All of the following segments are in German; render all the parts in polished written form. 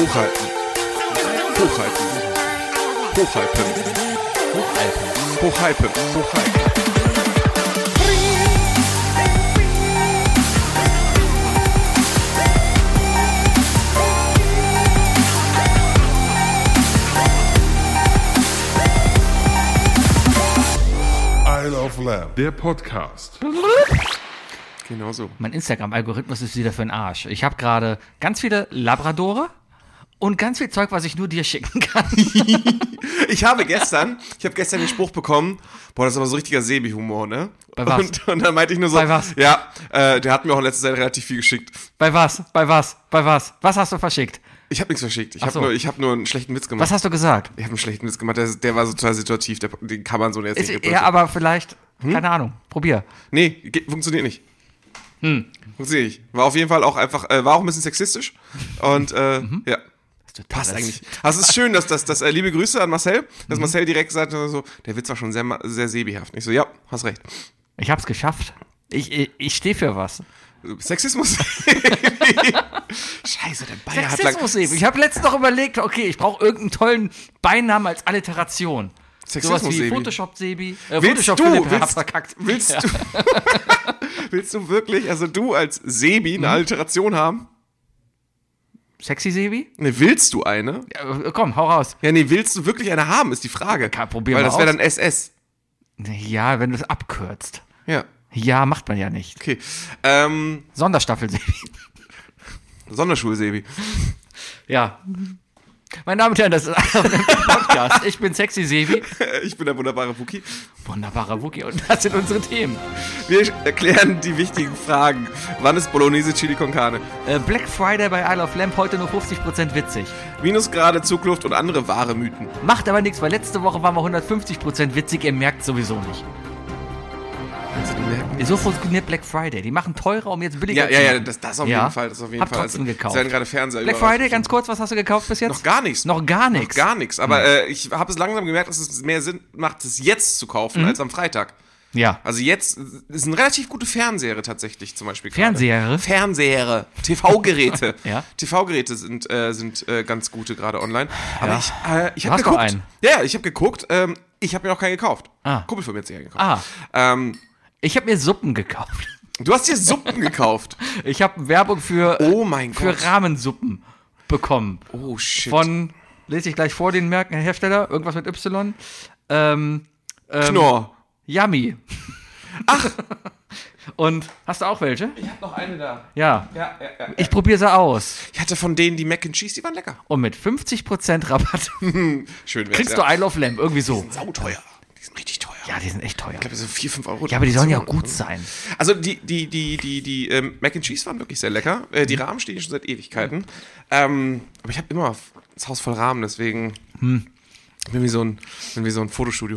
Hochhalten. Hochhalten. Hochhalten. Hochhalten. Hochhalten. Hochhalten. Isle of Lamb, der Podcast. Genau so. Mein Instagram-Algorithmus ist wieder für den Arsch. Ich habe gerade ganz viele Labradore und ganz viel Zeug, was ich nur dir schicken kann. Ich habe gestern den Spruch bekommen, boah, das ist aber so richtiger Sebi-Humor, ne? Bei was? Und dann meinte ich nur so, Bei was? Ja, der hat mir auch in letzter Zeit relativ viel geschickt. Bei was? Was hast du verschickt? Ich habe nichts verschickt. Ich Ach so. habe nur einen schlechten Witz gemacht. Was hast du gesagt? Ich habe einen schlechten Witz gemacht, der war so total situativ, den kann man so jetzt nicht Ja, aber vielleicht, keine Ahnung, probier. Nee, funktioniert nicht. Funktioniert nicht. War auf jeden Fall auch einfach, war auch ein bisschen sexistisch und ja. Passt eigentlich. Also es ist schön, dass liebe Grüße an Marcel, dass Marcel direkt sagt so, der Witz war schon sehr, sehr sebihaft. Ich so, ja, hast recht. Ich hab's geschafft. Ich stehe für was. Sexismus. Scheiße, der Bayer hat lang... Sexismus-Sebi. Ich habe letztens noch überlegt, okay, ich brauche irgendeinen tollen Beinamen als Alliteration. Sowas wie Photoshop-Sebi. Hab's verkackt. Willst du wirklich, also du als Sebi eine Alliteration haben? Sexy-Sebi? Ne, willst du eine? Ja, komm, hau raus. Ja, nee, willst du wirklich eine haben, ist die Frage. Probier Weil mal das wäre aus. dann SS. Ja, wenn du es abkürzt. Ja. Ja, macht man ja nicht. Okay. Sonderstaffel-Sebi. Sonderschul-Sebi. Ja. Meine Damen und Herren, das ist ein Podcast. Ich bin Sexy Sebi. Ich bin der wunderbare Wookie. Wunderbarer Wookie. Und das sind unsere Themen. Wir erklären die wichtigen Fragen. Wann ist Bolognese Chili con Carne? Black Friday bei Isle of Lamb, heute nur 50% witzig. Minusgrade, Zugluft und andere wahre Mythen. Macht aber nichts, weil letzte Woche waren wir 150% witzig. Ihr merkt sowieso nicht. Also, die merken So funktioniert Black Friday. Die machen teurer, um jetzt billiger zu machen. Ja, das auf jeden Fall. Hab trotzdem gekauft. Es werden gerade Fernseher Black Friday, ganz kurz, was hast du gekauft bis jetzt? Noch gar nichts. Noch gar nichts. Noch gar nichts. Aber ich habe es langsam gemerkt, dass es mehr Sinn macht, es jetzt zu kaufen, als am Freitag. Ja. Also jetzt ist eine relativ gute Fernseher tatsächlich zum Beispiel. Fernseher? TV-Geräte. Ja. TV-Geräte sind ganz gute gerade online. Aber ich habe hast geguckt. doch einen. Ja, ich habe geguckt. Ich habe mir noch keinen gekauft. Ah. Kumpel von mir hat sich einen gekauft. Ich habe mir Suppen gekauft. Du hast dir Suppen gekauft. Ich habe Werbung für Rahmensuppen bekommen. Oh shit. Lese ich gleich vor, den Hersteller, irgendwas mit Y. Knorr. Yummy. Ach. Und hast du auch welche? Ich habe noch eine da. Ja. Ja. Ich probiere sie aus. Ich hatte von denen die Mac and Cheese, die waren lecker. Und mit 50% Rabatt Schön wär's, kriegst du Isle of Lamb, irgendwie so. Die sind sauteuer. Die sind richtig teuer. Ja, die sind echt teuer. Ich glaube, so 4, 5 Euro. Ja, aber die sollen ja auch gut sein. Also die Mac and Cheese waren wirklich sehr lecker. Die Rahmen stehen schon seit Ewigkeiten. Aber ich habe immer das Haus voll Rahmen, deswegen bin wie so ein Fotostudio.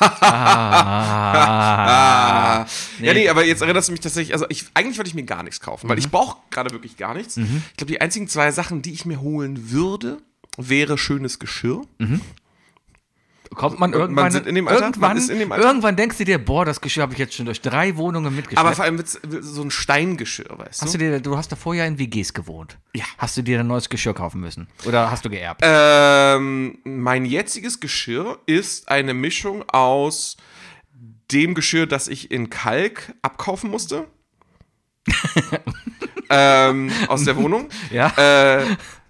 Ja, nee, aber jetzt erinnerst du mich tatsächlich, also eigentlich wollte ich mir gar nichts kaufen, weil ich brauche gerade wirklich gar nichts. Ich glaube, die einzigen 2 Sachen, die ich mir holen würde, wäre schönes Geschirr. Kommt man irgendwann, Man ist in dem Alter. Irgendwann denkst du dir, boah, das Geschirr habe ich jetzt schon durch 3 Wohnungen mitgeschleppt. Aber vor allem so ein Steingeschirr, weißt du? Du hast davor ja in WGs gewohnt. Ja. Hast du dir ein neues Geschirr kaufen müssen? Oder hast du geerbt? Mein jetziges Geschirr ist eine Mischung aus dem Geschirr, das ich in Kalk abkaufen musste. Aus der Wohnung. Ja.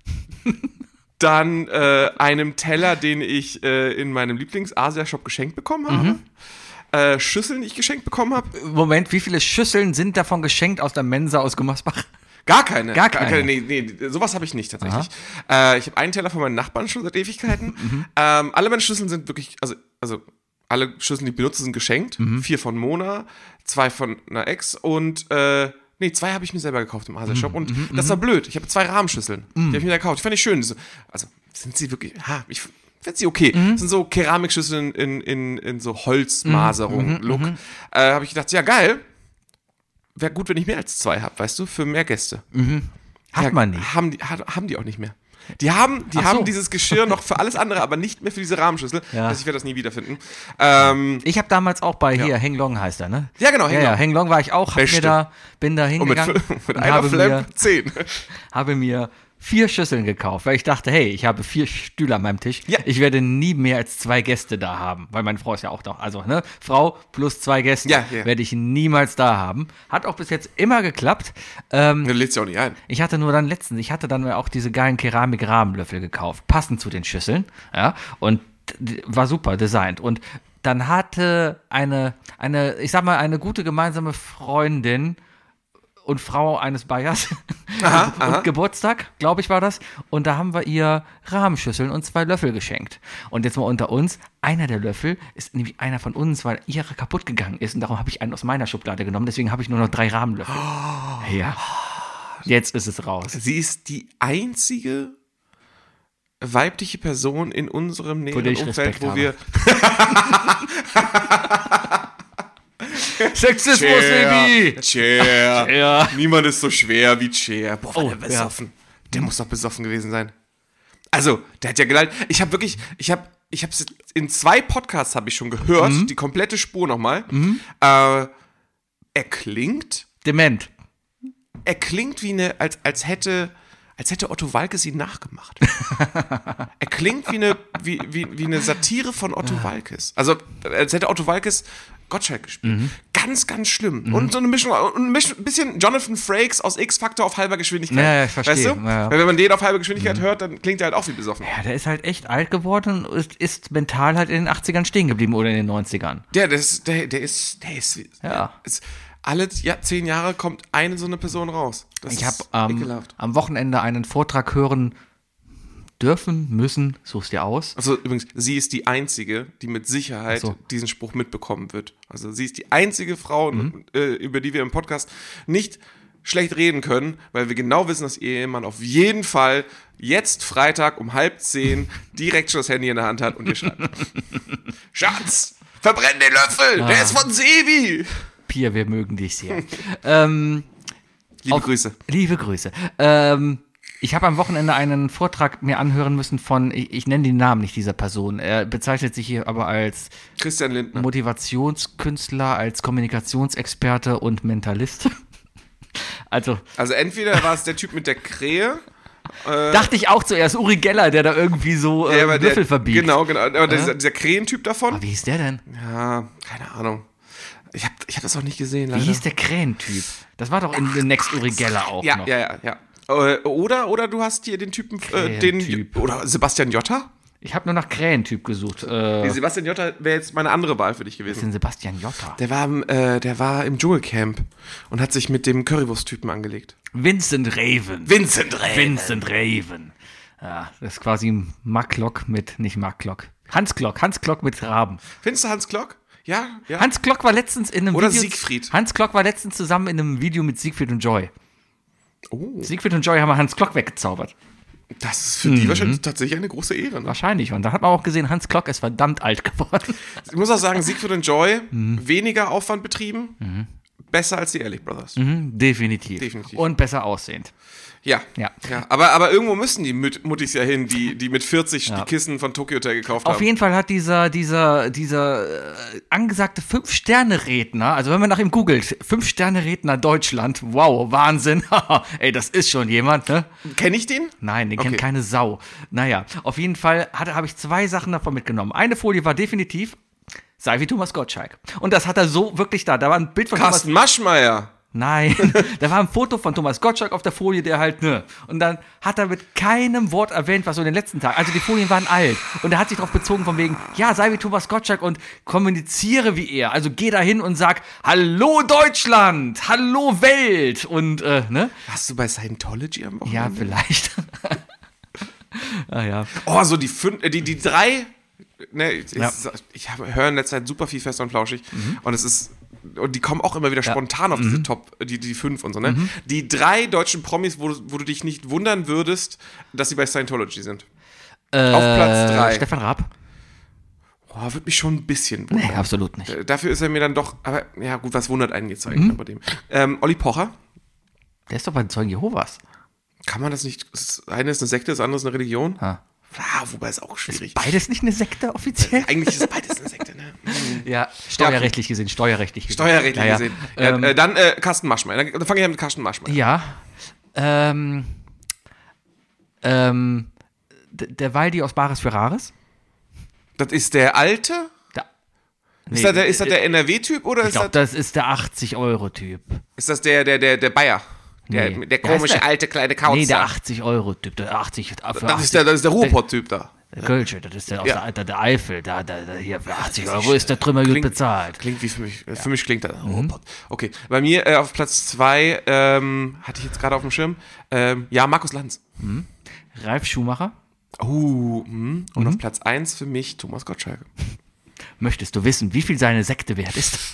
Dann einem Teller, den ich in meinem Lieblings-Asia-Shop geschenkt bekommen habe. Schüsseln, die ich geschenkt bekommen habe. Moment, wie viele Schüsseln sind davon geschenkt aus der Mensa aus Gummersbach? Gar keine. Gar keine. Nee, sowas habe ich nicht tatsächlich. Ich habe einen Teller von meinen Nachbarn schon seit Ewigkeiten. Alle meine Schüsseln sind wirklich, also alle Schüsseln, die ich benutze, sind geschenkt. 4 von Mona, 2 von einer Ex und 2 habe ich mir selber gekauft im Asia-Shop und das war blöd. Ich habe 2 Rahmenschüsseln, die habe ich mir da gekauft. Die fand ich schön. Also sind sie wirklich, ich finde sie okay. Das sind so Keramikschüsseln in so Holzmaserung-Look. Habe ich gedacht, ja geil, wäre gut, wenn ich mehr als 2 habe, weißt du, für mehr Gäste. Hat man nicht. Haben die auch nicht mehr. Die haben dieses Geschirr noch für alles andere, aber nicht mehr für diese Rahmenschüssel. Ja. Also ich werde das nie wiederfinden. Ich habe damals auch bei hier, Heng Long heißt er, ne? Ja, genau, Heng Long. Heng Long war ich auch, bin da hingegangen mit einer Flamme 10. habe mir 4 Schüsseln gekauft, weil ich dachte, hey, ich habe 4 Stühle an meinem Tisch. Ja. Ich werde nie mehr als 2 Gäste da haben, weil meine Frau ist ja auch da. Also, ne, Frau plus 2 Gäste werde ich niemals da haben. Hat auch bis jetzt immer geklappt. Du lädst ja auch nicht ein. Ich hatte dann auch diese geilen Keramik-Rahmenlöffel gekauft, passend zu den Schüsseln. Ja, und war super designt. Und dann hatte eine gute gemeinsame Freundin und Frau eines Bayers und Geburtstag, glaube ich, war das. Und da haben wir ihr Rahmenschüsseln und 2 Löffel geschenkt. Und jetzt mal unter uns, einer der Löffel ist nämlich einer von uns, weil ihre kaputt gegangen ist. Und darum habe ich einen aus meiner Schublade genommen. Deswegen habe ich nur noch 3 Rahmenlöffel. Oh. Ja, jetzt ist es raus. Sie ist die einzige weibliche Person in unserem näheren Umfeld, wo wir... Sexismus, Baby! Cher. Niemand ist so schwer wie Cher. Boah, war der besoffen. Der muss doch besoffen gewesen sein. Also, der hat ja gelallt. Ich habe in 2 Podcasts habe ich schon gehört, die komplette Spur nochmal. Er klingt dement. Er klingt wie als hätte Otto Waalkes ihn nachgemacht. Er klingt wie eine Satire von Otto Waalkes. Also, als hätte Otto Waalkes Gottschalk gespielt. Ganz, ganz schlimm. Und so eine Mischung, ein bisschen Jonathan Frakes aus X-Factor auf halber Geschwindigkeit. Ja, ich verstehe. Weißt du? Ja. Weil wenn man den auf halber Geschwindigkeit hört, dann klingt er halt auch wie besoffen. Ja, der ist halt echt alt geworden und ist mental halt in den 80ern stehen geblieben oder in den 90ern. Ja, der ist alle 10 Jahre kommt eine so eine Person raus. Ich habe am Wochenende einen Vortrag hören müssen, such's dir aus. Also übrigens, sie ist die Einzige, die mit Sicherheit diesen Spruch mitbekommen wird. Also sie ist die einzige Frau, über die wir im Podcast nicht schlecht reden können, weil wir genau wissen, dass ihr Ehemann auf jeden Fall jetzt Freitag um 9:30 direkt schon das Handy in der Hand hat und ihr schreibt: Schatz, verbrenn den Löffel, der ist von Sebi. Pia, wir mögen dich sehr. Liebe Grüße. Liebe Grüße. Ich habe am Wochenende einen Vortrag mir anhören müssen von, ich nenne den Namen nicht dieser Person, er bezeichnet sich hier aber als Christian Lindner, Motivationskünstler, als Kommunikationsexperte und Mentalist. Also entweder war es der Typ mit der Krähe. Dachte ich auch zuerst, Uri Geller, der da irgendwie so Würfel verbiegt. Genau. Aber dieser Krähentyp davon. Aber wie hieß der denn? Ja, keine Ahnung. Ich hab das auch nicht gesehen, leider. Wie hieß der Krähentyp? Das war doch in The Next Uri Geller auch noch. Ja. Oder du hast hier den Typen, oder Sebastian Jotta? Ich habe nur nach Krähentyp gesucht. Sebastian Jotta wäre jetzt meine andere Wahl für dich gewesen. Was ist denn Sebastian Jotta? Der war im Dschungelcamp und hat sich mit dem Currywurst-Typen angelegt. Vincent Raven. Ja, das ist quasi Mark mit, nicht Mark Klock. Hans Klock mit Raben. Findest du Hans Klock? Ja. Hans Klock war letztens in einem Oder Video. Siegfried. Hans Klock war letztens zusammen in einem Video mit Siegfried und Joy. Oh. Siegfried und Joy haben Hans Klock weggezaubert. Das ist für die wahrscheinlich tatsächlich eine große Ehre. Ne? Wahrscheinlich. Und da hat man auch gesehen, Hans Klock ist verdammt alt geworden. Ich muss auch sagen, Siegfried und Joy, weniger Aufwand betrieben, besser als die Ehrlich Brothers. Definitiv. Und besser aussehend. Ja. Aber irgendwo müssen die Muttis ja hin, die mit 40 die Kissen von Tokyo Hotel gekauft haben. Auf jeden Fall hat dieser angesagte 5-Sterne-Redner, also wenn man nach ihm googelt, 5-Sterne-Redner Deutschland, wow, Wahnsinn. Ey, das ist schon jemand, ne? Kenn ich den? Nein, den kennt keine Sau. Naja, auf jeden Fall habe ich 2 Sachen davon mitgenommen. Eine Folie war definitiv, sei wie Thomas Gottschalk. Und das hat er so wirklich da war ein Bild von Carsten Maschmeyer. Nein, da war ein Foto von Thomas Gottschalk auf der Folie, der halt, Und dann hat er mit keinem Wort erwähnt, was so in den letzten Tagen, also die Folien waren alt. Und er hat sich darauf bezogen von wegen, ja, sei wie Thomas Gottschalk und kommuniziere wie er. Also geh da hin und sag, hallo Deutschland, hallo Welt und, ne? Warst du bei Scientology am Wochenende? Ja, vielleicht. ja. Oh, so die 3, ne, ich höre in letzter Zeit super viel Fest und Flauschig und die kommen auch immer wieder spontan auf diese Top, die 5 und so, ne? Die 3 deutschen Promis, wo du dich nicht wundern würdest, dass sie bei Scientology sind. Auf Platz 3. Stefan Raab. Oh, würde mich schon ein bisschen wundern. Nee, absolut nicht. Dafür ist er mir dann doch, aber ja gut, was wundert einen jetzt eigentlich bei dem? Olli Pocher. Der ist doch bei den Zeugen Jehovas. Kann man das nicht, das eine ist eine Sekte, das andere ist eine Religion? Wobei ist auch schwierig. Ist beides nicht eine Sekte offiziell? Eigentlich ist beides eine Sekte, ne? Ja, steuerrechtlich gesehen. Gesehen. Dann Carsten Maschmeyer. Dann fange ich an mit Carsten Maschmeyer. Ja. Der Waldi aus Bares für Rares. Das ist der Alte? Ist das der NRW-Typ oder Ich glaube, das ist der 80-Euro-Typ. Ist das der Bayer? Der komische, alte, kleine Kauz. Nee, der 80-Euro-Typ. Der 80 das ist der Ruhrpott-Typ da. Der Kölsche, das ist der aus der Eifel. Da, hier für 80 Euro ist der Trümmer gut bezahlt. Klingt wie für mich. Für mich klingt das Ruhrpott. Okay, bei mir auf Platz 2, hatte ich jetzt gerade auf dem Schirm, Markus Lanz. Ralf Schumacher. Und auf Platz 1 für mich Thomas Gottschalk. Möchtest du wissen, wie viel seine Sekte wert ist?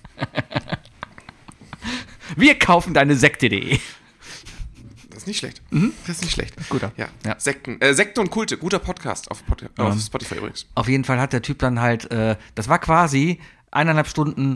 Wir kaufen deine Sekte.de. Das ist nicht schlecht. Das ist nicht schlecht. Guter. Ja. Sekte und Kulte, guter Podcast auf Spotify übrigens. Auf jeden Fall hat der Typ dann halt, das war quasi 1,5 Stunden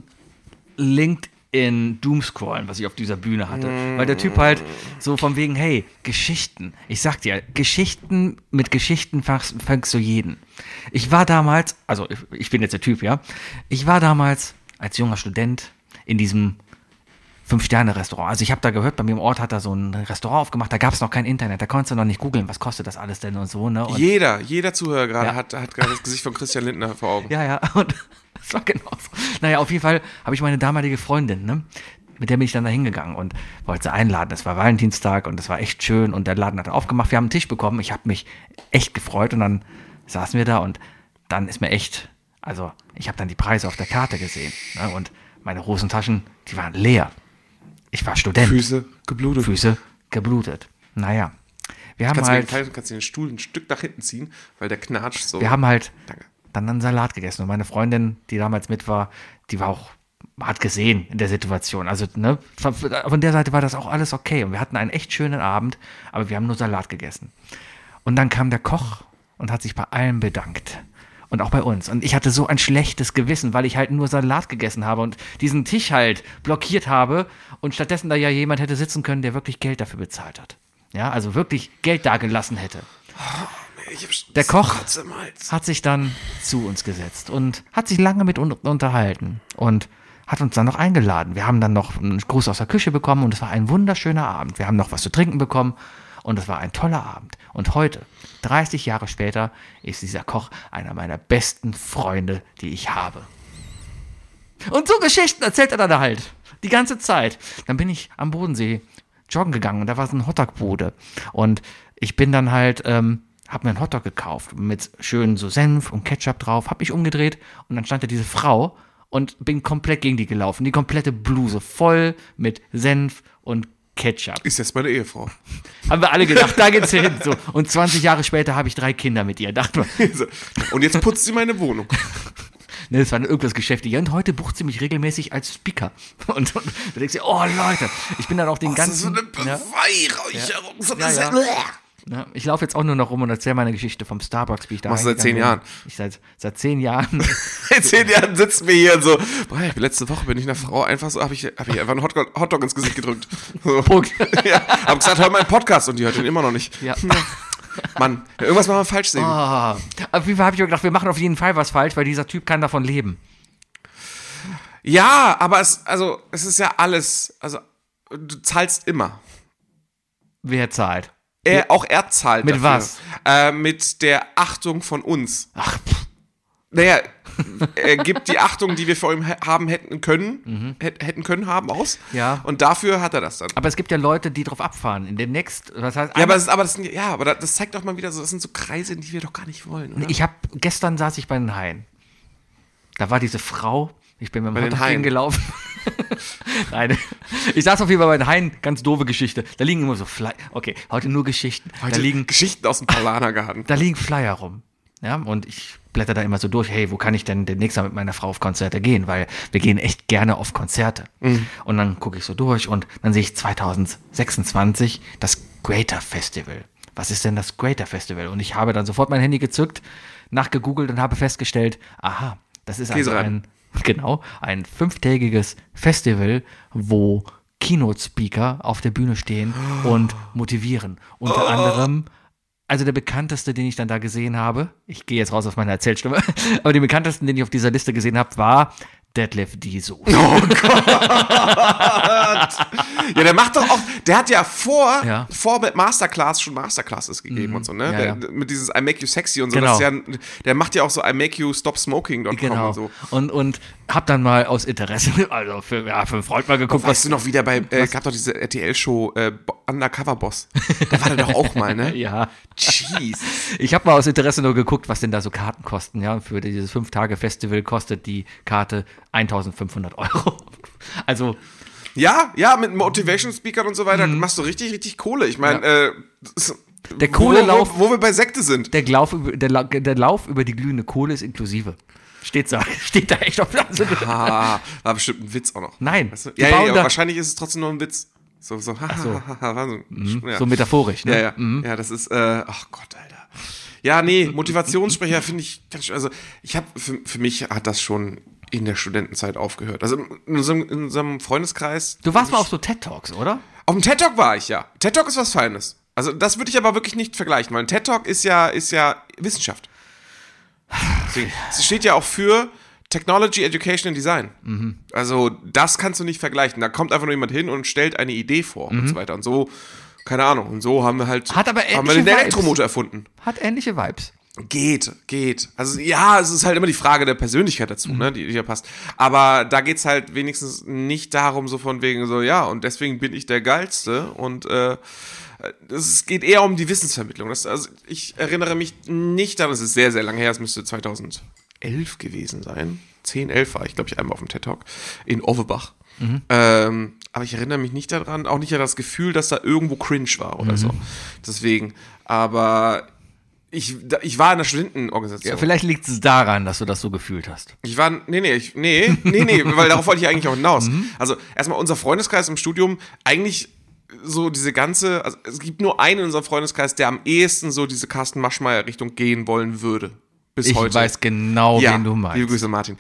LinkedIn Doomscrollen, was ich auf dieser Bühne hatte. Weil der Typ halt so von wegen, hey, Geschichten. Ich sag dir, mit Geschichten fängst du jeden. Ich war damals, also ich bin jetzt der Typ, ja. Ich war damals als junger Student in diesem 5-Sterne-Restaurant. Also ich habe da gehört, bei mir im Ort hat er so ein Restaurant aufgemacht, da gab es noch kein Internet, da konntest du noch nicht googeln, was kostet das alles denn und so. Ne? Und jeder Zuhörer gerade hat gerade das Gesicht von Christian Lindner vor Augen. Ja, und das war genauso. Naja, auf jeden Fall habe ich meine damalige Freundin, ne? Mit der bin ich dann da hingegangen und wollte sie einladen. Das war Valentinstag und das war echt schön und der Laden hat aufgemacht. Wir haben einen Tisch bekommen, ich habe mich echt gefreut und dann saßen wir da und dann ist mir echt, also ich habe dann die Preise auf der Karte gesehen, ne? Und meine Hosentaschen, die waren leer. Ich war Student. Füße geblutet. Naja. Wir haben kannst du den Stuhl ein Stück nach hinten ziehen, weil der knatscht so. Wir haben halt dann einen Salat gegessen. Und meine Freundin, die damals mit war, die war auch, hat gesehen in der Situation. Also, ne, von der Seite war das auch alles okay. Und wir hatten einen echt schönen Abend, aber wir haben nur Salat gegessen. Und dann kam der Koch und hat sich bei allen bedankt. Und auch bei uns. Und ich hatte so ein schlechtes Gewissen, weil ich halt nur Salat gegessen habe und diesen Tisch halt blockiert habe und stattdessen da ja jemand hätte sitzen können, der wirklich Geld dafür bezahlt hat. Ja, also wirklich Geld da gelassen hätte. Der Koch hat sich dann zu uns gesetzt und hat sich lange mit uns unterhalten und hat uns dann noch eingeladen. Wir haben dann noch einen Gruß aus der Küche bekommen und es war ein wunderschöner Abend. Wir haben noch was zu trinken bekommen. Und es war ein toller Abend. Und heute, 30 Jahre später, ist dieser Koch einer meiner besten Freunde, die ich habe. Und so Geschichten erzählt er dann halt. Die ganze Zeit. Dann bin ich am Bodensee joggen gegangen und da war so ein Hotdog-Bude. Und ich bin dann halt, hab mir einen Hotdog gekauft mit schön so Senf und Ketchup drauf, hab mich umgedreht und dann stand da diese Frau und bin komplett gegen die gelaufen. Die komplette Bluse voll mit Senf und Ketchup. Ist jetzt meine Ehefrau. Haben wir alle gedacht, da geht's hin. So. Und 20 Jahre später habe ich 3 Kinder mit ihr. Dachte man. Und jetzt putzt sie meine Wohnung. Ne, das war irgendwas Geschäftiges. Und heute bucht sie mich regelmäßig als Speaker. Und da denkst du, oh Leute, ich bin dann auch den ganzen... Das ist so eine Beweihräucherung. Ja, ich laufe jetzt auch nur noch rum und erzähle meine Geschichte vom Starbucks, wie ich da machst du seit 10 Jahren? Ich seit 10 Jahren. Seit 10 Jahren sitzen wir hier und so, boah, letzte Woche bin ich einer Frau einfach so, habe ich einfach einen Hotdog ins Gesicht gedrückt. So. Punkt. Ja, hab gesagt, hör mal einen Podcast und die hört den immer noch nicht. Ja. Mann, irgendwas machen wir falsch, Sebi. Auf jeden Fall habe ich mir gedacht, wir machen auf jeden Fall was falsch, weil dieser Typ kann davon leben. Ja, aber es ist ja alles, also du zahlst immer. Wer zahlt? Auch er zahlt mit dafür. Was? Mit der Achtung von uns. Ach, naja, er gibt die Achtung, die wir vor ihm haben hätten können, haben aus. Ja. Und dafür hat er das dann. Aber es gibt ja Leute, die drauf abfahren. In den was heißt? Ja, aber das zeigt doch mal wieder so, das sind so Kreise, in die wir doch gar nicht wollen, oder? Gestern saß ich bei den Haien. Da war diese Frau, ich bin mit dem Hotdog hingelaufen. Nein, ich saß auf jeden Fall bei den Haien, ganz doofe Geschichte. Da liegen immer so Flyer. Okay, heute nur Geschichten. Heute liegen Geschichten aus dem Paulanergarten. Da liegen Flyer rum. Ja, und ich blätter da immer so durch, hey, wo kann ich denn demnächst mal mit meiner Frau auf Konzerte gehen? Weil wir gehen echt gerne auf Konzerte. Mhm. Und dann gucke ich so durch und dann sehe ich 2026 das Greater Festival. Was ist denn das Greater Festival? Und ich habe dann sofort mein Handy gezückt, nachgegoogelt und habe festgestellt, aha, das ist also ein 5-tägiges Festival, wo Keynote-Speaker auf der Bühne stehen und motivieren. Unter anderem, also der bekannteste, den ich dann da gesehen habe, ich gehe jetzt raus aus meiner Erzählstimme, aber den bekanntesten, den ich auf dieser Liste gesehen habe, war Detlef D. Soest. Oh Gott! Ja, der macht doch auch, der hat ja vor Masterclass schon Masterclasses gegeben und so, ne? Ja, Mit dieses I Make You Sexy und so. Genau. Das ist ja, der macht ja auch so I Make You Stop Smoking.com Genau. und so. Und hab dann mal aus Interesse, also für einen Freund mal geguckt, Weißt du noch, wie der gab doch diese RTL-Show Undercover Boss. Da war der doch auch mal, ne? Ja. Jeez. Ich habe mal aus Interesse nur geguckt, was denn da so Karten kosten. Ja, für dieses 5-Tage-Festival kostet die Karte 1.500 €. Also Ja, mit Motivation-Speakern und so weiter machst du richtig, richtig Kohle. Ich meine, der Kohlelauf, wo wir bei Sekte sind. der Lauf über die glühende Kohle ist inklusive. Steht da echt auf. Also, War bestimmt ein Witz auch noch. Nein. Weißt du? Die Ja, bauen da- wahrscheinlich ist es trotzdem nur ein Witz. So. so Ja. so metaphorisch, ne? Ja. Ja, das ist, ach Gott, Alter. Ja, nee, Motivationssprecher finde ich, also ich habe, für mich hat das schon in der Studentenzeit aufgehört. Also in unserem Freundeskreis. Du warst mal auf so TED-Talks, oder? Auf dem TED-Talk war ich, ja. TED-Talk ist was Feines. Also das würde ich aber wirklich nicht vergleichen, weil ein TED-Talk ist ja Wissenschaft. Deswegen, es steht ja auch für Technology, Education and Design. Also das kannst du nicht vergleichen. Da kommt einfach nur jemand hin und stellt eine Idee vor und so weiter. Und so, keine Ahnung, und so haben wir halt Hat aber haben wir ähnliche den Elektromotor erfunden. Hat ähnliche Vibes. Geht. Also ja, es ist halt immer die Frage der Persönlichkeit dazu, ne, die ja passt. Aber da geht's halt wenigstens nicht darum, so von wegen so, ja, und deswegen bin ich der Geilste und es geht eher um die Wissensvermittlung. Also ich erinnere mich nicht daran, es ist sehr, sehr lange her, es müsste 2011 gewesen sein. 10, 11 war ich, glaube ich, einmal auf dem TED-Talk in Ovebach. Aber ich erinnere mich nicht daran, auch nicht an das Gefühl, dass da irgendwo cringe war oder so. Deswegen, aber ich war in einer Studentenorganisation. Ja, vielleicht liegt es daran, dass du das so gefühlt hast. Ich war, nee, weil darauf wollte ich eigentlich auch hinaus. Also erstmal unser Freundeskreis im Studium, eigentlich so diese ganze, also es gibt nur einen in unserem Freundeskreis, der am ehesten so diese Carsten Maschmeyer Richtung gehen wollen würde. Bis heute. Ich weiß genau, wen du meinst. Liebe Grüße, Martin.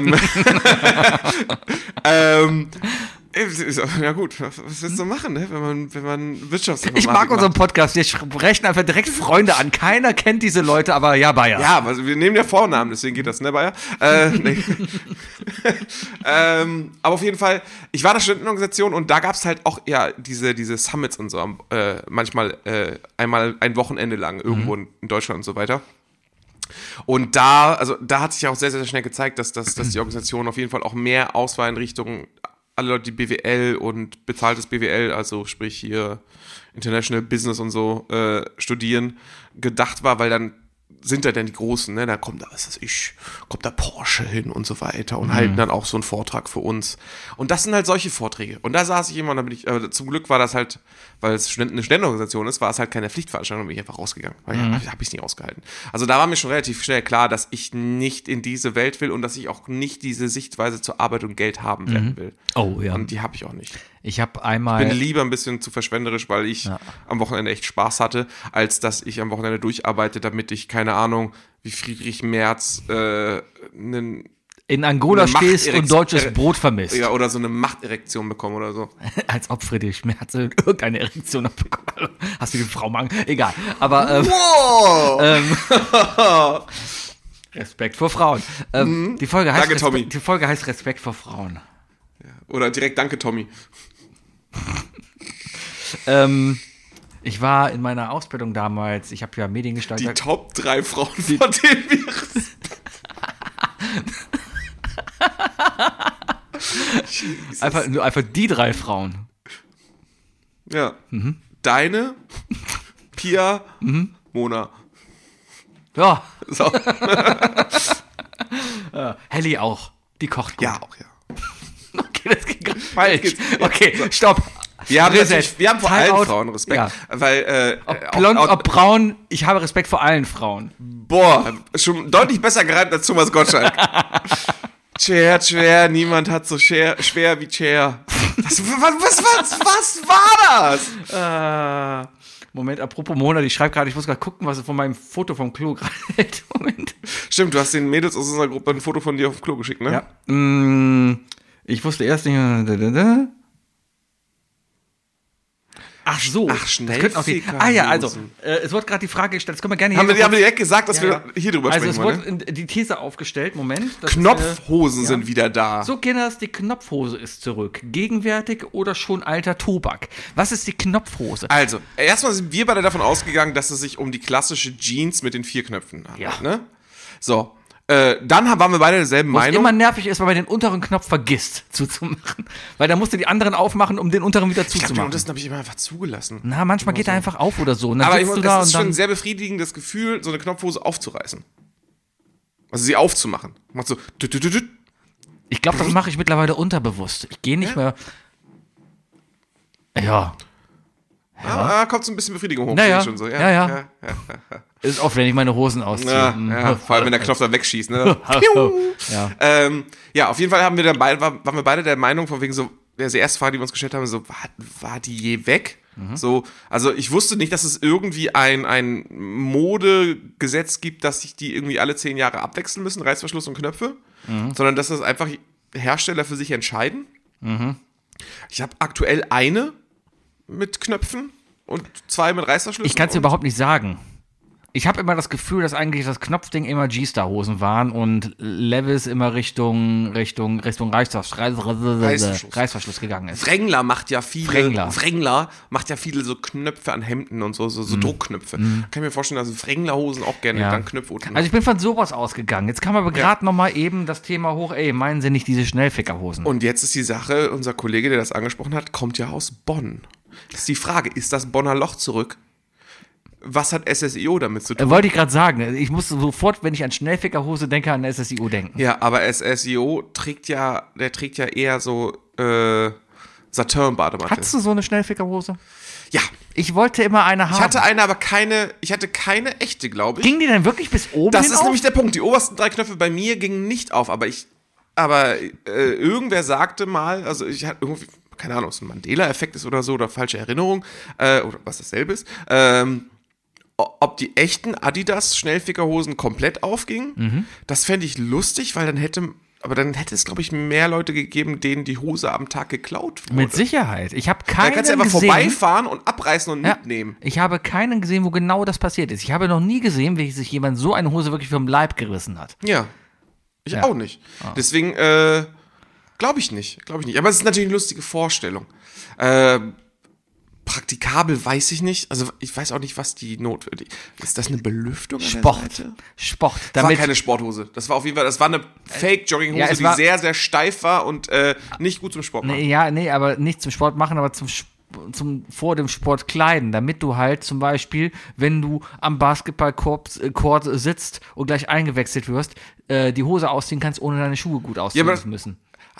Ja gut, was willst du machen, ne? wenn man Wirtschaftsinformatik Ich mag unseren Podcast, wir sprechen einfach direkt Freunde an. Keiner kennt diese Leute, aber ja, Bayer. Ja, also wir nehmen ja Vornamen, deswegen geht das, ne, Bayer? Nee. Aber auf jeden Fall, ich war in der Studentenorganisation und da gab es halt auch diese Summits und so, manchmal einmal ein Wochenende lang irgendwo in Deutschland und so weiter. Und da hat sich auch sehr, sehr schnell gezeigt, dass die Organisation auf jeden Fall auch mehr Auswahl in Richtung alle Leute, die BWL und bezahltes BWL, also sprich hier International Business und so studieren, gedacht war, weil dann sind da dann die Großen, ne? Da kommt da Porsche hin und so weiter und halten dann auch so einen Vortrag für uns. Und das sind halt solche Vorträge. Und da saß ich immer und zum Glück war das halt, weil es eine Studentenorganisation ist, war es halt keine Pflichtveranstaltung, bin ich einfach rausgegangen. Weil habe ich es nicht ausgehalten. Also da war mir schon relativ schnell klar, dass ich nicht in diese Welt will und dass ich auch nicht diese Sichtweise zur Arbeit und Geld haben werden will. Oh ja. Und die habe ich auch nicht. Ich habe einmal. Ich bin lieber ein bisschen zu verschwenderisch, weil ich am Wochenende echt Spaß hatte, als dass ich am Wochenende durcharbeite, damit ich, keine Ahnung, wie Friedrich Merz in Angola stehst und deutsches Brot vermisst. Ja, oder so eine Machterektion bekomme oder so. Als ob Friedrich Merz irgendeine Erektion hat bekommen. Hast du die Frau Mang? Egal. Aber Respekt vor Frauen. Die Folge heißt Danke, Tommy. Die Folge heißt Respekt vor Frauen. Oder direkt Danke, Tommy. Ich war in meiner Ausbildung damals, ich habe ja Mediengestalter. Die Top 3 Frauen, von denen wir einfach die 3 Frauen. Ja. Deine, Pia, Mona. Ja. So. Helly auch. Die kocht gut. Ja, auch, ja. Okay, das ging gerade falsch. Okay, stopp. Wir haben vor allen Timeout. Frauen Respekt. Ja. Weil, Ob blond, ob braun, ich habe Respekt vor allen Frauen. Boah, schon deutlich besser gereimt als Thomas Gottschalk. Chair, niemand hat so schwer wie Chair. Was war das? Moment, apropos Mona, die schreibt gerade, ich muss gerade gucken, was sie von meinem Foto vom Klo gerade hält. Moment. Stimmt, du hast den Mädels aus unserer Gruppe ein Foto von dir auf dem Klo geschickt, ne? Ja. Ich wusste erst nicht. Ach so. Ach, Schnellfickerhosen. Also, es wurde gerade die Frage gestellt, das können wir gerne haben wir direkt gesagt, dass wir hier drüber sprechen wollen. Also es wurde die These aufgestellt, Moment. Knopfhosen sind wieder da. So, Kinders, die Knopfhose ist zurück. Gegenwärtig oder schon alter Tobak? Was ist die Knopfhose? Also, erstmal sind wir beide davon ausgegangen, dass es sich um die klassische Jeans mit den 4 Knöpfen handelt. Ja. Ne? So. Dann waren wir beide derselben Meinung. Was immer nervig ist, weil man den unteren Knopf vergisst zuzumachen. Weil da musst du die anderen aufmachen, um den unteren wieder zuzumachen. Ich glaube, das habe ich immer einfach zugelassen. Na, manchmal geht er einfach auf oder so. Aber es ist schon ein sehr befriedigendes Gefühl, so eine Knopfhose aufzureißen. Also sie aufzumachen. Macht so. Ich glaube, das mache ich mittlerweile unterbewusst. Ich gehe nicht mehr. Ja. Ja, kommt so ein bisschen Befriedigung hoch. Naja. Schon so. Ja. Ist oft, wenn ich meine Hosen ausziehe. Ja, vor allem, wenn der Knopf dann wegschießt. Ne? Ja, auf jeden Fall waren wir beide der Meinung, von wegen so, die erste Frage, die wir uns gestellt haben, so, war die je weg? So, also ich wusste nicht, dass es irgendwie ein Modegesetz gibt, dass sich die irgendwie alle 10 Jahre abwechseln müssen, Reißverschluss und Knöpfe, sondern dass das einfach Hersteller für sich entscheiden. Ich habe aktuell eine mit Knöpfen und 2 mit Reißverschlüssen. Ich kann es dir überhaupt nicht sagen. Ich habe immer das Gefühl, dass eigentlich das Knopfding immer G-Star-Hosen waren und Levis immer Richtung Reißverschluss gegangen ist. Wrangler macht ja viele so Knöpfe an Hemden und so Druckknöpfe. Kann ich mir vorstellen, dass Wrangler-Hosen auch gerne dann Knöpfe unten. Also ich bin von sowas ausgegangen. Jetzt kam aber gerade noch mal eben das Thema hoch, meinen Sie nicht diese Schnellfickerhosen? Und jetzt ist die Sache, unser Kollege, der das angesprochen hat, kommt ja aus Bonn. Das ist die Frage, ist das Bonner Loch zurück? Was hat SSIO damit zu tun? Wollte ich gerade sagen. Ich muss sofort, wenn ich an Schnellfickerhose denke, an SSIO denken. Ja, aber SSIO trägt ja eher so Satin-Bademantel. Hattest du so eine Schnellfickerhose? Ja. Ich wollte immer eine haben. Ich hatte eine, aber keine echte, glaube ich. Ging die denn wirklich bis oben Das hin ist auf? nämlich der Punkt. Die obersten 3 Knöpfe bei mir gingen nicht auf, aber irgendwer sagte mal, also ich hatte irgendwie, keine Ahnung, ob es ein Mandela-Effekt ist oder so, oder falsche Erinnerung, oder was dasselbe ist, ob die echten Adidas-Schnellfickerhosen komplett aufgingen. Das fände ich lustig, weil dann hätte es, glaube ich, mehr Leute gegeben, denen die Hose am Tag geklaut wurde. Mit Sicherheit. Ich habe keinen gesehen. Da kannst du einfach vorbeifahren und abreißen und mitnehmen. Ich habe keinen gesehen, wo genau das passiert ist. Ich habe noch nie gesehen, wie sich jemand so eine Hose wirklich vom Leib gerissen hat. Ja. Ich auch nicht. Deswegen glaube ich nicht. Aber es ist natürlich eine lustige Vorstellung. Praktikabel weiß ich nicht. Also ich weiß auch nicht, was die notwendig ist. Das eine Belüftung? Sport. Das war keine Sporthose. Das war auf jeden Fall, das war eine Fake-Jogginghose, die sehr, sehr steif war und nicht gut zum Sport machen. Aber nicht zum Sport machen, aber vor dem Sport kleiden, damit du halt zum Beispiel, wenn du am Basketballcourt sitzt und gleich eingewechselt wirst, die Hose ausziehen kannst, ohne deine Schuhe gut ausziehen zu müssen.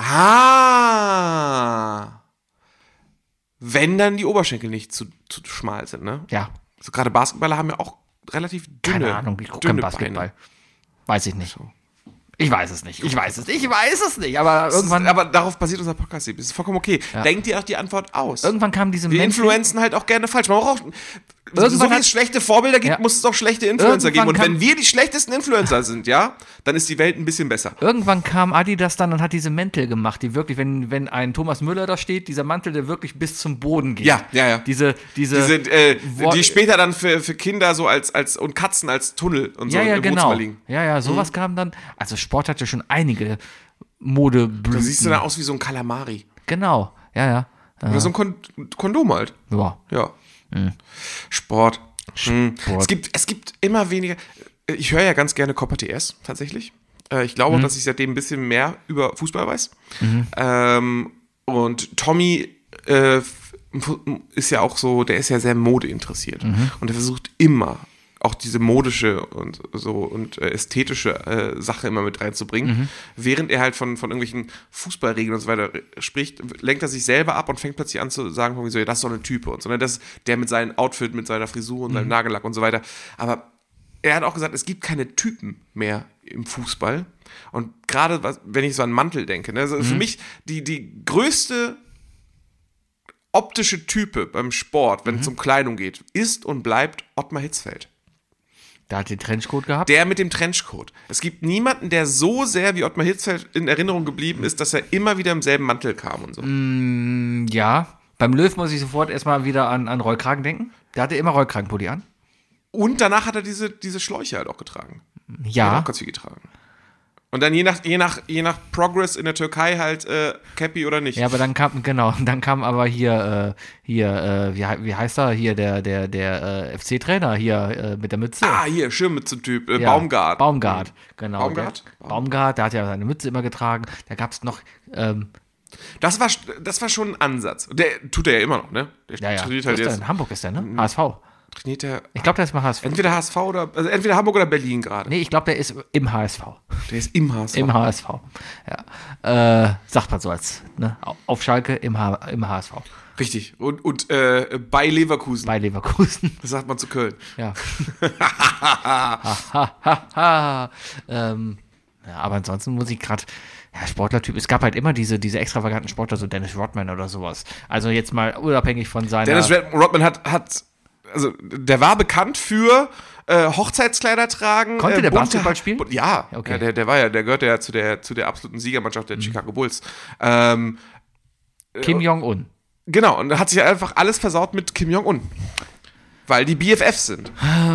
Wenn dann die Oberschenkel nicht zu schmal sind, ne? Ja. Also gerade Basketballer haben ja auch relativ dünne Keine Ahnung, ich gucke keinen Basketball. Beine. Weiß ich nicht. Ich weiß es nicht. Aber irgendwann. Aber darauf basiert unser Podcast. Das ist vollkommen okay. Ja. Denkt ihr auch die Antwort aus. Irgendwann kam diese Wir influenzen halt auch gerne falsch. Man braucht auch, so wie es schlechte Vorbilder gibt, muss es auch schlechte Influencer geben. Und wenn wir die schlechtesten Influencer sind, dann ist die Welt ein bisschen besser. Irgendwann kam Adidas dann und hat diese Mäntel gemacht, die wirklich, wenn ein Thomas Müller da steht, dieser Mantel, der wirklich bis zum Boden geht. Ja. Die später dann für Kinder so als und Katzen als Tunnel und so im Wohnzimmer liegen. Ja, sowas kam dann. Also Sport hatte schon einige Modeblüten. Da siehst du dann aus wie so ein Kalamari. Genau, ja. Oder so ein Kondom halt. Ja. Sport. Es gibt immer weniger. Ich höre ja ganz gerne Copper TS tatsächlich. Ich glaube auch, dass ich seitdem ein bisschen mehr über Fußball weiß. Und Tommy ist ja auch so, der ist ja sehr modeinteressiert. Und er versucht immer auch diese modische und ästhetische Sache immer mit reinzubringen. Während er halt von irgendwelchen Fußballregeln und so weiter spricht, lenkt er sich selber ab und fängt plötzlich an zu sagen, das ist doch eine Type und so. Das ist der mit seinem Outfit, mit seiner Frisur und seinem Nagellack und so weiter. Aber er hat auch gesagt, es gibt keine Typen mehr im Fußball. Und gerade, wenn ich so an Mantel denke, ne, also für mich die größte optische Type beim Sport, wenn es um Kleidung geht, ist und bleibt Ottmar Hitzfeld. Der hat den Trenchcoat gehabt? Der mit dem Trenchcoat. Es gibt niemanden, der so sehr wie Ottmar Hitzfeld in Erinnerung geblieben ist, dass er immer wieder im selben Mantel kam und so. Ja, Beim Löw muss ich sofort erstmal wieder an Rollkragen denken. Der hatte immer Rollkragenpulli an. Und danach hat er diese Schläuche halt auch getragen. Ja. Er hat auch ganz viel getragen. Und dann je nach Progress in der Türkei halt Cappy oder nicht. Ja, aber dann kam aber hier, wie heißt er? Hier der FC-Trainer hier mit der Mütze. Hier, Schirmmütze-Typ, Ja, Baumgart. Baumgart, genau. Baumgart? Baumgart, der hat ja seine Mütze immer getragen. Da gab es noch, Das war schon ein Ansatz. Der tut er ja immer noch, ne? Der trainiert halt jetzt. In Hamburg ist der, ne? HSV. Trainiert der. Ich glaube, der ist mal HSV. Entweder HSV also entweder Hamburg oder Berlin gerade. Nee, ich glaube, der ist im HSV. Der ist im HSV. Im HSV. Ja. Sagt man so als, ne? Auf Schalke im HSV. Richtig. Und bei Leverkusen. Bei Leverkusen. Das sagt man zu Köln. Ja. Ja, aber ansonsten muss ich gerade, Sportlertyp, es gab halt immer diese extravaganten Sportler, so Dennis Rodman oder sowas. Also jetzt mal unabhängig von seiner... Dennis Rodman hat also der war bekannt für Hochzeitskleider tragen. Konnte der Basketball spielen? Ja, okay. Der gehörte ja zu der absoluten Siegermannschaft der Chicago Bulls. Kim Jong-un. Genau, und hat sich einfach alles versaut mit Kim Jong-un. Weil die BFFs sind.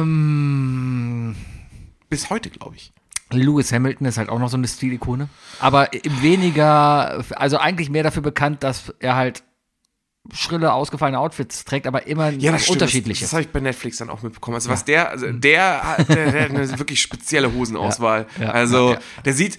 Bis heute, glaube ich. Lewis Hamilton ist halt auch noch so eine Stilikone. Aber weniger, also eigentlich mehr dafür bekannt, dass er halt schrille, ausgefallene Outfits trägt, aber immer unterschiedliche. Das habe ich bei Netflix dann auch mitbekommen. Also was der hat eine wirklich spezielle Hosenauswahl. Der sieht,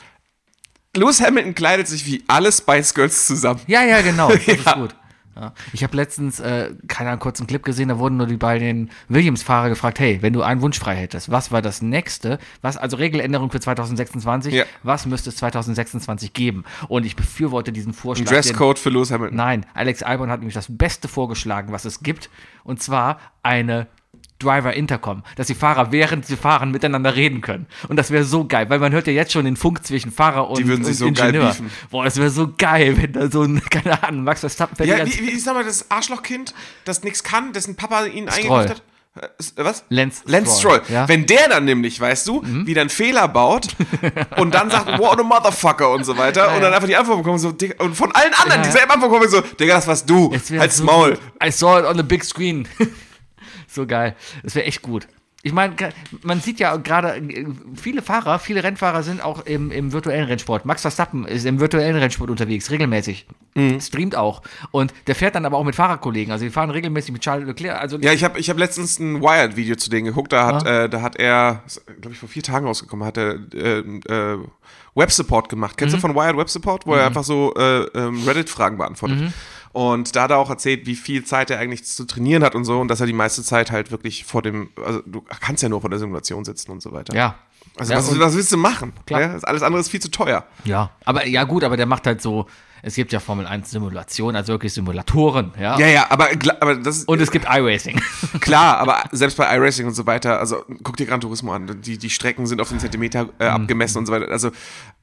Lewis Hamilton kleidet sich wie alle Spice Girls zusammen. Ja, genau, das ist gut. Ja. Ich habe letztens, einen kurzen Clip gesehen, da wurden nur die beiden Williams-Fahrer gefragt, hey, wenn du einen Wunsch frei hättest, was war das nächste, also Regeländerung für 2026, was müsste es 2026 geben? Und ich befürworte diesen Vorschlag. Ein Dresscode für Lewis Hamilton. Nein, Alex Albon hat nämlich das Beste vorgeschlagen, was es gibt, und zwar eine Driver-Intercom, dass die Fahrer, während sie fahren, miteinander reden können. Und das wäre so geil, weil man hört ja jetzt schon den Funk zwischen Fahrer und die würden sich so Ingenieur. Geil beefen. Boah, das wäre so geil, wenn da so ein, keine Ahnung, Max Verstappen fährt. Ja, wie sag mal, das Arschlochkind, das nichts kann, dessen Papa ihn eingekauft hat. Was? Lance Stroll. Ja? Wenn der dann nämlich, weißt du, wieder einen Fehler baut und dann sagt, what a motherfucker und so weiter und dann einfach die Antwort bekommen, so, Digga, und von allen anderen dieselben Antwort bekommen, so, Digga, das warst du, halt's Maul. I saw it on the big screen. So geil. Das wäre echt gut. Ich meine, man sieht ja gerade, viele Rennfahrer sind auch im virtuellen Rennsport. Max Verstappen ist im virtuellen Rennsport unterwegs, regelmäßig. Streamt auch. Und der fährt dann aber auch mit Fahrerkollegen. Also die fahren regelmäßig mit Charles Leclerc. Also ja, ich hab letztens ein Wired-Video zu denen geguckt. Da hat er, glaube ich, vor 4 Tagen rausgekommen, hat er Web-Support gemacht. Kennst du von Wired Web-Support? Wo er einfach so Reddit-Fragen beantwortet. Und da hat er auch erzählt, wie viel Zeit er eigentlich zu trainieren hat und so. Und dass er die meiste Zeit halt wirklich also du kannst ja nur vor der Simulation sitzen und so weiter. Ja. Also was willst du machen? Klar. Ja, alles andere ist viel zu teuer. Ja, aber der macht halt so, es gibt ja Formel 1 Simulationen, also wirklich Simulatoren, ja. Ja, aber das ist... Und es gibt iRacing. Klar, aber selbst bei iRacing und so weiter, also guck dir Gran Turismo an, die Strecken sind auf den Zentimeter abgemessen und so weiter. Also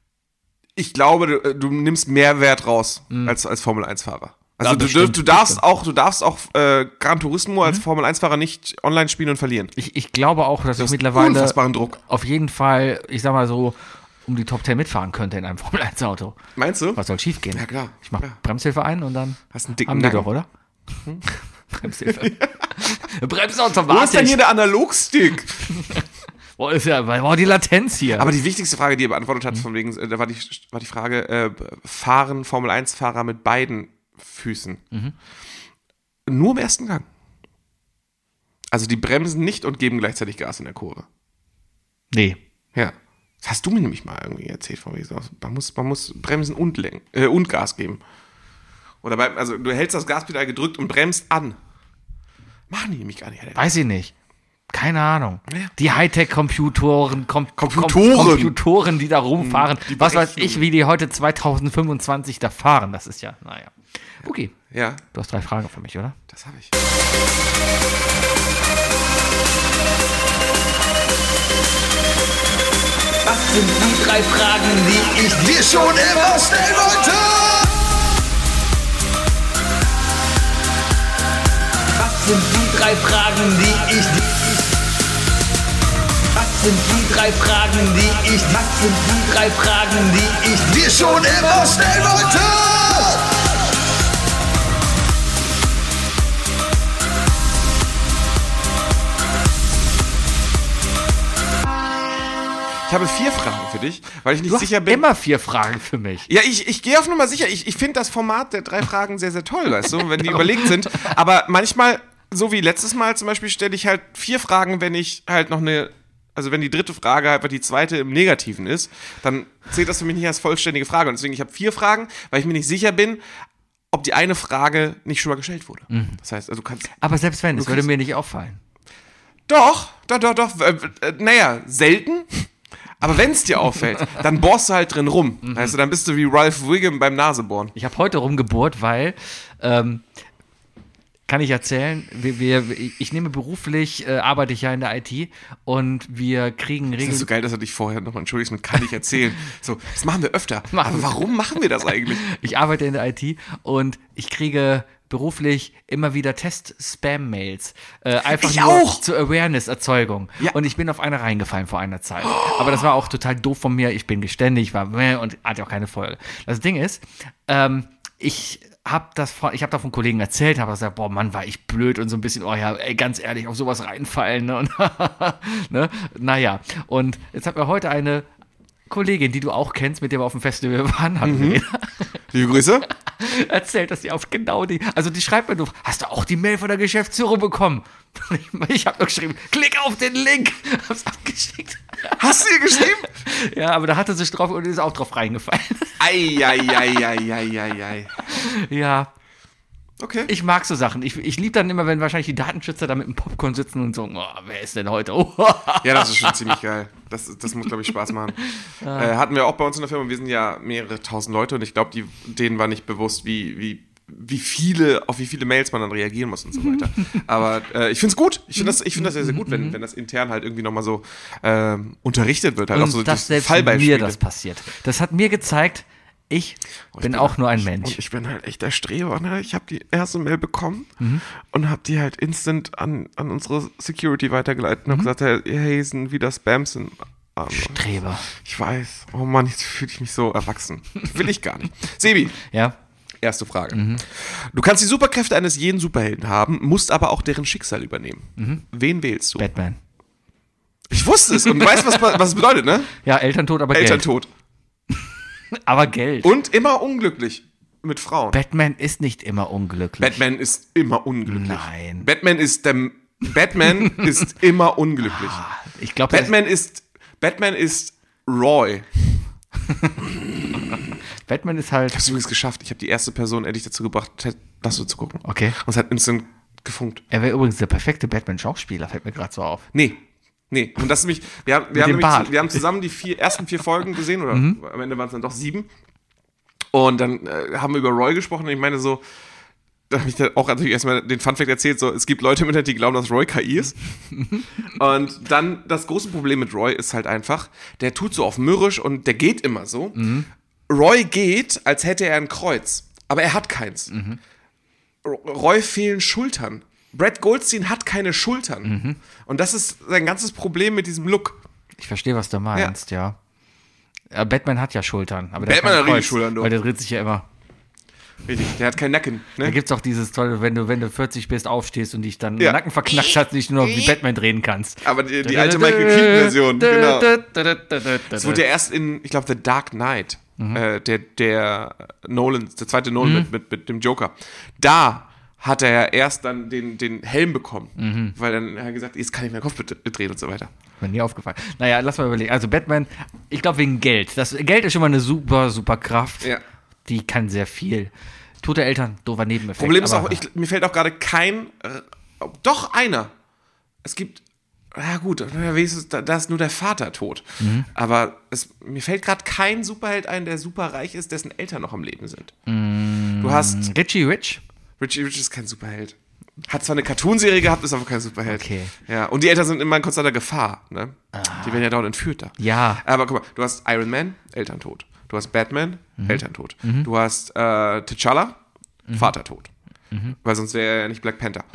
ich glaube, du nimmst mehr Wert raus als Formel 1-Fahrer. Also ja, du darfst auch Gran Turismo als Formel 1-Fahrer nicht online spielen und verlieren. Ich glaube auch, dass ich mittlerweile unfassbaren Druck. Auf jeden Fall, ich sag mal so, um die Top 10 mitfahren könnte in einem Formel 1-Auto. Meinst du? Was soll schief gehen? Ja, klar. Ich mach Bremshilfe ein und dann hast einen dicken haben die Nacken. doch, oder? Bremshilfe. Bremsautomatisch. Wo ist denn hier der Analogstick? Wo ist die Latenz hier? Aber die wichtigste Frage, die er beantwortet hat, von wegen, da war die Frage, fahren Formel 1-Fahrer mit beiden Füßen. Nur im ersten Gang. Also die bremsen nicht und geben gleichzeitig Gas in der Kurve. Nee. Ja. Das hast du mir nämlich mal irgendwie erzählt. Man muss bremsen und Gas geben. Oder also du hältst das Gaspedal gedrückt und bremst an. Machen die nämlich gar nicht. Weiß ich nicht. Keine Ahnung. Ja. Die Hightech-Computoren, die da rumfahren. Was weiß ich, wie die heute 2025 da fahren. Das ist ja, naja. Okay. Ja. Du hast 3 Fragen für mich, oder? Das habe ich. Was sind die 3 Fragen, die ich dir schon immer stellen wollte? Was sind die 3 Fragen, die ich dir... Was sind die 3 Fragen, die ich dir schon immer stellen wollte? habe 4 Fragen für dich, weil ich nicht Du sicher hast bin. immer 4 Fragen für mich. Ja, ich gehe auf Nummer sicher. Ich finde das Format der 3 Fragen sehr, sehr toll, weißt du, wenn die überlegt sind. Aber manchmal, so wie letztes Mal zum Beispiel, stelle ich halt 4 Fragen, wenn ich halt noch also wenn die dritte Frage halt die zweite im Negativen ist, dann zählt das für mich nicht als vollständige Frage. Und deswegen, ich habe 4 Fragen, weil ich mir nicht sicher bin, ob die eine Frage nicht schon mal gestellt wurde. Das heißt, also du kannst... Aber selbst wenn, es würde mir nicht auffallen. Doch. Naja, selten. Aber wenn es dir auffällt, dann bohrst du halt drin rum. Weißt du, dann bist du wie Ralph Wiggum beim Nasebohren. Ich habe heute rumgebohrt, weil, kann ich erzählen, ich nehme beruflich, arbeite ich ja in der IT und wir kriegen Das ist regelmäßig... so geil, dass du dich vorher nochmal entschuldigst mit kann ich erzählen. So, das machen wir öfter. Aber warum machen wir das eigentlich? Ich arbeite in der IT und ich kriege beruflich immer wieder Test-Spam-Mails. Einfach Ich nur auch! zur Awareness-Erzeugung. Ja. Und ich bin auf eine reingefallen vor einer Zeit. Aber das war auch total doof von mir. Ich bin geständig, war und hatte auch keine Folge. Das Ding ist, ich habe davon Kollegen erzählt, habe gesagt, boah, Mann, war ich blöd und so ein bisschen, oh ja, ey, ganz ehrlich, auf sowas reinfallen. Ne? Und ne? Naja, und jetzt hat mir heute eine Kollegin, die du auch kennst, mit der wir auf dem Festival waren, Liebe Grüße. erzählt, dass sie auf genau die, also die schreibt mir nur, hast du auch die Mail von der Geschäftsführung bekommen? Ich habe nur geschrieben, klick auf den Link, hab's abgeschickt. Hast du ihr geschrieben? Ja, aber da hatte sie drauf und ist auch drauf reingefallen. Ei. Ja, Okay. ich mag so Sachen. Ich liebe dann immer, wenn wahrscheinlich die Datenschützer da mit dem Popcorn sitzen und so, oh, wer ist denn heute? Oh. Ja, das ist schon ziemlich geil. Das muss, glaube ich, Spaß machen. Hatten wir auch bei uns in der Firma, wir sind ja mehrere tausend Leute und ich glaube, denen war nicht bewusst, auf wie viele Mails man dann reagieren muss und so weiter. Aber ich finde es gut. Ich finde das sehr, sehr gut, wenn das intern halt irgendwie nochmal so unterrichtet wird. Halt Und auch so das durch selbst mir Fallbeispiele. das passiert. Das hat mir gezeigt, ich bin auch nur ein Mensch. Und ich bin halt echt der Streber. Ne? Ich habe die erste Mail bekommen und habe die halt instant an unsere Security weitergeleitet und habe gesagt, hey, sind wieder Spams in Streber. Ich weiß. Oh Mann, jetzt fühle ich mich so erwachsen. Will ich gar nicht. Sebi, Ja. erste Frage. Du kannst die Superkräfte eines jeden Superhelden haben, musst aber auch deren Schicksal übernehmen. Wen wählst du? Batman. Ich wusste es und du weißt, was es bedeutet, ne? Ja, Elterntod, aber Eltern Geld. tot. Aber Geld. Und immer unglücklich mit Frauen. Batman ist nicht immer unglücklich. Batman ist immer unglücklich. Nein. Batman ist immer unglücklich. Ich glaube, Batman ist Roy. Batman ist halt. Ich hab's übrigens geschafft. Ich habe die erste Person endlich dazu gebracht, Ted Lasso zu gucken. Okay. Und es hat instant gefunkt. Er wäre übrigens der perfekte Batman-Schauspieler, fällt mir gerade so auf. Nee. Und das ist nämlich, wir dem Bart. haben zusammen die ersten 4 Folgen gesehen, oder am Ende waren es dann doch 7. Und dann haben wir über Roy gesprochen und ich meine so, da habe ich dann auch natürlich erstmal den Funfact erzählt, so, es gibt Leute im Internet, die glauben, dass Roy KI ist. Und dann, das große Problem mit Roy ist halt einfach, der tut so auf mürrisch und der geht immer so. Roy geht, als hätte er ein Kreuz, aber er hat keins. Roy fehlen Schultern. Brad Goldstein hat keine Schultern. Und das ist sein ganzes Problem mit diesem Look. Ich verstehe, was du meinst, ja. Batman hat ja Schultern. Aber Batman der hat richtig Schultern, du. Weil der dreht sich ja immer. Richtig, der hat keinen Nacken. Da Ne? gibt's auch dieses tolle, wenn du 40 bist, aufstehst und dich dann Ja. den Nacken verknackt hast, nicht nur wie Batman drehen kannst. Aber die alte Michael Keaton-Version, genau. Das wurde ja erst in, ich glaube, The Dark Knight, der Nolan, der zweite Nolan mit dem Joker. Da hat er ja erst dann den Helm bekommen, weil dann hat er gesagt, jetzt kann ich meinen Kopf drehen und so weiter. Mir nie aufgefallen. Naja, lass mal überlegen. Also Batman, ich glaube wegen Geld. Das Geld ist schon mal eine super Kraft. Ja. Die kann sehr viel. Tote Eltern, doofer Nebeneffekt. Problem ist aber- auch, mir fällt auch gerade kein, doch einer. Es gibt, ja gut, wenigstens, da ist nur der Vater tot. Aber mir fällt gerade kein Superheld ein, der super reich ist, dessen Eltern noch am Leben sind. Du hast, Richie Rich? Richie ist kein Superheld. Hat zwar eine Cartoonserie gehabt, ist aber kein Superheld. Okay. Ja, und die Eltern sind immer in konstanter Gefahr. Ne? Die werden ja dauernd entführt da. Ja. Aber guck mal, du hast Iron Man, Eltern tot. Du hast Batman, Eltern tot. Du hast T'Challa, Vater tot. Weil sonst wäre er ja nicht Black Panther.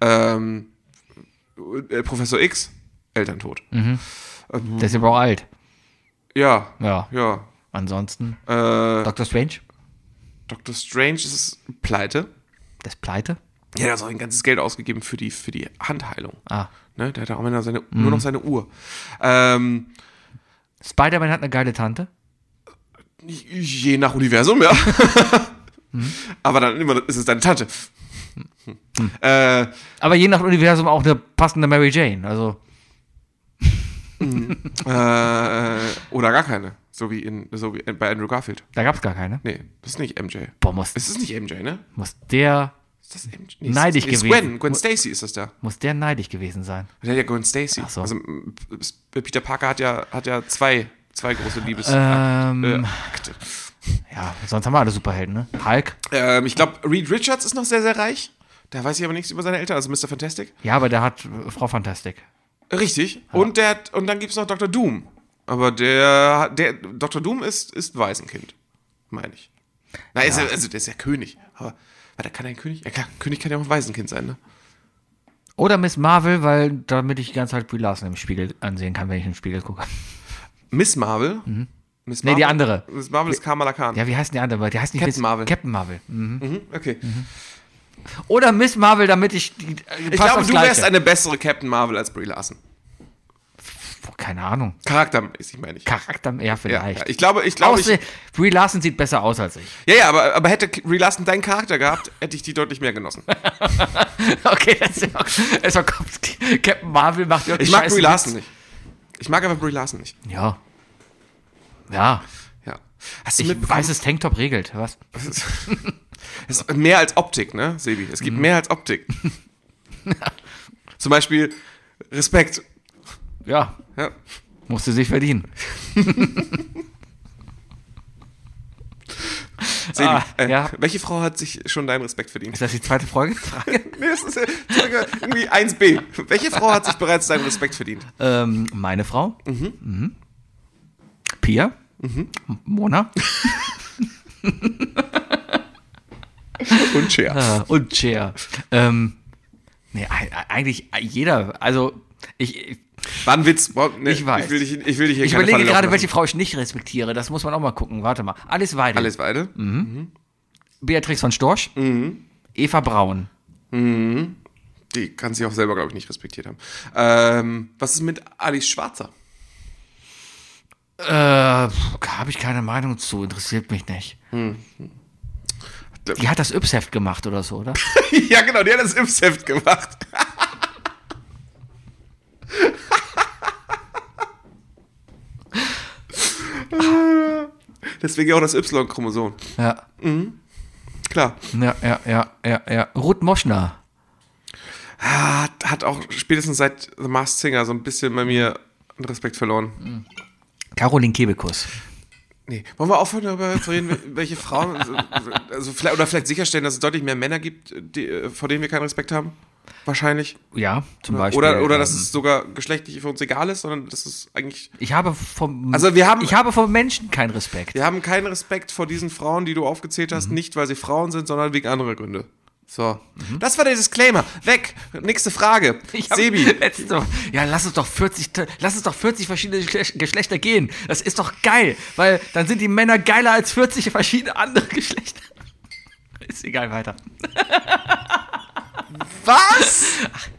Professor X, Eltern tot. Der ist aber auch alt. Ja. Ja. Ja. Ansonsten. Doctor Dr. Strange? Strange ist pleite. Der ist pleite? Ja, der hat auch ein ganzes Geld ausgegeben für die Handheilung. Ah. Ne? Der hat auch nur noch seine Uhr. Spider-Man hat eine geile Tante. Je nach Universum, ja. Aber dann immer ist es deine Tante. Aber je nach Universum auch eine passende Mary Jane. Also. Oder gar keine. So wie bei Andrew Garfield. Da gab's gar keine. Nee, das ist nicht MJ. Boah, Es ist nicht MJ, ne? muss der Ist das MJ? Nee, neidisch ist gewesen. Gwen Stacy ist das da. Muss der neidisch gewesen sein. Der hat ja Gwen Stacy. Ach so. Also Peter Parker hat ja zwei große Akte. Ja, sonst haben wir alle Superhelden, ne? Hulk. Ich glaube, Reed Richards ist noch sehr, sehr reich. Da weiß ich aber nichts über seine Eltern, also Mr. Fantastic. Ja, aber der hat Frau Fantastic. Richtig. Ja. Und dann gibt es noch Dr. Doom. Aber der Dr. Doom ist Waisenkind, meine ich. Na, der ist ja König. Aber der kann ein König? Ja, klar, König kann ja auch ein Waisenkind sein, ne? Oder Miss Marvel, damit ich die ganze Zeit Brie Larson im Spiegel ansehen kann, wenn ich im Spiegel gucke. Miss Marvel? Mhm. Miss Nee, Marvel? die andere. Miss Marvel ist Kamala Khan. Ja, wie heißt denn die andere? Die heißt nicht Captain Marvel. Captain Marvel. Mhm. Okay. Oder Miss Marvel, damit ich die. Ich glaube, du wärst eine bessere Captain Marvel als Brie Larson. Keine Ahnung. Charaktermäßig, meine ich. Charakter, ja, vielleicht. Ja. Ich glaube, Brie Larson sieht besser aus als ich. Ja, aber hätte Brie Larson deinen Charakter gehabt, hätte ich die deutlich mehr genossen. Okay, das ist auch Captain Marvel macht wirklich Ich mag Scheiße Brie Larson mit. nicht. Ich mag aber Brie Larson nicht. Ja. Ja. Ja. Hast du Ich mitbekommen? weiß, es Tanktop regelt. Was? Es ist mehr als Optik, ne, Sebi? Es gibt mehr als Optik. Zum Beispiel Respekt. Ja. Ja. Musste sich verdienen. Sebi, ja. welche Frau hat sich schon deinen Respekt verdient? Ist das die zweite Frage? Nee, das ist irgendwie 1b. Welche Frau hat sich bereits deinen Respekt verdient? Meine Frau. Pia. Mona. Und Cher. Und Cher. Nee, eigentlich jeder. Also, War ein Witz. Nee, Ich weiß. Ich will dich hier ich keine überlege Falle gerade, laufen welche lassen. Frau ich nicht respektiere. Das muss man auch mal gucken. Warte mal. Alice Weidel. Alles weiter. Beatrix von Storch. Eva Braun. Die kann sich auch selber, glaube ich, nicht respektiert haben. Was ist mit Alice Schwarzer? Habe ich keine Meinung zu. Interessiert mich nicht. Die hat das Yps-Heft gemacht oder so, oder? Ja, genau, die hat das Yps-Heft gemacht. Deswegen auch das Y-Chromosom. Ja. Klar. Ja. Ruth Moschner. Hat auch spätestens seit The Masked Singer so ein bisschen bei mir einen Respekt verloren. Caroline Kebekus. Nee. Wollen wir aufhören, darüber zu reden, welche Frauen, also vielleicht sicherstellen, dass es deutlich mehr Männer gibt, vor denen wir keinen Respekt haben? Wahrscheinlich. Ja, zum Beispiel. Oder dass es sogar geschlechtlich für uns egal ist, sondern dass es eigentlich. Ich habe vom Menschen keinen Respekt. Wir haben keinen Respekt vor diesen Frauen, die du aufgezählt hast, nicht weil sie Frauen sind, sondern wegen anderer Gründe. So. Das war der Disclaimer. Weg. Nächste Frage. Sebi. Lass uns doch 40 verschiedene Geschlechter gehen. Das ist doch geil, weil dann sind die Männer geiler als 40 verschiedene andere Geschlechter. Ist egal, weiter. Was?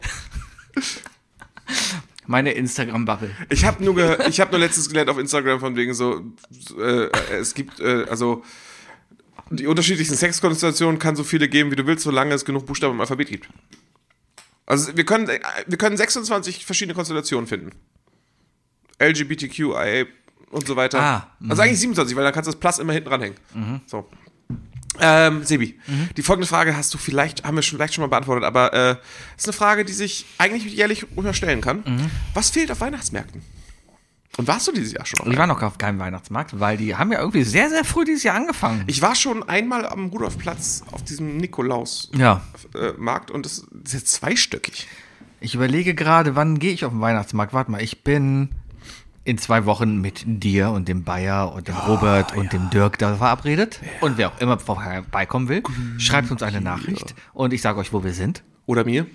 Meine Instagram-Bubble. Ich habe nur letztens gelernt auf Instagram von wegen es gibt, die unterschiedlichsten Sexkonstellationen kann so viele geben, wie du willst, solange es genug Buchstaben im Alphabet gibt. Also wir können 26 verschiedene Konstellationen finden. LGBTQIA und so weiter. Also eigentlich 27, weil dann kannst du das Plus immer hinten ranhängen. So. Sebi, die folgende Frage haben wir vielleicht schon mal beantwortet, aber ist eine Frage, die sich eigentlich jährlich unterstellen kann. Was fehlt auf Weihnachtsmärkten? Und warst du dieses Jahr schon? Ich war noch auf keinem Weihnachtsmarkt, weil die haben ja irgendwie sehr, sehr früh dieses Jahr angefangen. Ich war schon einmal am Rudolfplatz auf diesem Nikolaus-Markt und das ist jetzt zweistöckig. Ich überlege gerade, wann gehe ich auf den Weihnachtsmarkt? Warte mal, ich bin in 2 Wochen mit dir und dem Bayer und dem Robert und dem Dirk da verabredet. Ja. Und wer auch immer vorbeikommen will, schreibt uns eine Nachricht und ich sage euch, wo wir sind. Oder mir.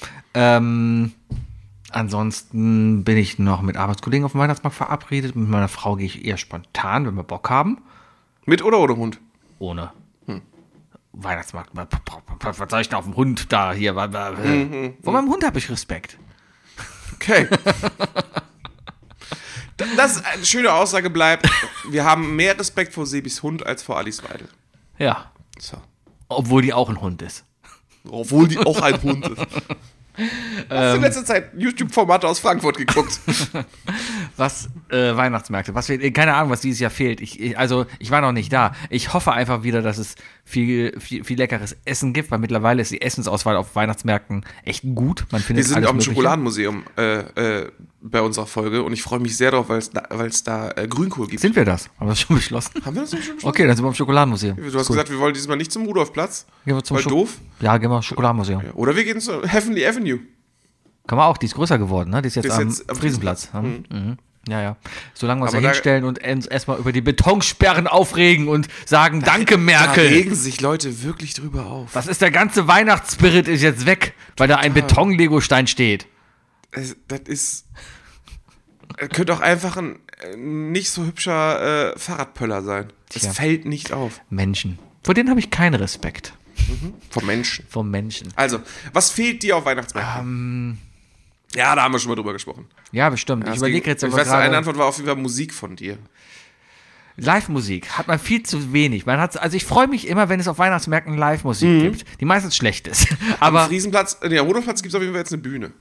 Ansonsten bin ich noch mit Arbeitskollegen auf dem Weihnachtsmarkt verabredet. Mit meiner Frau gehe ich eher spontan, wenn wir Bock haben. Mit oder ohne Hund? Ohne. Weihnachtsmarkt. Was soll ich denn auf dem Hund da hier? Vor meinem Hund habe ich Respekt. Okay. das eine schöne Aussage bleibt, wir haben mehr Respekt vor Sebis Hund als vor Alice Weidel. Ja. So. Obwohl die auch ein Hund ist. Obwohl die auch ein Hund ist. Hast du in letzter Zeit YouTube-Formate aus Frankfurt geguckt? Was Weihnachtsmärkte, keine Ahnung, was dieses Jahr fehlt. Ich war noch nicht da. Ich hoffe einfach wieder, dass es viel leckeres Essen gibt, weil mittlerweile ist die Essensauswahl auf Weihnachtsmärkten echt gut. Man findet Wir sind alles am Mögliche. Schokoladenmuseum bei unserer Folge und ich freue mich sehr drauf, weil es da Grünkohl gibt. Sind wir das? Haben wir das schon beschlossen? Haben wir das schon beschlossen? Okay, dann sind wir am Schokoladenmuseum. Du hast gesagt, wir wollen diesmal nicht zum Rudolfplatz. Gehen wir zum weil doof. Ja, gehen wir zum Schokoladenmuseum. Ja, oder wir gehen zur Heavenly Avenue. Kann man auch, die ist größer geworden, ne? Die ist jetzt am am Friesenplatz. Mhm. Ja. Solange wir uns Aber da hinstellen und erstmal über die Betonsperren aufregen und sagen, danke Merkel. Da regen sich Leute wirklich drüber auf. Was ist der ganze Weihnachtsspirit ist jetzt weg, weil da ein Beton-Legostein steht. Das ist... könnte auch einfach ein nicht so hübscher Fahrradpöller sein. Das Tja. fällt nicht auf. Menschen. Vor denen habe ich keinen Respekt. Vom Menschen. Vom Menschen. Also, was fehlt dir auf Weihnachtsmärkten? Ja, da haben wir schon mal drüber gesprochen. Ja, bestimmt. Ich überlege jetzt ich aber weiß, eine gerade. Antwort war auf jeden Fall Musik von dir. Live-Musik hat man viel zu wenig. Also ich freue mich immer, wenn es auf Weihnachtsmärkten Live-Musik gibt, die meistens schlecht ist. Aber Am Friesenplatz, Rudolfplatz gibt es auf jeden Fall jetzt eine Bühne.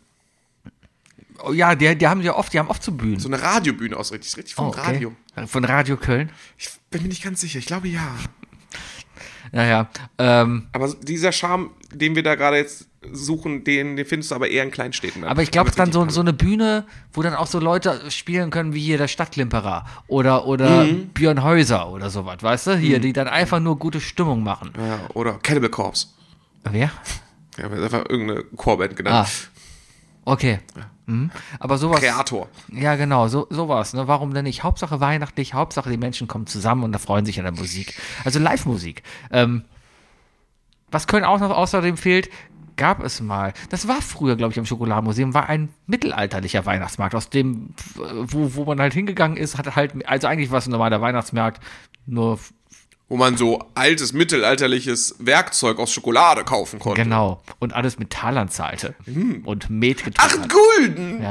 oh ja, die haben oft so Bühnen. So eine Radiobühne aus, richtig vom Radio. Von Radio Köln. Ich bin mir nicht ganz sicher, ich glaube ja. Ja. Aber dieser Charme, den wir da gerade jetzt suchen, den findest du aber eher in Kleinstädten. Aber ich glaube, dann so eine Bühne, wo dann auch so Leute spielen können, wie hier der Stadtklimperer oder Björn Häuser oder sowas, weißt du? Hier, die dann einfach nur gute Stimmung machen. Ja, oder Cannibal Corpse. Wer? Ja, einfach irgendeine Chorband genannt. Okay. Aber sowas. Kreator. Ja, genau, sowas. Ne? Warum denn nicht? Hauptsache weihnachtlich, Hauptsache die Menschen kommen zusammen und da freuen sich an der Musik. Also Live-Musik. Was Köln auch noch außerdem fehlt, gab es mal. Das war früher, glaube ich, am Schokoladenmuseum, war ein mittelalterlicher Weihnachtsmarkt, aus dem, wo man halt hingegangen ist, hatte halt, also eigentlich war es ein normaler Weihnachtsmarkt, nur. Wo man so altes, mittelalterliches Werkzeug aus Schokolade kaufen konnte. Genau. Und alles mit Talern zahlte. Und Met getrunken 8 hat. Gulden!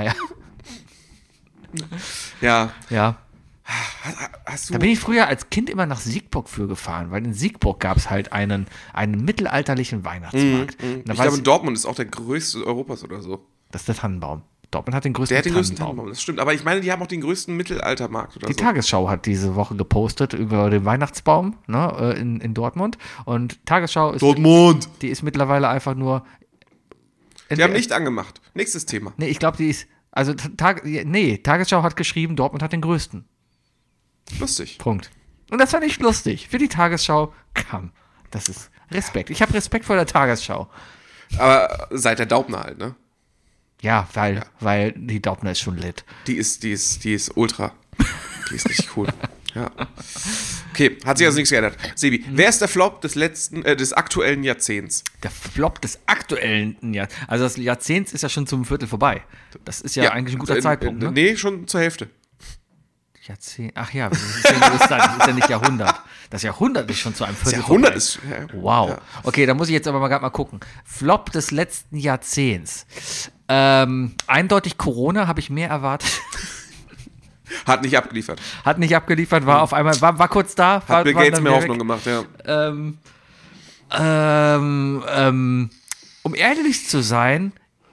Ja. Ja. Hast du... Da bin ich früher als Kind immer nach Siegburg für gefahren, weil in Siegburg gab es halt einen mittelalterlichen Weihnachtsmarkt. Ich glaube, Dortmund ist auch der größte Europas oder so. Das ist der Tannenbaum. Dortmund hat den größten Der hat den größten Tannenbaum. Tannenbaum, das stimmt. Aber ich meine, die haben auch den größten Mittelaltermarkt oder Die so. Tagesschau hat diese Woche gepostet über den Weihnachtsbaum, ne, in Dortmund. Und Tagesschau ist, Dortmund! die ist mittlerweile einfach nur. Die haben Licht angemacht. Nächstes Thema. Nee, ich glaube, die ist. Also, Tagesschau hat geschrieben, Dortmund hat den größten. Lustig. Punkt. Und das fand ich lustig. Für die Tagesschau kam. Das ist Respekt. Ich habe Respekt vor der Tagesschau. Aber seit der Daubner halt, ne? Ja, weil die Daubner ist schon lit. Die ist ultra. Die ist richtig cool. Ja. Okay, hat sich also nichts geändert. Sebi, wer ist der Flop des aktuellen Jahrzehnts? Der Flop des aktuellen Jahrzehnts. Also das Jahrzehnt ist ja schon zum Viertel vorbei. Das ist ja eigentlich ein guter Zeitpunkt, ne? Nee, schon zur Hälfte. Jahrzehnt. Ach ja, das ist ja nicht Jahrhundert. Das Jahrhundert ist schon zu einem Viertel Jahrhundert vorbei. ist... Wow. Ja. Okay, da muss ich jetzt aber mal gerade mal gucken. Flop des letzten Jahrzehnts. Eindeutig Corona, habe ich mehr erwartet. Hat nicht abgeliefert. Hat nicht abgeliefert, war auf einmal, war kurz da. Hat Bill Gates dann mehr wieder Hoffnung weg. gemacht, ja. Um ehrlich zu sein,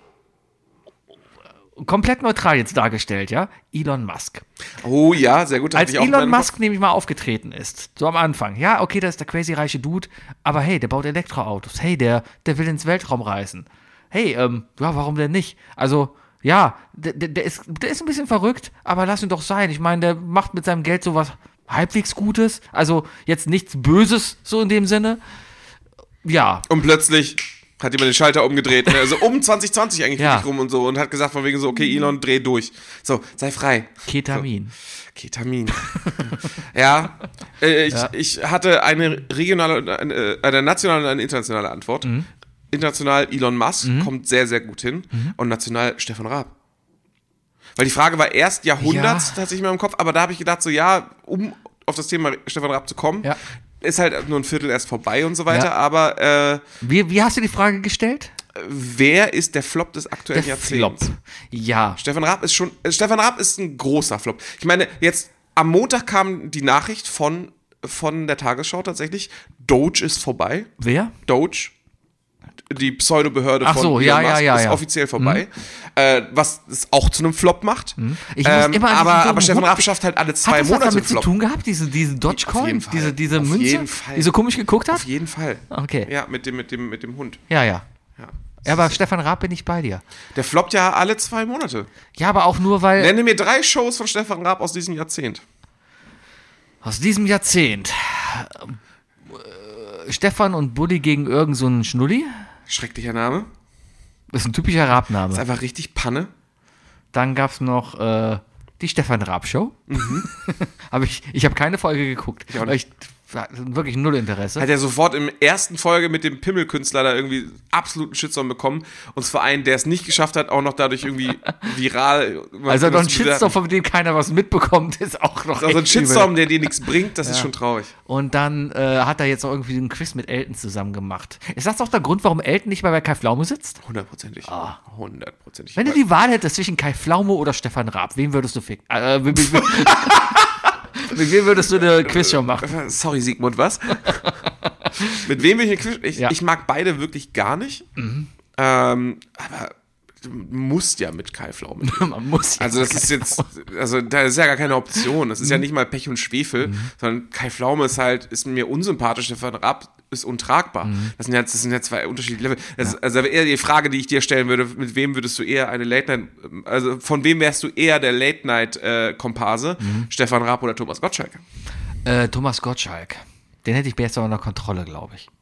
komplett neutral jetzt dargestellt, ja? Elon Musk. Oh ja, sehr gut. Als Elon Musk nämlich mal aufgetreten ist, so am Anfang, ja, okay, das ist der crazy reiche Dude, aber hey, der baut Elektroautos, hey, der will ins Weltraum reisen. Hey, ja, warum denn nicht? Also, ja, der ist ein bisschen verrückt, aber lass ihn doch sein. Ich meine, der macht mit seinem Geld sowas halbwegs Gutes, also jetzt nichts Böses, so in dem Sinne. Ja. Und plötzlich hat jemand den Schalter umgedreht, ne? Also um 2020 eigentlich Ja. richtig rum und so und hat gesagt von wegen so, okay, Elon, dreh durch. So, sei frei. Ketamin. Ketamin. Ja, ich hatte eine regionale, eine nationale und eine internationale Antwort. International Elon Musk kommt sehr, sehr gut hin und national Stefan Raab. Weil die Frage war erst Jahrhunderts, tatsächlich mal im Kopf, aber da habe ich gedacht so, ja, um auf das Thema Stefan Raab zu kommen, ist halt nur ein Viertel erst vorbei und so weiter, Ja. aber Wie hast du die Frage gestellt? wer ist der Flop des aktuellen Jahrzehnts? Flop. Ja. Stefan Raab ist ein großer Flop. Ich meine, jetzt am Montag kam die Nachricht von der Tagesschau tatsächlich, Doge ist vorbei. Wer? Doge. Die Pseudobehörde von so, Elon Musk ja. ist offiziell vorbei. Was es auch zu einem Flop macht. Ich muss immer an aber Stefan Raab schafft halt alle 2 Hat das Monate was damit einen Flop. zu tun gehabt, diesen Dogecoin, diese Auf Münze, jeden Fall. die so komisch geguckt hat? Auf jeden Fall. Okay. Ja, mit dem Hund. Ja. Ja. Ja, aber Stefan Raab bin ich bei dir. Der floppt ja alle 2 Monate. Ja, aber auch nur, weil Nenne mir 3 Shows von Stefan Raab aus diesem Jahrzehnt. aus diesem Jahrzehnt Stefan und Buddy gegen irgend so einen Schnulli. Schrecklicher Name. Das ist ein typischer Raab-Name. Ist einfach richtig Panne. Dann gab es noch die Stefan Raab Show. Aber ich habe keine Folge geguckt. Ich auch Weil nicht. ich hatte wirklich null Interesse. Hat er sofort in der ersten Folge mit dem Pimmelkünstler da irgendwie absoluten Shitstorm bekommen. Und zwar einen, der es nicht geschafft hat, auch noch dadurch irgendwie viral. Also noch ein Shitstorm, von dem keiner was mitbekommt, ist auch noch Also ein echt Shitstorm, übel. der dir nichts bringt, das ist schon traurig. Und dann hat er jetzt auch irgendwie einen Quiz mit Elton zusammen gemacht. Ist das auch der Grund, warum Elton nicht mehr bei Kai Pflaume sitzt? 100%. 100%. Wenn du die Wahl hättest zwischen Kai Pflaume oder Stefan Raab, wen würdest du ficken? Mit wem würdest du eine Quizshow machen? Sorry, Sigmund, was? Mit wem will ich eine Quiz? Ja. Ich mag beide wirklich gar nicht. Aber du musst ja mit Kai Pflaume. Man muss ja. Also das ist jetzt, also da ist ja gar keine Option. Das ist ja nicht mal Pech und Schwefel, sondern Kai Pflaume ist mir unsympathisch, Stefan Raab ist untragbar. Das sind ja 2 unterschiedliche Level. Also eher die Frage, die ich dir stellen würde, mit wem würdest du eher eine Late-Night, also von wem wärst du eher der Late-Night-Komparse? Stefan Raab oder Thomas Gottschalk? Thomas Gottschalk. Den hätte ich besser unter Kontrolle, glaube ich.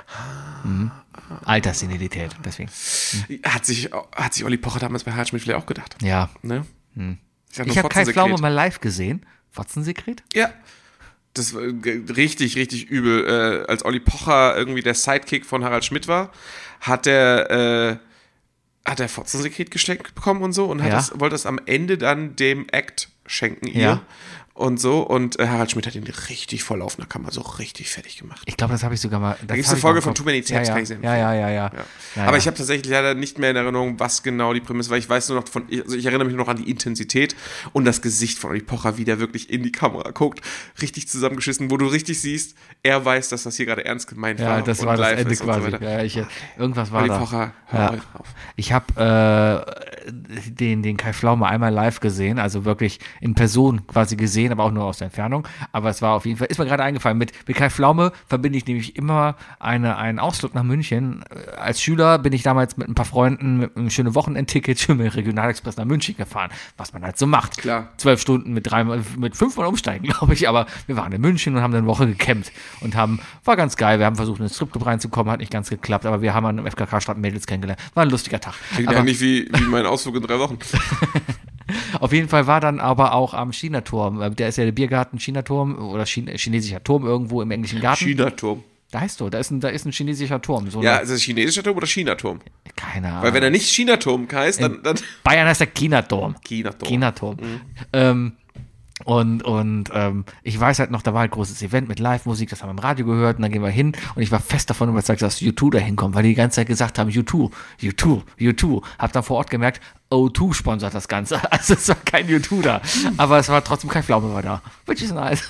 Alterssenilität, deswegen. Hat sich Olli Pocher damals bei Harald Schmidt vielleicht auch gedacht. Ja. Ne? Ich habe Kai Pflaume mal live gesehen. Fotzensekret? Ja. Das war richtig, richtig übel. Als Olli Pocher irgendwie der Sidekick von Harald Schmidt war, hat er Fotzensekret geschenkt bekommen und so und wollte es am Ende dann dem Act schenken ihr. Ja. Und so, und Harald Schmidt hat ihn richtig voll auf einer Kamera so richtig fertig gemacht. Ich glaube, das habe ich sogar mal. Da gibt es eine Folge von Too Many Tabs, kann ich sehen. Ja. Aber ich habe tatsächlich leider nicht mehr in Erinnerung, was genau die Prämisse war. Ich weiß nur noch ich erinnere mich nur noch an die Intensität und das Gesicht von Olli Pocher, wie der wirklich in die Kamera guckt, richtig zusammengeschissen, wo du richtig siehst, er weiß, dass das hier gerade ernst gemeint war. Ja, das und war das live Ende ist und quasi. so weiter. Irgendwas war Olli da. Pocher, hör mal drauf. Ich habe den Kai Pflaume einmal live gesehen, also wirklich in Person quasi gesehen, aber auch nur aus der Entfernung. Aber es war auf jeden Fall, ist mir gerade eingefallen, mit Kai Pflaume verbinde ich nämlich immer einen Ausflug nach München. Als Schüler bin ich damals mit ein paar Freunden mit einem schönen Wochenendticket schön mit dem Regionalexpress nach München gefahren, was man halt so macht. Klar. 12 Stunden mit 5-mal umsteigen, glaube ich, aber wir waren in München und haben eine Woche gecampt und war ganz geil. Wir haben versucht, in den Stripclub reinzukommen, hat nicht ganz geklappt, aber wir haben an einem FKK-Stadt Mädels kennengelernt. War ein lustiger Tag. Klingt ja nicht wie mein Ausflug in 3 Wochen. Auf jeden Fall war dann aber auch am China-Turm, der ist ja der Biergarten China-Turm oder chinesischer Turm irgendwo im englischen Garten. China-Turm. Da ist ein chinesischer Turm. So Ja, ist das chinesischer Turm oder China-Turm? keine Ahnung. Weil wenn er nicht China-Turm heißt, dann Bayern heißt der China-Turm. China-Turm. China-Turm. Und ich weiß halt noch, da war halt ein großes Event mit Live-Musik, das haben wir im Radio gehört und dann gehen wir hin und ich war fest davon überzeugt, dass U2 da hinkommt, weil die ganze Zeit gesagt haben, U2. Hab dann vor Ort gemerkt, O2 sponsert das Ganze. Also es war kein U2 da, aber es war trotzdem kein Pflaume war da. Which is nice.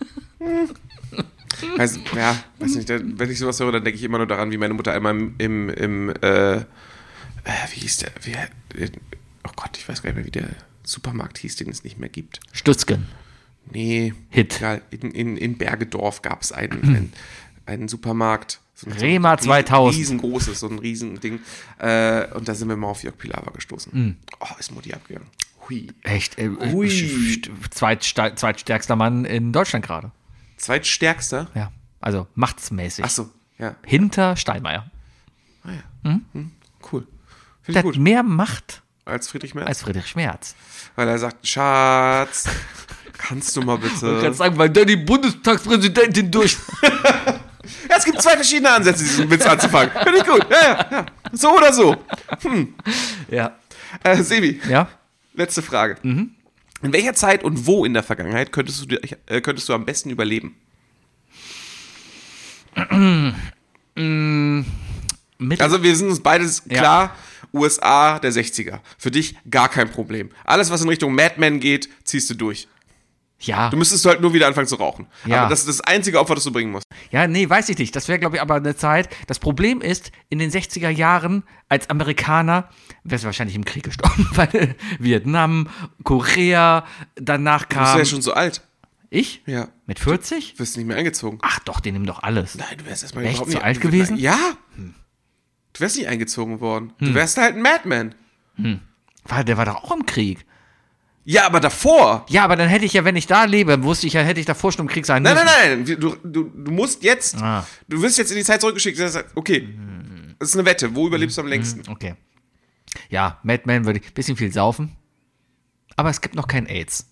Weiß nicht, wenn ich sowas höre, dann denke ich immer nur daran, wie meine Mutter einmal wie hieß der, oh Gott, ich weiß gar nicht mehr, wie der Supermarkt hieß, den es nicht mehr gibt. Stutzgen. Nee. Hit. Egal, in Bergedorf gab es einen Supermarkt. So Rema 2000. Riesengroßes, so ein Riesending. Und da sind wir mal auf Jörg Pilawa gestoßen. Oh, ist Mutti abgegangen. Hui. Echt? Hui. Zweitstärkster Mann in Deutschland gerade. Zweitstärkster? Ja, also machtsmäßig. Ach so, ja. Hinter Steinmeier. Ah ja. Cool. Finde Der ich gut. hat mehr Macht Als Friedrich Merz. als Friedrich Merz. Weil er sagt, Schatz, kannst du mal bitte... Du kannst sagen, weil der die Bundestagspräsidentin durch... Ja, es gibt 2 verschiedene Ansätze, diesen Witz anzufangen. Finde ich gut. Ja. So oder so. Ja. Sebi, Ja? letzte Frage. In welcher Zeit und wo in der Vergangenheit könntest du am besten überleben? Also wir sind uns beides klar, USA der 60er. Für dich gar kein Problem. Alles, was in Richtung Mad Men geht, ziehst du durch. Ja. Du müsstest halt nur wieder anfangen zu rauchen. Ja. Aber das ist das einzige Opfer, das du bringen musst. Ja, nee, weiß ich nicht. Das wäre, glaube ich, aber eine Zeit. Das Problem ist, in den 60er Jahren als Amerikaner wärst du wahrscheinlich im Krieg gestorben, weil Vietnam, Korea, danach Du bist kam... ja schon so alt. Ich? Ja. Mit 40? Du wirst nicht mehr eingezogen. Ach doch, die nehmen doch alles. Nein, du wärst erstmal Echt überhaupt so nicht alt gewesen? Ja. Du wärst nicht eingezogen worden. Du wärst halt ein Madman. Der war doch auch im Krieg. Ja, aber davor. Ja, aber dann hätte ich ja, wenn ich da lebe, wusste ich ja, hätte ich davor schon im Krieg sein müssen. Nein. Du musst jetzt. Ah. Du wirst jetzt in die Zeit zurückgeschickt. Das heißt, okay, das ist eine Wette. Wo überlebst du am längsten? Okay. Ja, Mad Men würde ich ein bisschen viel saufen. Aber es gibt noch kein AIDS.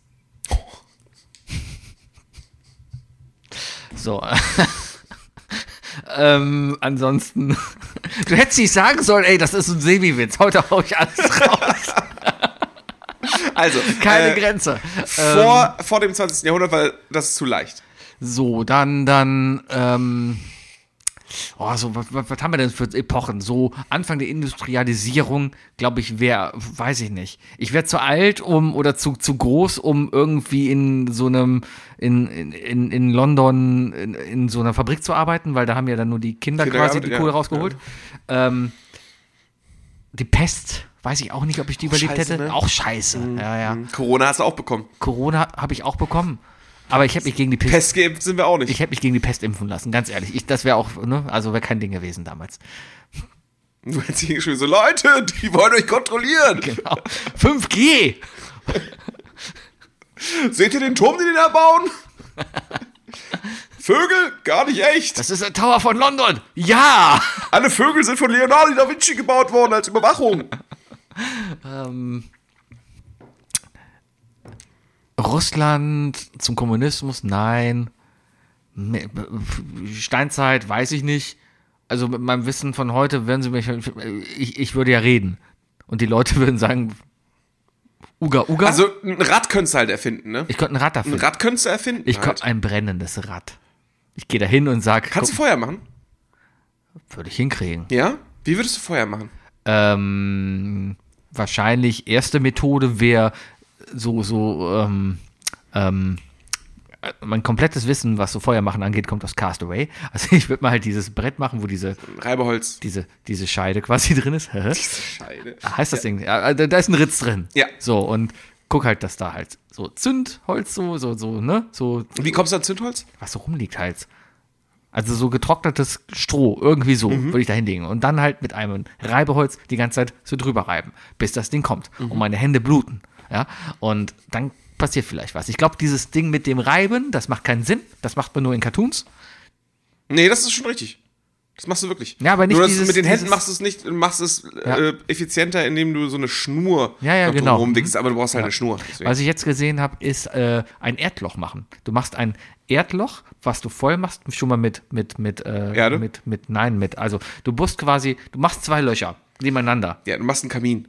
So. Ansonsten. Du hättest nicht sagen sollen, ey, das ist ein Sebi-Witz. Heute hau ich alles raus. Also. Keine Grenze. Vor dem 20. Jahrhundert, weil das ist zu leicht. So, dann, was haben wir denn für Epochen? So, Anfang der Industrialisierung, glaube ich, weiß ich nicht. Ich wäre zu alt oder zu groß, um irgendwie in so einem, in London, in so einer Fabrik zu arbeiten, weil da haben ja dann nur die Kinder quasi die Kohle rausgeholt. Ja. Die Pest, weiß ich auch nicht, ob ich die überlebt hätte. Ne? Auch scheiße. Ja. Corona hast du auch bekommen. Corona habe ich auch bekommen. Aber ich habe mich gegen die Pest geimpft sind wir auch nicht. Ich hätte mich gegen die Pest impfen lassen, ganz ehrlich. Das wäre auch, ne, also wäre kein Ding gewesen damals. Du hättest hier geschrieben, so Leute, die wollen euch kontrollieren. Genau. 5G! Seht ihr den Turm, den die da bauen? Vögel? Gar nicht echt. Das ist der Tower von London. Ja! Alle Vögel sind von Leonardo da Vinci gebaut worden als Überwachung. Russland zum Kommunismus? Nein. Steinzeit? Weiß ich nicht. Also mit meinem Wissen von heute würden sie mich, ich würde ja reden. Und die Leute würden sagen, Uga. Also ein Rad könntest du halt erfinden, ne? Ich könnte ein Rad erfinden. Ein Rad könntest du erfinden. Ich könnte ein brennendes Rad. Ich gehe da hin und sage, kannst du Feuer machen? Würde ich hinkriegen. Ja? Wie würdest du Feuer machen? Wahrscheinlich erste Methode wäre mein komplettes Wissen, was so Feuer machen angeht, kommt aus Castaway. Also ich würde mal halt dieses Brett machen, wo diese Reibeholz. Diese Scheide quasi drin ist. Diese Scheide. Heißt das Ding? Ja, da ist ein Ritz drin. Ja. So, und guck halt, dass da halt so Zündholz ne? So. Wie kommst du an Zündholz? Was so rumliegt halt. Also so getrocknetes Stroh, irgendwie so, würde ich da hinlegen. Und dann halt mit einem Reibeholz die ganze Zeit so drüber reiben, bis das Ding kommt. Und meine Hände bluten. Ja? Und dann passiert vielleicht was. Ich glaube, dieses Ding mit dem Reiben, das macht keinen Sinn. Das macht man nur in Cartoons. Nee, das ist schon richtig. Das machst du wirklich. Ja, aber nicht nur, dieses, mit den Händen machst du es nicht, du machst es effizienter, indem du so eine Schnur genau. rumwickelst, aber du brauchst halt eine Schnur. Deswegen. Was ich jetzt gesehen habe, ist ein Erdloch machen. Du machst ein Erdloch, was du voll machst, schon mal mit Erde? Also du machst 2 Löcher nebeneinander. Ja, du machst einen Kamin.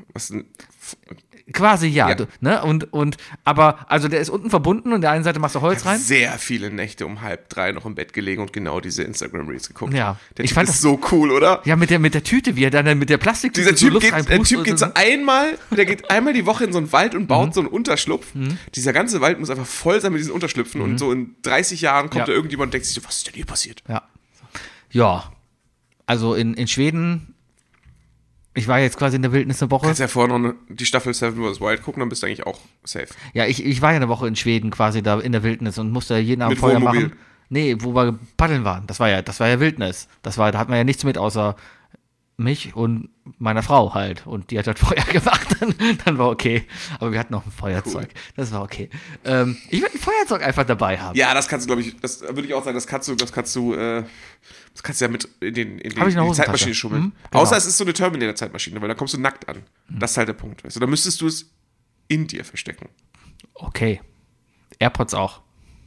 Quasi ja. Ne? Aber der ist unten verbunden und der einen Seite machst du Holz rein. Sehr viele Nächte um 2:30 noch im Bett gelegen und genau diese Instagram-Reels geguckt. Ja. Der Typ ist so cool, oder? Ja, mit der Tüte, wie er dann mit der Plastiktüte Dieser Typ geht einmal die Woche in so einen Wald und baut so einen Unterschlupf. Dieser ganze Wald muss einfach voll sein mit diesen Unterschlüpfen und so in 30 Jahren kommt da irgendjemand und denkt sich so, was ist denn hier passiert? Ja. Also in Schweden. Ich war jetzt quasi in der Wildnis eine Woche. Du kannst ja vorher noch die Staffel Seven vs. Wild gucken, dann bist du eigentlich auch safe. Ja, ich war ja eine Woche in Schweden quasi da in der Wildnis und musste jeden Abend Mit Feuer Wohnmobil? machen. Nee, wo wir paddeln waren. Das war ja Wildnis. Da hat man ja nichts mit, außer mich und meiner Frau halt. Und die hat halt Feuer gemacht, dann war okay. Aber wir hatten noch ein Feuerzeug. Cool. Das war okay. Ich würde ein Feuerzeug einfach dabei haben. Ja, das kannst du, glaube ich, das würde ich auch sagen, das kannst du ja mit in die Zeitmaschine schummeln. Genau. Außer es ist so eine Terminator-Zeitmaschine, weil da kommst du nackt an. Das ist halt der Punkt. Weißt du? Da müsstest du es in dir verstecken. Okay. AirPods auch.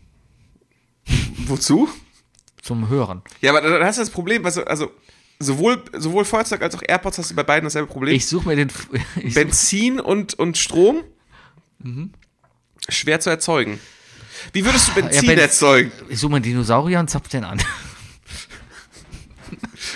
Wozu? Zum Hören. Ja, aber da hast du das Problem, weißt du, also sowohl Feuerzeug als auch AirPods hast du bei beiden dasselbe Problem. Ich suche mir Benzin und Strom schwer zu erzeugen. Wie würdest du Benzin erzeugen? Ich suche mir einen Dinosaurier und zapf den an.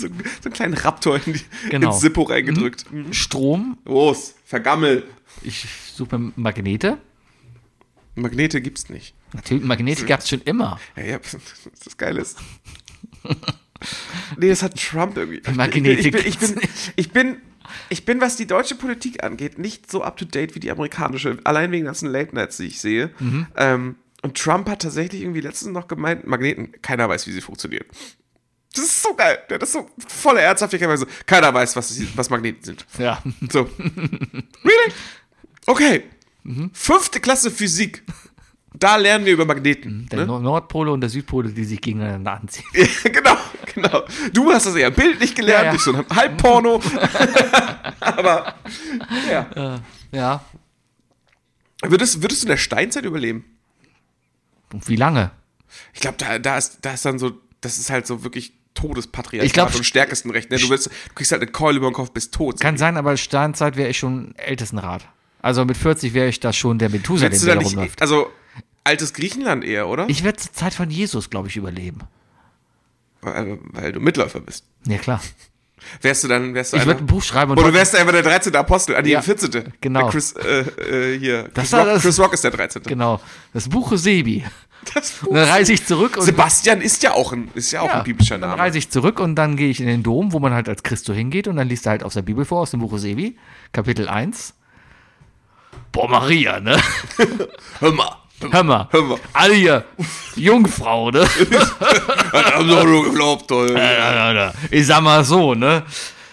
so einen kleinen Raptor Genau. ins Zippo reingedrückt. Strom. Los, vergammel. Ich suche Magnete. Magnete gibt's nicht. Natürlich, Magnete gab es schon immer. Ja, das Geile ist. Nee, das hat Trump irgendwie. Magnete Ich bin, was die deutsche Politik angeht, nicht so up to date wie die amerikanische. Allein wegen ganzen Late Nights, die ich sehe. Und Trump hat tatsächlich irgendwie letztens noch gemeint, Magneten, keiner weiß, wie sie funktionieren. Das ist so geil. Der hat das so voller Ernsthaftigkeit. So, keiner weiß, was Magneten sind. Ja. So. Really? Okay. 5. Klasse Physik. Da lernen wir über Magneten. Der Nordpole und der Südpole, die sich gegeneinander anziehen. Ja, genau. Du hast das eher bildlich gelernt, durch so ein Halbporno. Aber, ja. Ja. Würdest du in der Steinzeit überleben? Und wie lange? Ich glaube, da ist dann so, das ist halt so wirklich Todespatriarchat Ich glaub, und stärkesten Recht. Ne? Du kriegst halt eine Keule über den Kopf bis tot. Kann sein, aber Steinzeit wäre ich schon Ältestenrat. Also mit 40 wäre ich da schon der Methusalem, Willst du der da da nicht, rumläuft. also altes Griechenland eher, oder? Ich werde zur Zeit von Jesus, glaube ich, überleben. Weil du Mitläufer bist. Ja, klar. Wärst du Ich würde ein Buch schreiben und oder du wärst einfach der 13. Apostel, der 14. Genau. Chris Chris Rock ist der 13. Genau. Das Buch Sebi. Das Buch Und dann reise ich zurück und Sebastian ist ja auch ein biblischer dann Name. reise ich zurück und dann gehe ich in den Dom, wo man halt als Christo hingeht und dann liest er halt aus der Bibel vor, aus dem Buch Sebi, Kapitel 1. Boah, Maria, ne? Hör mal. Alle hier, Jungfrau, ne? Haben doch nur geglaubt, Alter. Ich sag mal so, ne?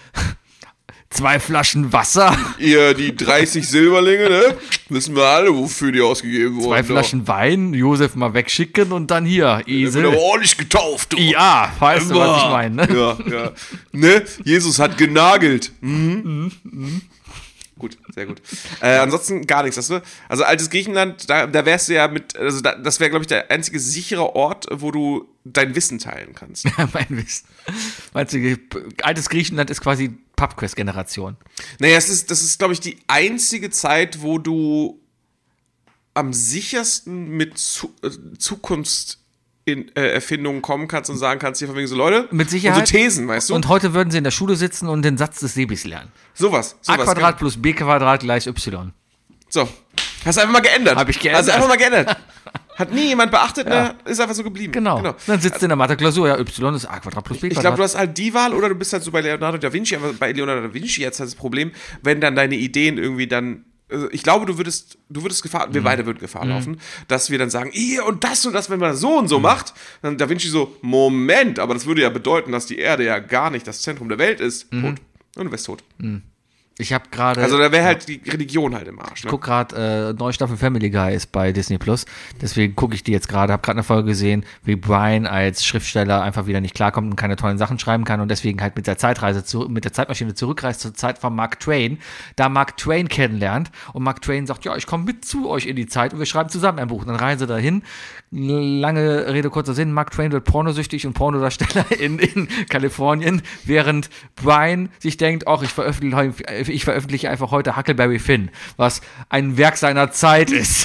2 Flaschen Wasser, Ihr, die 30 Silberlinge, ne? Wissen wir alle, wofür die ausgegeben wurden. 2 Flaschen Wein, Josef mal wegschicken und dann hier, Esel. Esel. Aber ordentlich getauft, du. Ja, weißt du, was ich meine, ne? Ja. Ne? Jesus hat genagelt. Gut, sehr gut. Ansonsten gar nichts, weißt du? Also altes Griechenland, da wärst du ja das wäre, glaube ich, der einzige sichere Ort, wo du dein Wissen teilen kannst. Mein Wissen. Meinst du, altes Griechenland ist quasi Pubquest-Generation. Naja, das ist, glaube ich, die einzige Zeit, wo du am sichersten mit Zukunftserfindungen kommen kannst und sagen kannst, hier von wegen so, Leute, Mit Sicherheit. und so Thesen, weißt du? Und heute würden sie in der Schule sitzen und den Satz des Sebis lernen. Sowas. A Quadrat plus B Quadrat gleich Y. So. Hast du einfach mal geändert. Hab ich geändert. Hast du einfach mal geändert. Hat nie jemand beachtet, ne? Ist einfach so geblieben. Genau. Dann sitzt in der Mathe-Klausur, ja, Y ist A Quadrat plus B Quadrat. Ich glaube, du hast halt die Wahl oder du bist halt so bei Leonardo da Vinci, aber bei Leonardo da Vinci jetzt halt das Problem, wenn dann deine Ideen irgendwie dann, ich glaube, du würdest Gefahr, wir beide würden Gefahr laufen, dass wir dann sagen, und das, wenn man das so und so macht, dann Da Vinci so, Moment, aber das würde ja bedeuten, dass die Erde ja gar nicht das Zentrum der Welt ist. Tot. Und du wärst tot. Ich habe gerade. Also da wäre halt die Religion halt im Arsch. Ich gucke gerade, neue Staffel Family Guy ist bei Disney Plus. Deswegen gucke ich die jetzt gerade. Habe gerade eine Folge gesehen, wie Brian als Schriftsteller einfach wieder nicht klarkommt und keine tollen Sachen schreiben kann und deswegen halt mit der Zeitmaschine zurückreist zur Zeit von Mark Twain. Da Mark Twain kennenlernt und Mark Twain sagt, ja, ich komme mit zu euch in die Zeit und wir schreiben zusammen ein Buch. Dann reisen sie dahin. Lange Rede, kurzer Sinn. Mark Twain wird pornosüchtig und Pornodarsteller in Kalifornien, während Brian sich denkt, ach, ich veröffentliche einfach heute Huckleberry Finn, was ein Werk seiner Zeit ist.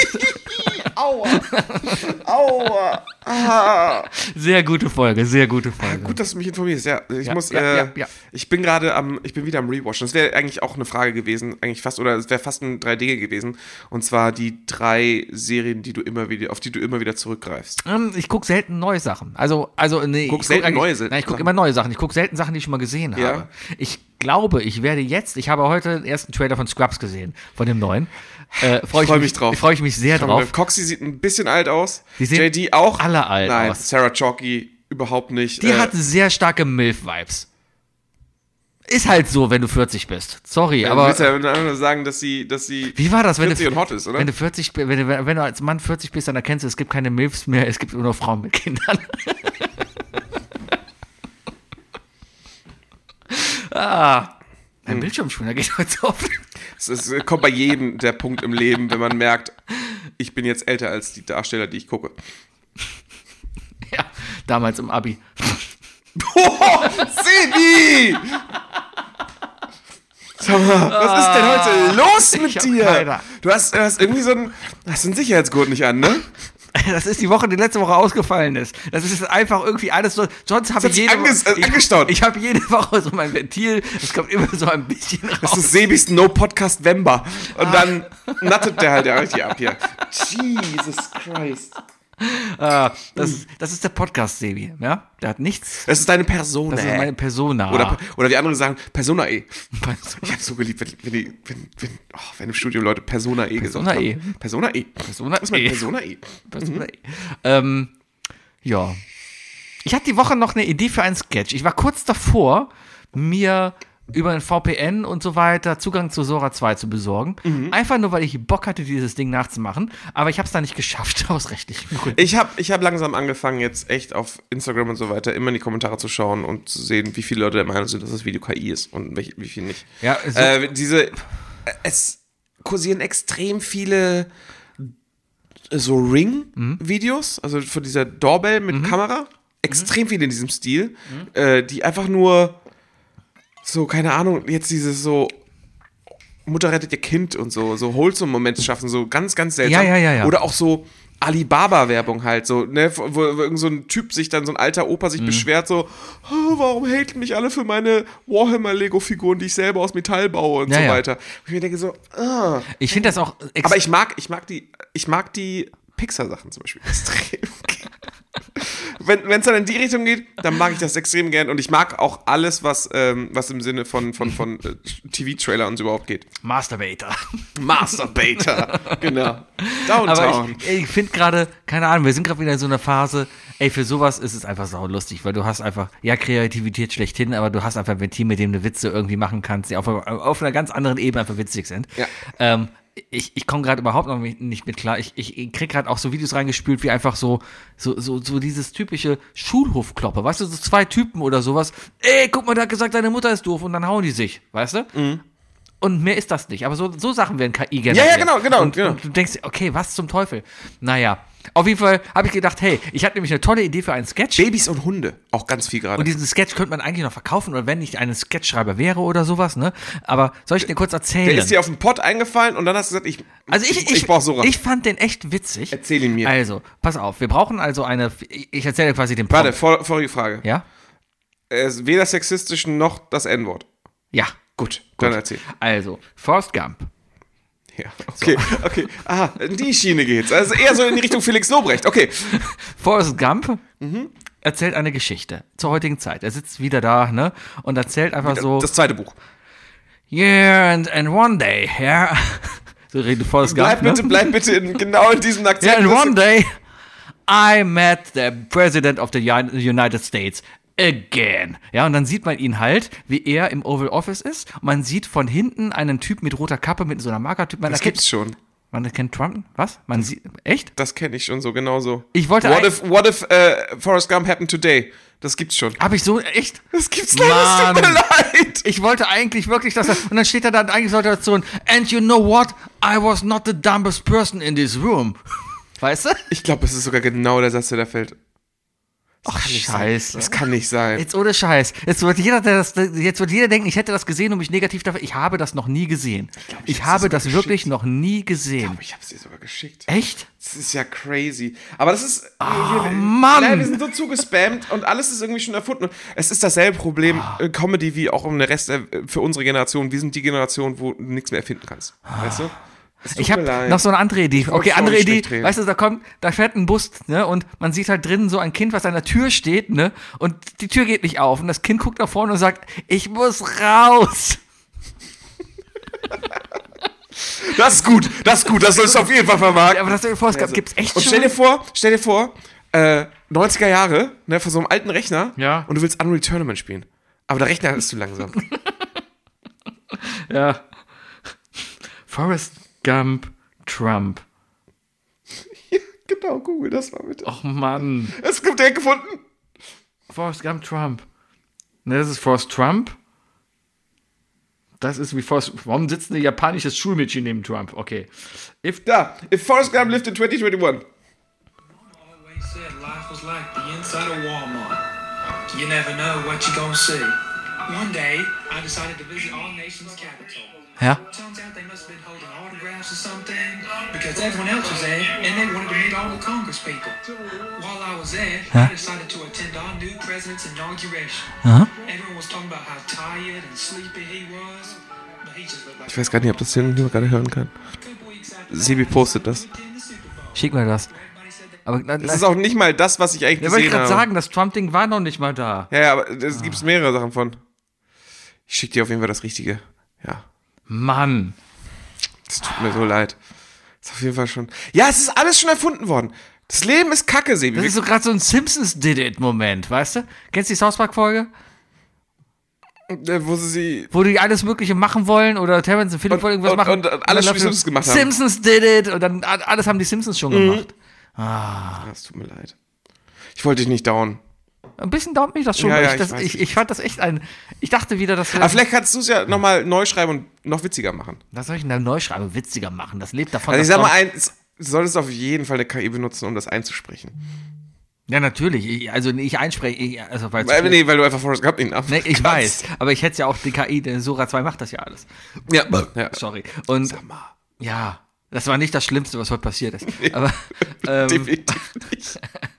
Aua. Sehr gute Folge. Gut, dass du mich informierst. Ja, Ja. Ich bin wieder am Rewatchen. Das wäre eigentlich auch eine Frage gewesen, oder es wäre fast ein 3D gewesen. Und zwar die 3 Serien, auf die du immer wieder zurückgreifst. Ich gucke selten neue Sachen. Ich gucke immer neue Sachen. Ich gucke selten Sachen, die ich schon mal gesehen habe. Ich glaube, ich habe heute den ersten Trailer von Scrubs gesehen, von dem neuen. Freue mich drauf. Freue ich mich sehr drauf. Coxie sieht ein bisschen alt aus. Die sehen JD auch. alle alt Nein, aus. Sarah Chalky überhaupt nicht. Die hat sehr starke MILF-Vibes. Ist halt so, wenn du 40 bist. Sorry, aber. Du willst ja nur sagen, dass sie wie war das, 40 und hot ist, oder? Wenn du als Mann 40 bist, dann erkennst du, es gibt keine MILFs mehr, es gibt nur noch Frauen mit Kindern. Mein Bildschirmschoner geht heute so oft. Es kommt bei jedem der Punkt im Leben, wenn man merkt, ich bin jetzt älter als die Darsteller, die ich gucke. Ja, damals im Abi. Boah, Sebi! Sag mal, was ist denn heute los mit dir? Du hast irgendwie einen Sicherheitsgurt nicht an, ne? Das ist die Woche, die letzte Woche ausgefallen ist. Das ist einfach irgendwie alles so. Sonst habe ich jede Woche. Angestaut. Ich habe jede Woche so mein Ventil. Es kommt immer so ein bisschen raus. Das ist Sebis No-Podcast Wember. Und dann nattet der halt ja richtig ab hier. Jesus Christ. Das ist der Podcast, Sebi. Ja? Der hat nichts. Das ist deine Persona. Das ist meine Persona. Oder wie andere sagen, Persona E. Ich hab's so geliebt, wenn im Studio Leute Persona E gesagt haben. Persona E. Persona Was ist mein E. Persona E? Persona E. Ja. Ich hatte die Woche noch eine Idee für einen Sketch. Ich war kurz davor, mir über ein VPN und so weiter Zugang zu Sora 2 zu besorgen. Einfach nur, weil ich Bock hatte, dieses Ding nachzumachen. Aber ich habe es da nicht geschafft, aus rechtlichen Gründen. Ich hab langsam angefangen, jetzt echt auf Instagram und so weiter immer in die Kommentare zu schauen und zu sehen, wie viele Leute der Meinung sind, dass das Video KI ist und wie viel nicht. Ja, es kursieren extrem viele so Ring-Videos, also von dieser Doorbell mit Kamera. Extrem viele in diesem Stil, die einfach nur so, keine Ahnung, jetzt dieses so Mutter rettet ihr Kind und so Wholesome-Momente schaffen, so ganz, ganz seltsam. Ja. Oder auch so Alibaba-Werbung halt, so, ne, wo irgend so ein Typ sich dann, so ein alter Opa sich beschwert, so, oh, warum haten mich alle für meine Warhammer-Lego-Figuren, die ich selber aus Metall baue und so weiter. Und ich mir denke so, Ich finde das auch aber ich mag die Pixar-Sachen zum Beispiel extrem. Wenn es dann in die Richtung geht, dann mag ich das extrem gern und ich mag auch alles, was im Sinne von TV-Trailer und so überhaupt geht. Masturbator, genau. Downtown. Aber ich finde gerade, keine Ahnung, wir sind gerade wieder in so einer Phase, ey, für sowas ist es einfach saulustig, weil du hast einfach, ja, Kreativität schlechthin, aber du hast einfach ein Ventil, mit dem du Witze irgendwie machen kannst, die auf einer ganz anderen Ebene einfach witzig sind. Ja. Ich komme gerade überhaupt noch nicht mit klar. Ich krieg gerade auch so Videos reingespült, wie einfach so dieses typische Schulhofkloppe. Weißt du, so zwei Typen oder sowas. Ey, guck mal, der hat gesagt, deine Mutter ist doof und dann hauen die sich, weißt du? Und mehr ist das nicht. Aber so Sachen werden KI generiert. Ja, genau. Und du denkst, okay, was zum Teufel? Naja, auf jeden Fall habe ich gedacht, hey, ich hatte nämlich eine tolle Idee für einen Sketch. Babys und Hunde, auch ganz viel gerade. Und diesen Sketch könnte man eigentlich noch verkaufen, oder wenn ich ein Sketchschreiber wäre oder sowas, ne? Aber soll ich dir kurz erzählen? Der ist dir auf den Pott eingefallen und dann hast du gesagt, ich brauch Sora. Ich fand den echt witzig. Erzähl ihn mir. Also, pass auf, wir brauchen also ich erzähle dir quasi den Prompt. Warte, vorige Frage. Ja? Er ist weder sexistisch noch das N-Wort. Ja. Gut, dann erzähl. Also, Forrest Gump. Ja, okay. Aha, in die Schiene geht's. Also eher so in die Richtung Felix Lobrecht. Okay. Forrest Gump erzählt eine Geschichte zur heutigen Zeit. Er sitzt wieder da, ne? Und erzählt einfach so. Das zweite Buch. Yeah, and one day, yeah. So redet Forrest Gump. Bleib bitte genau in diesem Akzent. Yeah, and one day, I met the President of the United States. Again. Ja, und dann sieht man ihn halt, wie er im Oval Office ist. Und man sieht von hinten einen Typ mit roter Kappe, mit so einer Markertyp. Das gibt's schon. Man kennt Trump? Was? Man sieht, echt? Das kenne ich schon so, genauso. Ich wollte What if Forrest Gump happened today? Das gibt's schon. Hab ich so, echt? Das gibt's leider, es tut mir leid. Ich wollte eigentlich wirklich, dass und dann steht da dann eigentlich sollte dazu and you know what? I was not the dumbest person in this room. Weißt du? Ich glaube, es ist sogar genau der Satz, der da fällt. Ach, scheiße. Das kann nicht sein. Jetzt ohne Scheiß. Jetzt wird jeder denken, ich hätte das gesehen und mich negativ dafür. Ich habe das noch nie gesehen. Ich habe das wirklich noch nie gesehen. Ich habe es dir sogar geschickt. Echt? Das ist ja crazy. Aber das ist. Mann! Wir sind so zugespammt und alles ist irgendwie schon erfunden. Es ist dasselbe Problem, Comedy wie auch der Rest für unsere Generation. Wir sind die Generation, wo du nichts mehr erfinden kannst. Weißt du? Ich habe noch so eine andere Idee. Okay, andere Idee. Weißt du, da fährt ein Bus, ne, und man sieht halt drinnen so ein Kind, was an der Tür steht, ne, und die Tür geht nicht auf und das Kind guckt nach vorne und sagt, ich muss raus. Das ist gut, das sollst du auf jeden Fall vermarkten. Ja, aber das gibt's echt und schon. Stell dir vor, 90er Jahre, ne, vor so einem alten Rechner, ja, und du willst Unreal Tournament spielen. Aber der Rechner ist zu langsam. Ja. Forrest Gump Trump. Ja, genau, Google das mal bitte. Och Mann. Es gibt direkt gefunden. Forrest Gump Trump. Ne, das ist Forrest Trump. Das ist wie Forrest. Warum sitzt ein japanisches Schulmädchen neben Trump? Okay. If Forrest Gump lived in 2021. Always said life was like the inside of Walmart. You never know what you're gonna see. One day, I decided to visit All Nations Capital. Ja. Turns out they must have been holding autographs or something because everyone else was there and they wanted to meet all the Congress people. While I was there, I decided to attend our new president's inauguration. Everyone was talking about how tired and sleepy he was, but he just looked like Ich weiß gar nicht, ob das hier niemand gerade hören kann. Sebi postet das. Schick mir das. Aber Das ist auch nicht mal das, was ich eigentlich ja, wollte ich gesehen gerade habe. sagen, das Trump-Ding war noch nicht mal da. Ja, aber es gibt mehrere Sachen von. Ich schicke dir auf jeden Fall das Richtige. Ja. Mann. Das tut mir so leid. Das ist auf jeden Fall schon. Ja, es ist alles schon erfunden worden. Das Leben ist Kacke, Sebi. Das ist so gerade so ein Simpsons-Did-It-Moment, weißt du? Kennst du die South Park-Folge? Wo sie. Wo die alles Mögliche machen wollen oder Terrence und Philip wollen irgendwas machen. Und alles schon die Simpsons gemacht haben. Simpsons did it und dann alles haben die Simpsons schon gemacht. Das tut mir leid. Ich wollte dich nicht down. Ein bisschen dauert mich das schon. Ja, weil ja, ich fand das echt ich dachte wieder, dass Aber vielleicht kannst du es ja nochmal neu schreiben und noch witziger machen. was soll ich denn da neu schreiben, witziger machen? Das lebt davon. Also ich dass sag mal, Tom- du solltest auf jeden Fall eine KI benutzen, um das einzusprechen. Ja, natürlich. Ich einspreche. Weil Weil du einfach Forrest Gump nicht nach. Nee, ich weiß, aber ich hätte ja auch die KI, der Sora 2 macht das ja alles. Ja. Sorry. Und Sag mal. ja, das war nicht das Schlimmste, was heute passiert ist. Nee. Aber Definitiv nicht.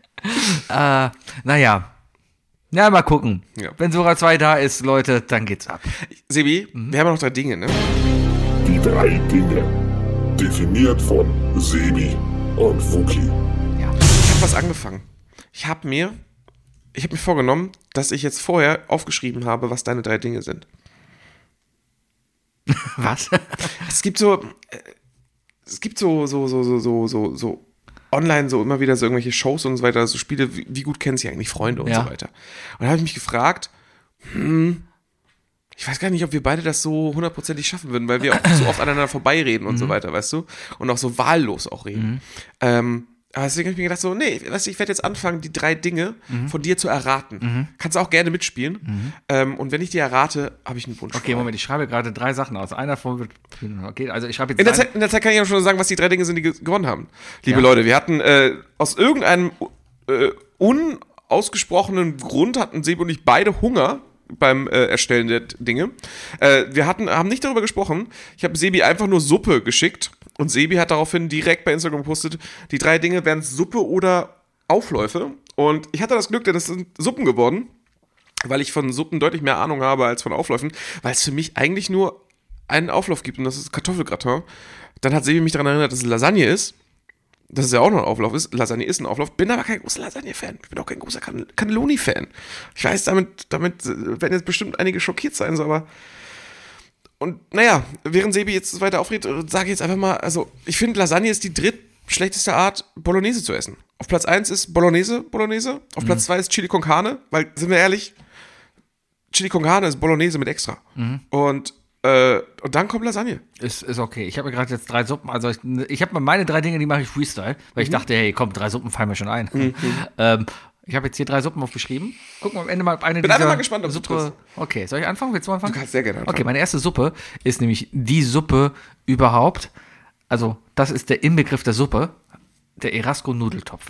naja. Ja, mal gucken. Ja. Wenn Sora 2 da ist, Leute, dann geht's ab. Sebi, wir haben ja noch 3 Dinge, ne? Die 3 Dinge. Definiert von Sebi und Wookie. Ich habe was angefangen. Ich habe mir vorgenommen, dass ich jetzt vorher aufgeschrieben habe, was deine 3 Dinge sind. Was? Es gibt so online so immer wieder so irgendwelche Shows und so weiter, so Spiele, wie gut kennen sie eigentlich Freunde und so weiter. Und da habe ich mich gefragt, ich weiß gar nicht, ob wir beide das so hundertprozentig schaffen würden, weil wir auch so oft aneinander vorbeireden und so weiter, weißt du? Und auch so wahllos auch reden. Aber deswegen habe ich mir gedacht so, nee, weißt du, ich werde jetzt anfangen, die 3 Dinge von dir zu erraten. Kannst du auch gerne mitspielen. Und wenn ich die errate, habe ich einen Wunsch. Okay, Moment, ich schreibe gerade 3 Sachen aus. Einer von wird. Okay, also ich schreibe jetzt. In der Zeit kann ich auch schon sagen, was die 3 Dinge sind, die gewonnen haben. Liebe Leute, wir hatten aus irgendeinem unausgesprochenen Grund hatten Sebi und ich beide Hunger beim Erstellen der Dinge. Wir haben nicht darüber gesprochen. Ich habe Sebi einfach nur Suppe geschickt und Sebi hat daraufhin direkt bei Instagram gepostet, die 3 Dinge wären Suppe oder Aufläufe. Und ich hatte das Glück, denn es sind Suppen geworden, weil ich von Suppen deutlich mehr Ahnung habe als von Aufläufen, weil es für mich eigentlich nur einen Auflauf gibt und das ist Kartoffelgratin. Dann hat Sebi mich daran erinnert, dass es Lasagne ist. Dass es ja auch noch ein Auflauf ist. Lasagne ist ein Auflauf. Bin aber kein großer Lasagne-Fan. Ich bin auch kein großer Cannelloni-Fan. Ich weiß, damit werden jetzt bestimmt einige schockiert sein, so, aber. Und naja, während Sebi jetzt weiter aufredet, sage ich jetzt einfach mal, also ich finde, Lasagne ist die drittschlechteste Art, Bolognese zu essen. Auf Platz 1 ist Bolognese. Auf Platz 2 ist Chili con Carne, weil, sind wir ehrlich, Chili con Carne ist Bolognese mit extra. Und dann kommt Lasagne. Ist okay. Ich habe mir gerade jetzt 3 Suppen, also ich habe mal meine 3 Dinge, die mache ich Freestyle, weil ich dachte, hey, komm, 3 Suppen fallen mir schon ein. Ich habe jetzt hier 3 Suppen aufgeschrieben. Gucken wir am Ende mal, ob eine Bin dieser einfach mal gespannt, ob du Suppe. triffst. Okay, soll ich anfangen? Willst du anfangen? Du kannst sehr gerne anfangen. Okay, meine erste Suppe ist nämlich die Suppe überhaupt. Also, das ist der Inbegriff der Suppe, der Erasco-Nudeltopf.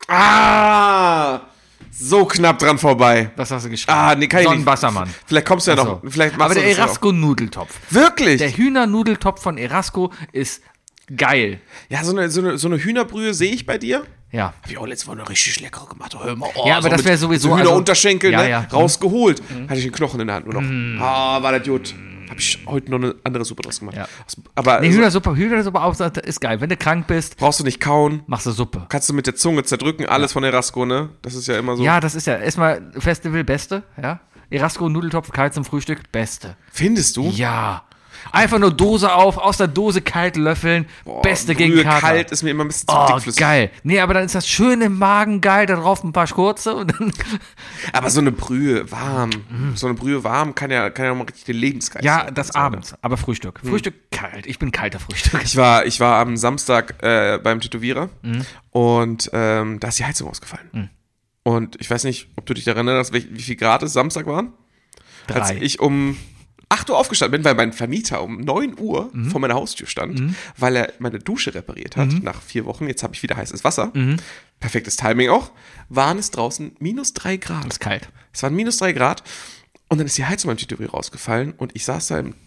So knapp dran vorbei. Was hast du geschrieben? Nee, kann ich nicht. Sonnenwassermann. Vielleicht kommst du ja Ach noch. so. Vielleicht Aber machst der du das ja Erasco-Nudeltopf. noch. Wirklich? Der Hühnernudeltopf von Erasco ist geil. Ja, so eine Hühnerbrühe sehe ich bei dir. Ja. Hab ich auch letztes Mal eine richtig leckere gemacht. Hör mal, Ja, aber das mit wäre sowieso- So also- Hühnerunterschenkel, Ja, ne? ja. Rausgeholt. Hatte ich einen Knochen in der Hand nur noch. War das gut. Hab ich heute noch eine andere Suppe draus gemacht. Ja. Aber Nee, also, Hühnersuppe auch ist geil. Wenn du krank bist, brauchst du nicht kauen. machst du Suppe. Kannst du mit der Zunge zerdrücken. Alles von Erasco, ne? Das ist ja immer so. Ja, das ist ja erstmal Festival Beste, ja. Erasco Nudeltopf kalt zum Frühstück, Beste. Findest du? Ja. Einfach nur Dose auf, aus der Dose kalt löffeln, Beste gegen Brühe Kater. kalt ist mir immer ein bisschen zu Oh, dickflüssig. geil. Nee, aber dann ist das schön im Magen geil, da drauf ein paar kurze und dann. Aber so eine Brühe warm. So eine Brühe warm kann ja mal richtig den Lebensgeist Ja, sein. das abends, aber Frühstück. Frühstück kalt. Ich bin kalter Frühstück. Ich war am Samstag beim Tätowierer und da ist die Heizung ausgefallen. Und ich weiß nicht, ob du dich daran erinnerst, wie viel Grad es Samstag waren? 3. Als ich um 8 Uhr aufgestanden bin, weil mein Vermieter um 9 Uhr vor meiner Haustür stand, weil er meine Dusche repariert hat nach 4 Wochen. Jetzt habe ich wieder heißes Wasser. Perfektes Timing auch. Waren es draußen -3 Grad. ist kalt. Es waren -3 Grad. Und dann ist die Heizung beim Tätowierer rausgefallen und ich saß da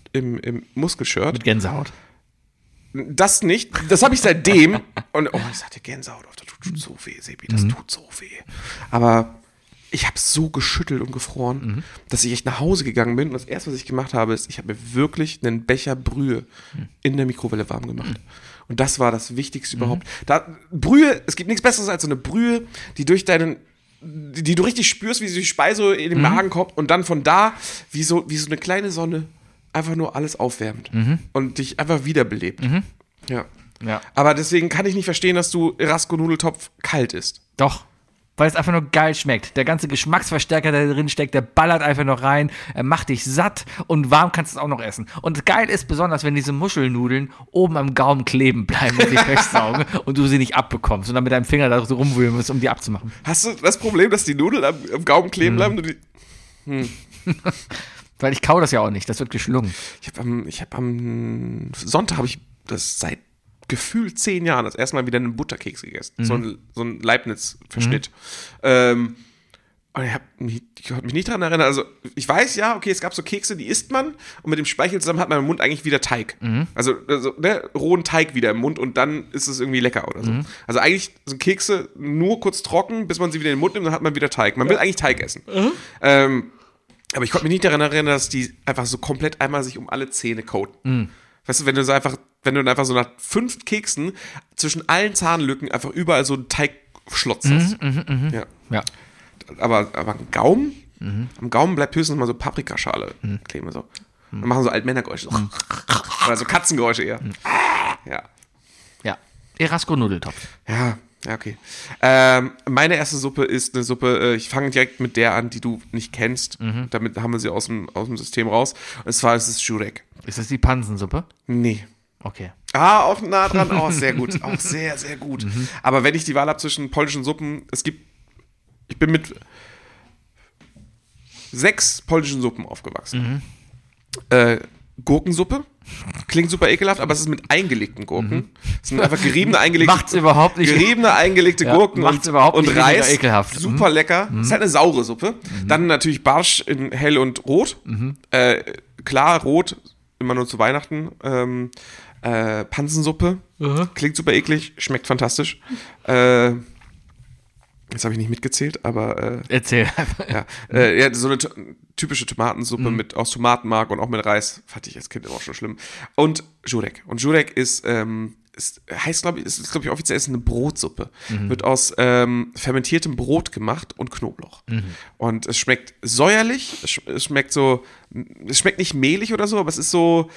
im Muskelshirt. Mit Gänsehaut. Das nicht, das habe ich seitdem. Und ich sagte Gänsehaut, das tut so weh, Sebi, das tut so weh. Aber ich habe so geschüttelt und gefroren, dass ich echt nach Hause gegangen bin. Und das Erste, was ich gemacht habe, ist, ich habe mir wirklich einen Becher Brühe in der Mikrowelle warm gemacht. Und das war das Wichtigste überhaupt. Brühe, es gibt nichts Besseres als so eine Brühe, die du richtig spürst, wie sie die Speise in den Magen kommt und dann von da, wie so eine kleine Sonne, einfach nur alles aufwärmt und dich einfach wiederbelebt. Ja. Aber deswegen kann ich nicht verstehen, dass du Erasco-Nudeltopf kalt isst. Doch. Weil es einfach nur geil schmeckt. Der ganze Geschmacksverstärker, der drin steckt, der ballert einfach noch rein. Er macht dich satt und warm kannst du es auch noch essen. Und geil ist besonders, wenn diese Muschelnudeln oben am Gaumen kleben bleiben und sich festsaugen und du sie nicht abbekommst und dann mit deinem Finger da so rumwühlen musst, um die abzumachen. Hast du das Problem, dass die Nudeln am Gaumen kleben bleiben? Weil ich kau das ja auch nicht, das wird geschlungen. Ich hab am Sonntag habe ich das seit gefühlt 10 Jahren das erste Mal wieder einen Butterkeks gegessen. So ein Leibniz-Verschnitt. Und ich konnte mich nicht daran erinnern. Also ich weiß ja, okay, es gab so Kekse, die isst man und mit dem Speichel zusammen hat man im Mund eigentlich wieder Teig. Also rohen Teig wieder im Mund und dann ist es irgendwie lecker oder so. Also eigentlich sind Kekse nur kurz trocken, bis man sie wieder in den Mund nimmt, dann hat man wieder Teig. Man will eigentlich Teig essen. Aber ich konnte mich nicht daran erinnern, dass die einfach so komplett einmal sich um alle Zähne coaten. Weißt du, wenn du einfach so nach 5 Keksen zwischen allen Zahnlücken einfach überall so einen Teigschlotz hast. Ja. Aber am Gaumen? Am Gaumen bleibt höchstens mal so Paprikaschale kleben so. Dann machen so Altmännergeräusche. So. Oder so Katzengeräusche eher. Ja. Erasco-Nudeltopf. Ja, okay. Meine erste Suppe ist eine Suppe, ich fange direkt mit der an, die du nicht kennst. Damit haben wir sie aus dem System raus. Und zwar ist es Jurek. Ist das die Pansensuppe? Nee. Okay. Auch nah dran. Sehr gut. Auch sehr, sehr gut. Aber wenn ich die Wahl habe zwischen polnischen Suppen, ich bin mit 6 polnischen Suppen aufgewachsen. Gurkensuppe. Klingt super ekelhaft, aber es ist mit eingelegten Gurken. Es sind einfach geriebene, eingelegte Macht's überhaupt nicht. Geriebene, eingelegte Gurken macht's überhaupt nicht und Reis. Ekelhaft. Super lecker. Es ist halt eine saure Suppe. Dann natürlich Barsch in hell und rot. Klar, rot, immer nur zu Weihnachten. Pansensuppe. Klingt super eklig, schmeckt fantastisch. Jetzt habe ich nicht mitgezählt, aber Erzähl einfach. Ja, so eine typische Tomatensuppe aus Tomatenmark und auch mit Reis, fand ich als Kind immer auch schon schlimm. Und Jurek. Und Jurek ist glaube ich, offiziell ist eine Brotsuppe. Wird aus fermentiertem Brot gemacht und Knoblauch. Und es schmeckt säuerlich, es schmeckt nicht mehlig oder so, aber es ist so,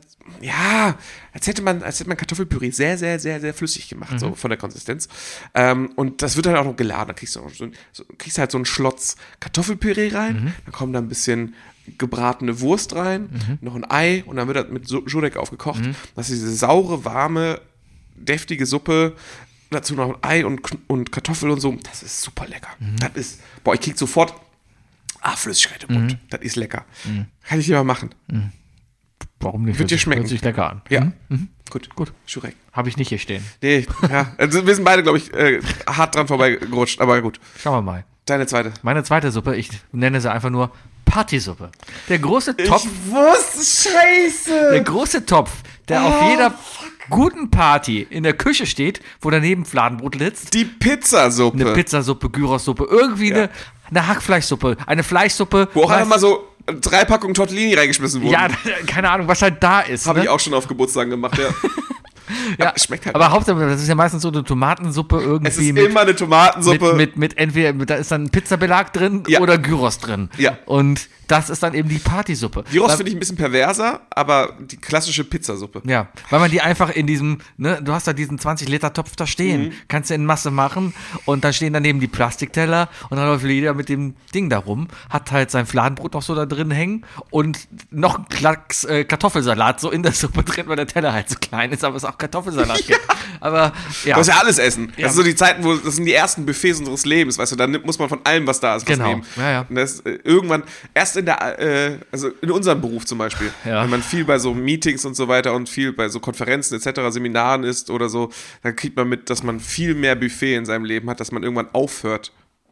als hätte man Kartoffelpüree sehr, sehr, sehr, sehr flüssig gemacht, so von der Konsistenz. Und das wird dann auch noch geladen. Da kriegst du halt so einen Schlotz Kartoffelpüree rein, dann kommt da ein bisschen gebratene Wurst rein, noch ein Ei und dann wird das mit Jurek aufgekocht. Das ist diese saure, warme, deftige Suppe, dazu noch ein Ei und Kartoffel und so. Das ist super lecker. Das ist, ich krieg sofort Flüssigkeit im Mund. Das ist lecker. Kann ich dir mal machen. Warum nicht? Wird dir schmecken. Hört sich lecker an. Ja. Gut. Jurek. Habe ich nicht hier stehen. Nee, ja. Also wir sind beide, glaube ich, hart dran vorbeigerutscht, aber gut. Schauen wir mal. Deine zweite. Meine zweite Suppe, ich nenne sie einfach nur Partysuppe. Der große Topf. Ich wusste, scheiße. Der große Topf, der auf jeder guten Party in der Küche steht, wo daneben Fladenbrot sitzt. Die Pizzasuppe. Eine Pizzasuppe, Gyrossuppe, irgendwie eine Hackfleischsuppe, eine Fleischsuppe. Wo auch einfach mal so 3 Packungen Tortellini reingeschmissen wurden. Ja, keine Ahnung, was halt da ist. Habe ich auch schon auf Geburtstagen gemacht, ja. Ja, schmeckt halt. Aber Hauptsache, das ist ja meistens so eine Tomatensuppe irgendwie. Es ist immer eine Tomatensuppe. Mit entweder, da ist dann Pizzabelag drin oder Gyros drin. Ja. Und das ist dann eben die Partysuppe. Gyros finde ich ein bisschen perverser, aber die klassische Pizzasuppe. Ja, weil man die einfach in diesem, du hast da diesen 20-Liter-Topf da stehen, kannst du in Masse machen und dann stehen daneben die Plastikteller und dann läuft jeder mit dem Ding da rum, hat halt sein Fladenbrot noch so da drin hängen und noch einen Klacks Kartoffelsalat so in der Suppe drin, weil der Teller halt so klein ist, aber es auch Kartoffelsalat gibt. Aber ja. Du musst ja alles essen. Ja. Das sind so die Zeiten, das sind die ersten Buffets unseres Lebens, weißt du, dann muss man von allem, was da ist, was nehmen. Ja. Und das irgendwann, erst also in unserem Beruf zum Beispiel, wenn man viel bei so Meetings und so weiter und viel bei so Konferenzen etc., Seminaren ist oder so, dann kriegt man mit, dass man viel mehr Buffet in seinem Leben hat, dass man irgendwann aufhört,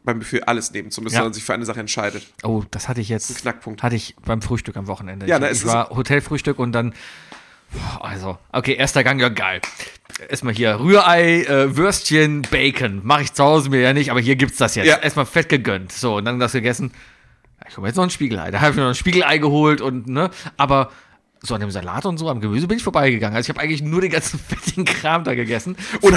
beim Buffet alles nehmen zu müssen, sondern sich für eine Sache entscheidet. Oh, das hatte ich jetzt. Ein Knackpunkt. Hatte ich beim Frühstück am Wochenende. Ja, ich war Hotelfrühstück und dann. Also, okay, erster Gang, ja geil. Erstmal hier Rührei, Würstchen, Bacon. Mache ich zu Hause mir ja nicht, aber hier gibt's das jetzt. Ja. Erstmal fett gegönnt. So, und dann das gegessen. Ich habe jetzt noch ein Spiegelei. Da habe ich mir noch ein Spiegelei geholt und, ne, aber so an dem Salat und so, am Gemüse bin ich vorbeigegangen. Also ich habe eigentlich nur den ganzen fettigen Kram da gegessen.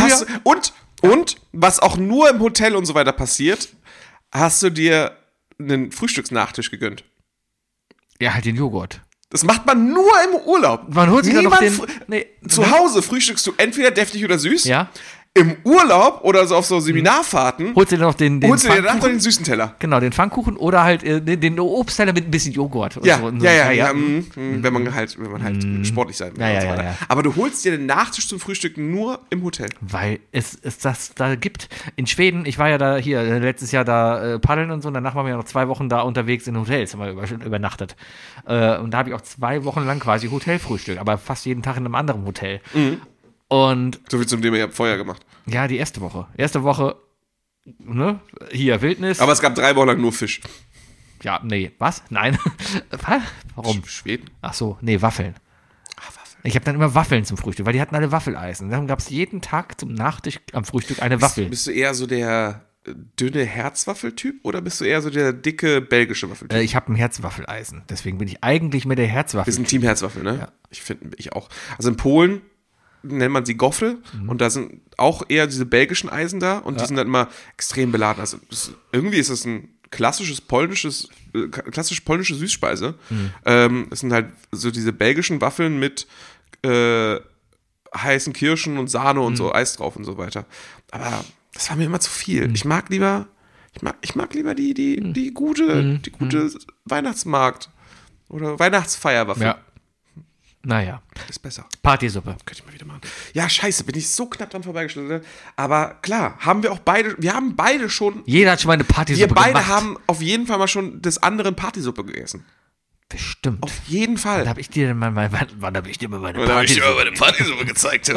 Und was auch nur im Hotel und so weiter passiert, hast du dir einen Frühstücksnachtisch gegönnt. Ja, halt den Joghurt. Das macht man nur im Urlaub. Man holt sich dann noch den. Zu Hause frühstückst du entweder deftig oder süß. Ja. Im Urlaub oder so auf so Seminarfahrten Holst du dir noch den holst du dir danach Pfannkuchen? den süßen Teller. Genau, den Pfannkuchen oder halt den Obstteller mit ein bisschen Joghurt. Ja, so. wenn man halt sportlich sein will Ja, und so ja, weiter. ja. Aber du holst dir den Nachtisch zum Frühstück nur im Hotel. Weil es das da gibt. In Schweden, ich war ja da hier letztes Jahr da paddeln und so, und danach waren wir ja noch 2 Wochen da unterwegs in Hotels, haben wir übernachtet. Und da habe ich auch 2 Wochen lang quasi Hotelfrühstück, aber fast jeden Tag in einem anderen Hotel. Und So viel zum Thema, ihr habt Feuer gemacht. ja, die erste Woche. Erste Woche, ne, hier Wildnis. Aber es gab 3 Wochen lang nur Fisch. Ja, nee, was? Nein. Was? Warum? Schweden. Ach so, nee, Waffeln. Waffeln. Ich habe dann immer Waffeln zum Frühstück, weil die hatten alle Waffeleisen. Dann gab es jeden Tag zum Nachtisch am Frühstück eine Waffel. Bist du eher so der dünne Herzwaffeltyp oder bist du eher so der dicke belgische Waffeltyp? Ich habe ein Herzwaffeleisen, deswegen bin ich eigentlich mit der Herzwaffel. Wir sind Team Herzwaffel, ne? Ja. Ich auch. Also in Polen nennt man sie Goffel und da sind auch eher diese belgischen Eisen da und die sind dann immer extrem beladen. Also irgendwie ist das ein klassisch polnische Süßspeise. Es sind halt so diese belgischen Waffeln mit heißen Kirschen und Sahne und so Eis drauf und so weiter. Aber das war mir immer zu viel. Ich mag lieber die gute Weihnachtsmarkt oder Weihnachtsfeierwaffel. Ja. Naja, Ist besser. Partysuppe. Könnte ich mal wieder machen. Ja, scheiße, bin ich so knapp dran vorbeigeschlittert. Aber klar, wir haben beide schon, Jeder hat schon mal eine Partysuppe wir beide gemacht. haben auf jeden Fall mal schon des anderen Partysuppe gegessen. Bestimmt. Auf jeden Fall. Wann habe ich dir denn mal wann habe ich dir mal meine Da hab ich dir Partysuppe? mal meine Partysuppe gezeigt.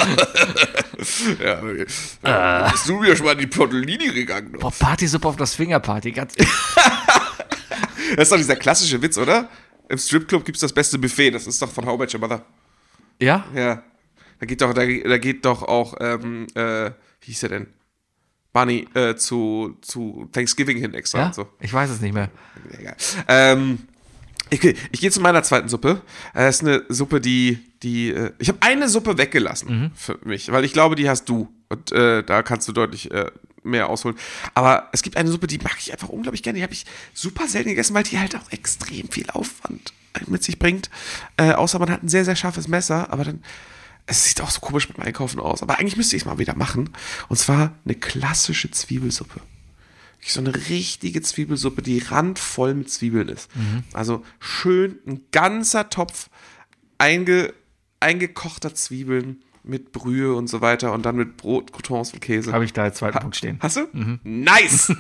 Ja, okay. Bist du mir schon mal in die Tortellini gegangen? Boah, Partysuppe auf das Fingerparty, ganz Das ist doch dieser klassische Witz, oder? Im Stripclub gibt es das beste Buffet. Das ist doch von How I Met Your Mother. Ja? Ja. Da geht doch auch, wie hieß er denn? Barney zu Thanksgiving hin extra Ja? und so. Ich weiß es nicht mehr. Egal. Ich gehe zu meiner zweiten Suppe. Das ist eine Suppe, ich habe eine Suppe weggelassen für mich, weil ich glaube, die hast du. Und da kannst du deutlich mehr ausholen. Aber es gibt eine Suppe, die mag ich einfach unglaublich gerne. Die habe ich super selten gegessen, weil die halt auch extrem viel Aufwand mit sich bringt. Außer man hat ein sehr, sehr scharfes Messer, aber dann, es sieht auch so komisch mit dem Einkaufen aus. Aber eigentlich müsste ich es mal wieder machen. Und zwar eine klassische Zwiebelsuppe. So eine richtige Zwiebelsuppe, die randvoll mit Zwiebeln ist. Also schön ein ganzer Topf eingekochter Zwiebeln mit Brühe und so weiter und dann mit Brot, Croutons und Käse. Habe ich da als zweiten Punkt stehen. Hast du? Nice!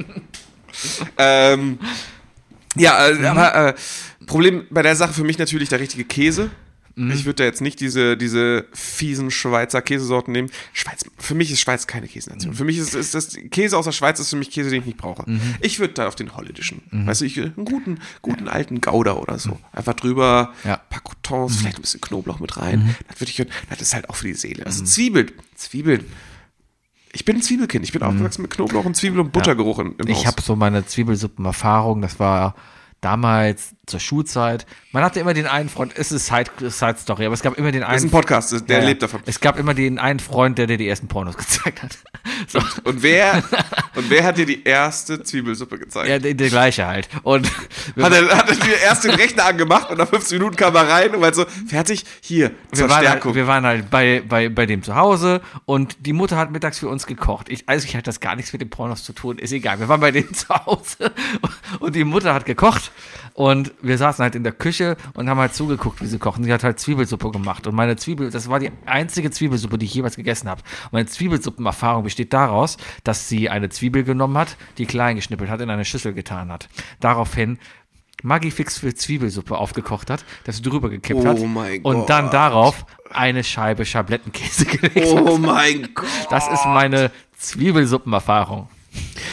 Aber Problem bei der Sache für mich natürlich der richtige Käse. Ich würde da jetzt nicht diese fiesen Schweizer Käsesorten nehmen. Für mich ist Schweiz keine Käsenation. Für mich ist das Käse aus der Schweiz ist für mich Käse, den ich nicht brauche. Ich würde da auf den holländischen, weißt du, einen guten alten Gouda oder so. Einfach drüber, Ja. ein paar Croutons, vielleicht ein bisschen Knoblauch mit rein. Das ist halt auch für die Seele. Also Zwiebeln. Ich bin ein Zwiebelkind. Ich bin aufgewachsen mit Knoblauch und Zwiebel und Buttergeruch im Haus. Ich habe so meine Zwiebelsuppenerfahrung, das war damals zur Schulzeit. Man hatte immer den einen Freund, es ist Side-Story, aber es gab immer den einen. Das ist ein Podcast, der lebt davon. Es gab immer den einen Freund, der dir die ersten Pornos gezeigt hat. So. Und wer hat dir die erste Zwiebelsuppe gezeigt? Ja, der gleiche halt. Und Hat er dir erst den Rechner angemacht und nach 15 Minuten kam er rein und war so, fertig, hier, zur Stärkung. wir waren halt bei dem zu Hause und die Mutter hat mittags für uns gekocht. Ich hatte das gar nichts mit den Pornos zu tun, ist egal. Wir waren bei denen zu Hause und die Mutter hat gekocht und wir saßen halt in der Küche und haben halt zugeguckt, wie sie kochen. Sie hat halt Zwiebelsuppe gemacht und das war die einzige Zwiebelsuppe, die ich jemals gegessen habe. Meine Zwiebelsuppenerfahrung besteht daraus, dass sie eine Zwiebel genommen hat, die klein geschnippelt hat, in eine Schüssel getan hat. Daraufhin Maggi-Fix für Zwiebelsuppe aufgekocht hat, das drüber gekippt hat mein und Gott. dann darauf eine Scheibe Schablettenkäse gelegt Oh hat. mein Gott. Das ist meine Zwiebelsuppenerfahrung.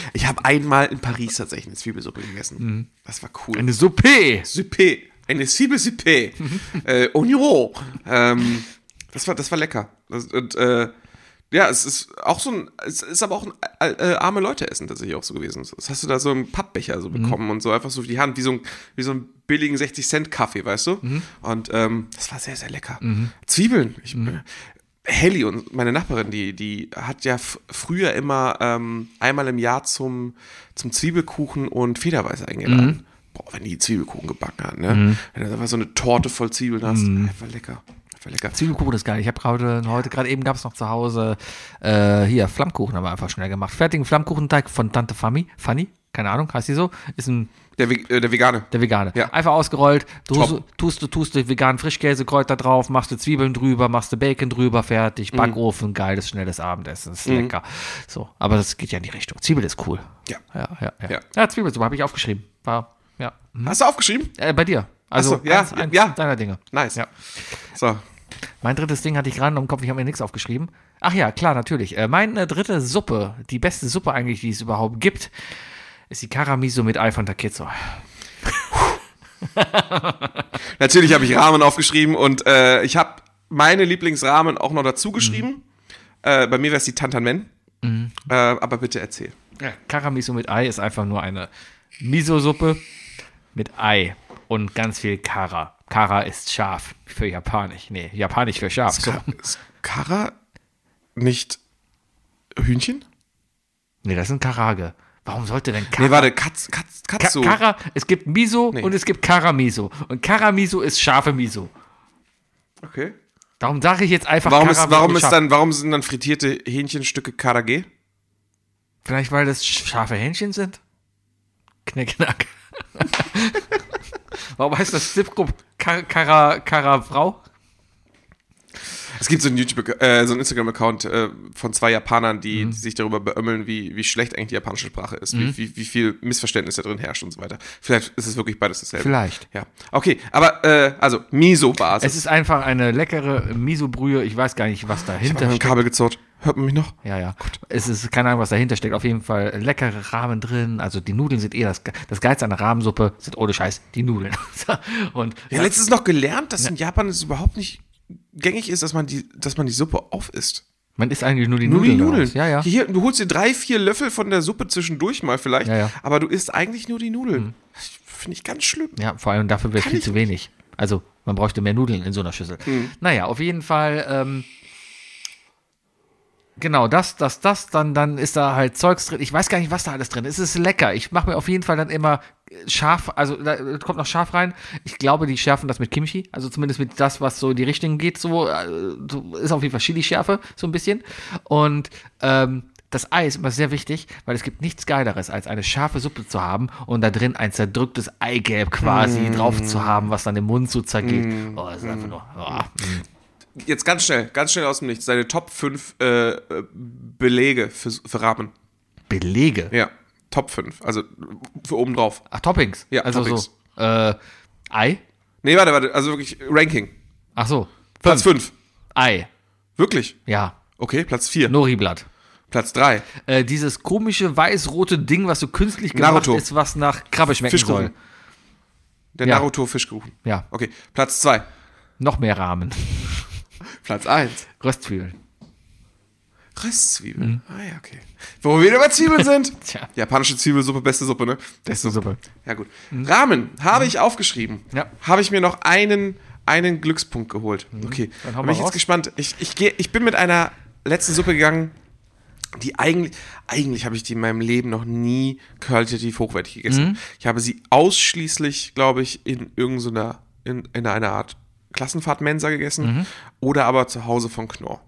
Ich habe einmal in Paris tatsächlich eine Zwiebelsuppe gegessen. Das war cool. Eine Suppe. Suppe. Eine Zwiebelsuppe. Oignon. Das war lecker. Ja, es ist aber auch ein arme Leute-Essen tatsächlich auch so gewesen. Das hast du da so im Pappbecher so bekommen und so einfach so für die Hand, wie so einen billigen 60-Cent-Kaffee, weißt du? Und das war sehr, sehr lecker. Zwiebeln. Helly und meine Nachbarin, die hat ja früher immer einmal im Jahr zum Zwiebelkuchen und Federweiß eingeladen. Boah, wenn die Zwiebelkuchen gebacken hat, ne? Wenn du da so eine Torte voll Zwiebeln hast, einfach lecker. Zwiebelkuchen ist geil. Ich habe heute gerade eben gab es noch zu Hause hier Flammkuchen, haben wir einfach schnell gemacht. Fertigen Flammkuchenteig von Tante Fanny, keine Ahnung, heißt die so? Ist ein der Vegane. Der Vegane. Ja. Einfach ausgerollt, tust du veganen Frischkäse, Kräuter drauf, machst du Zwiebeln drüber, machst du Bacon drüber, fertig, Backofen, geiles, schnelles Abendessen, ist lecker. So, aber das geht ja in die Richtung. Zwiebel ist cool. Ja. Ja, Zwiebelsuppe habe ich aufgeschrieben. Ja. Hast du aufgeschrieben? Bei dir. Also, Ach so, ja, eins ja. deiner Dinge. Nice. Ja. So. Mein drittes Ding hatte ich gerade im Kopf, ich habe mir nichts aufgeschrieben. Ach ja, klar, natürlich. Meine dritte Suppe, die beste Suppe eigentlich, die es überhaupt gibt, ist die Karamiso mit Ei von Takezo. Natürlich habe ich Ramen aufgeschrieben und ich habe meine Lieblingsramen auch noch dazu geschrieben. Bei mir wäre es die Tantan-Men. Aber bitte erzähl. Ja, Karamiso mit Ei ist einfach nur eine Miso-Suppe mit Ei und ganz viel Kara. Kara ist scharf für Japanisch. Nee, Japanisch für scharf. Ist Kara nicht Hühnchen? Nee, das sind Karage. Warum sollte denn Kara? Nee, warte, Katsu. Kara, es gibt Miso und es gibt Karamiso. Und Karamiso ist scharfe Miso. Okay. Darum sage ich jetzt einfach warum sind dann frittierte Hähnchenstücke Karage? Vielleicht, weil das scharfe Hähnchen sind? Knickknack. Warum heißt das Zipgrupp Kara-Frau? Es gibt so einen Instagram-Account von 2 Japanern, die sich darüber beömmeln, wie schlecht eigentlich die japanische Sprache ist, wie viel Missverständnis da drin herrscht und so weiter. Vielleicht ist es wirklich beides dasselbe. Vielleicht. Ja. Okay, aber also Miso-Basis. Es ist einfach eine leckere Miso-Brühe. Ich weiß gar nicht, was dahinter steckt. Kabel gezurrt. Hört man mich noch? Ja. Gut. Es ist keine Ahnung, was dahinter steckt. Auf jeden Fall leckere Ramen drin. Also die Nudeln sind das Geilste an der Rahmensuppe sind ohne Scheiß die Nudeln. Und letztens noch gelernt, dass in Japan es überhaupt nicht gängig ist, dass man die Suppe aufisst. Man isst eigentlich nur die Nudeln. Ja. Hier, du holst dir 3-4 Löffel von der Suppe zwischendurch mal vielleicht, aber du isst eigentlich nur die Nudeln. Das finde ich ganz schlimm. Ja, vor allem dafür wäre es viel zu wenig. Also man bräuchte mehr Nudeln in so einer Schüssel. Naja, auf jeden Fall genau, dann ist da halt Zeugs drin. Ich weiß gar nicht, was da alles drin ist. Es ist lecker. Ich mache mir auf jeden Fall dann immer scharf, also da kommt noch scharf rein. Ich glaube, die schärfen das mit Kimchi, also zumindest mit das, was so in die Richtung geht, so ist auf jeden Fall Chili-Schärfe, so ein bisschen. Und das Ei ist immer sehr wichtig, weil es gibt nichts Geileres, als eine scharfe Suppe zu haben und da drin ein zerdrücktes Eigelb quasi drauf zu haben, was dann im Mund so zergeht. Oh, das ist einfach nur... Jetzt ganz schnell aus dem Nichts. Deine Top 5 Belege für Ramen. Belege? Ja, Top 5. Also für oben drauf. Ach, Toppings? Ja, also Toppings. So, Ei? Nee, warte. Also wirklich Ranking. Ach so. Platz 5. Ei. Wirklich? Ja. Okay, Platz 4. Nori-Blatt. Platz 3. Dieses komische weiß-rote Ding, was so künstlich gemacht Naruto. ist, was nach Krabbe schmecken soll. Der Naruto-Fischkuchen. Ja. Okay, Platz 2. Noch mehr Ramen. Platz 1. Röstzwiebeln. Röstzwiebeln? Ah ja, okay. Wo wir wieder bei Zwiebeln sind. Tja. Japanische Zwiebelsuppe, beste Suppe, ne? Beste Suppe. Ja, gut. Ramen habe ich aufgeschrieben. Ja. Habe ich mir noch einen Glückspunkt geholt. Okay. Dann hau Bin mal ich jetzt raus. gespannt. Ich bin mit einer letzten Suppe gegangen, die eigentlich habe ich die in meinem Leben noch nie qualitativ hochwertig gegessen. Ich habe sie ausschließlich, glaube ich, in irgendeiner in einer Art Klassenfahrt-Mensa gegessen oder aber zu Hause von Knorr.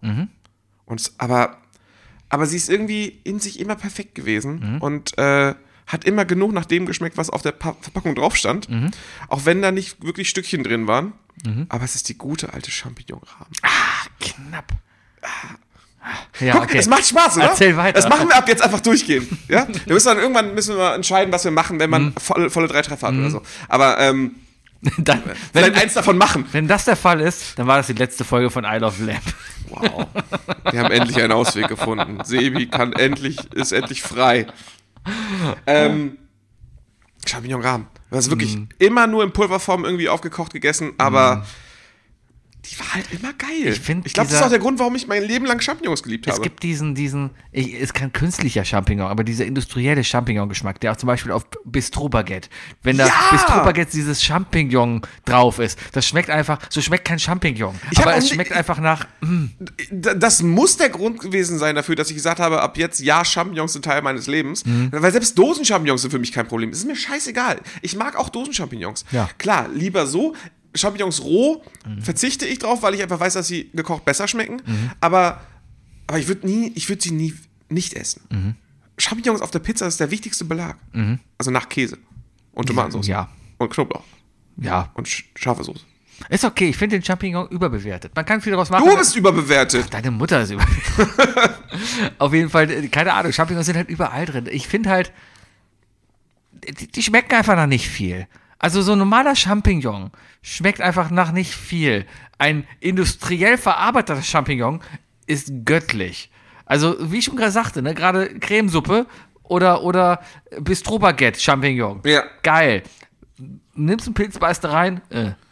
Aber sie ist irgendwie in sich immer perfekt gewesen und hat immer genug nach dem geschmeckt, was auf der Verpackung drauf stand. Auch wenn da nicht wirklich Stückchen drin waren. Aber es ist die gute alte Champignon-Rahmen. Knapp. Ja, Guck, okay. es macht Spaß, oder? Erzähl weiter. Das machen wir ab jetzt einfach durchgehen. Ja? Irgendwann müssen wir entscheiden, was wir machen, wenn man volle 3 Treffer hat oder so. Aber Dann, vielleicht eins davon machen. wenn das der Fall ist, dann war das die letzte Folge von I Love Lamp. Wow. Wir haben endlich einen Ausweg gefunden. Sebi ist endlich frei. Champignon-Rahm. Das ist wirklich immer nur in Pulverform irgendwie aufgekocht gegessen, aber die war halt immer geil. Ich finde, glaube, das ist auch der Grund, warum ich mein Leben lang Champignons geliebt habe. Es gibt ist kein künstlicher Champignon, aber dieser industrielle Champignon-Geschmack, der auch zum Beispiel auf Bistro-Baguette, wenn da Bistro-Baguette dieses Champignon drauf ist, das schmeckt einfach, so schmeckt kein Champignon, aber es schmeckt einfach nach, Das muss der Grund gewesen sein dafür, dass ich gesagt habe, ab jetzt, ja, Champignons sind Teil meines Lebens. Weil selbst Dosen-Champignons sind für mich kein Problem. Es ist mir scheißegal. Ich mag auch Dosen-Champignons. Ja. Klar, lieber so. Champignons roh verzichte ich drauf, weil ich einfach weiß, dass sie gekocht besser schmecken. Aber ich würde sie nicht essen. Champignons auf der Pizza ist der wichtigste Belag. Also nach Käse und Tomatensauce. Ja. Und Knoblauch. ja. Und scharfe Soße. Ist okay, ich finde den Champignon überbewertet. Man kann viel daraus machen. Du bist überbewertet. Deine Mutter ist überbewertet. Auf jeden Fall, keine Ahnung, Champignons sind halt überall drin. Ich finde halt, die schmecken einfach nach nicht viel. Also so ein normaler Champignon schmeckt einfach nach nicht viel. Ein industriell verarbeiteter Champignon ist göttlich. Also wie ich schon gerade sagte, ne, gerade Cremesuppe oder Bistro-Baguette Champignon. Ja. Geil. Nimmst einen Pilz, beißt da rein.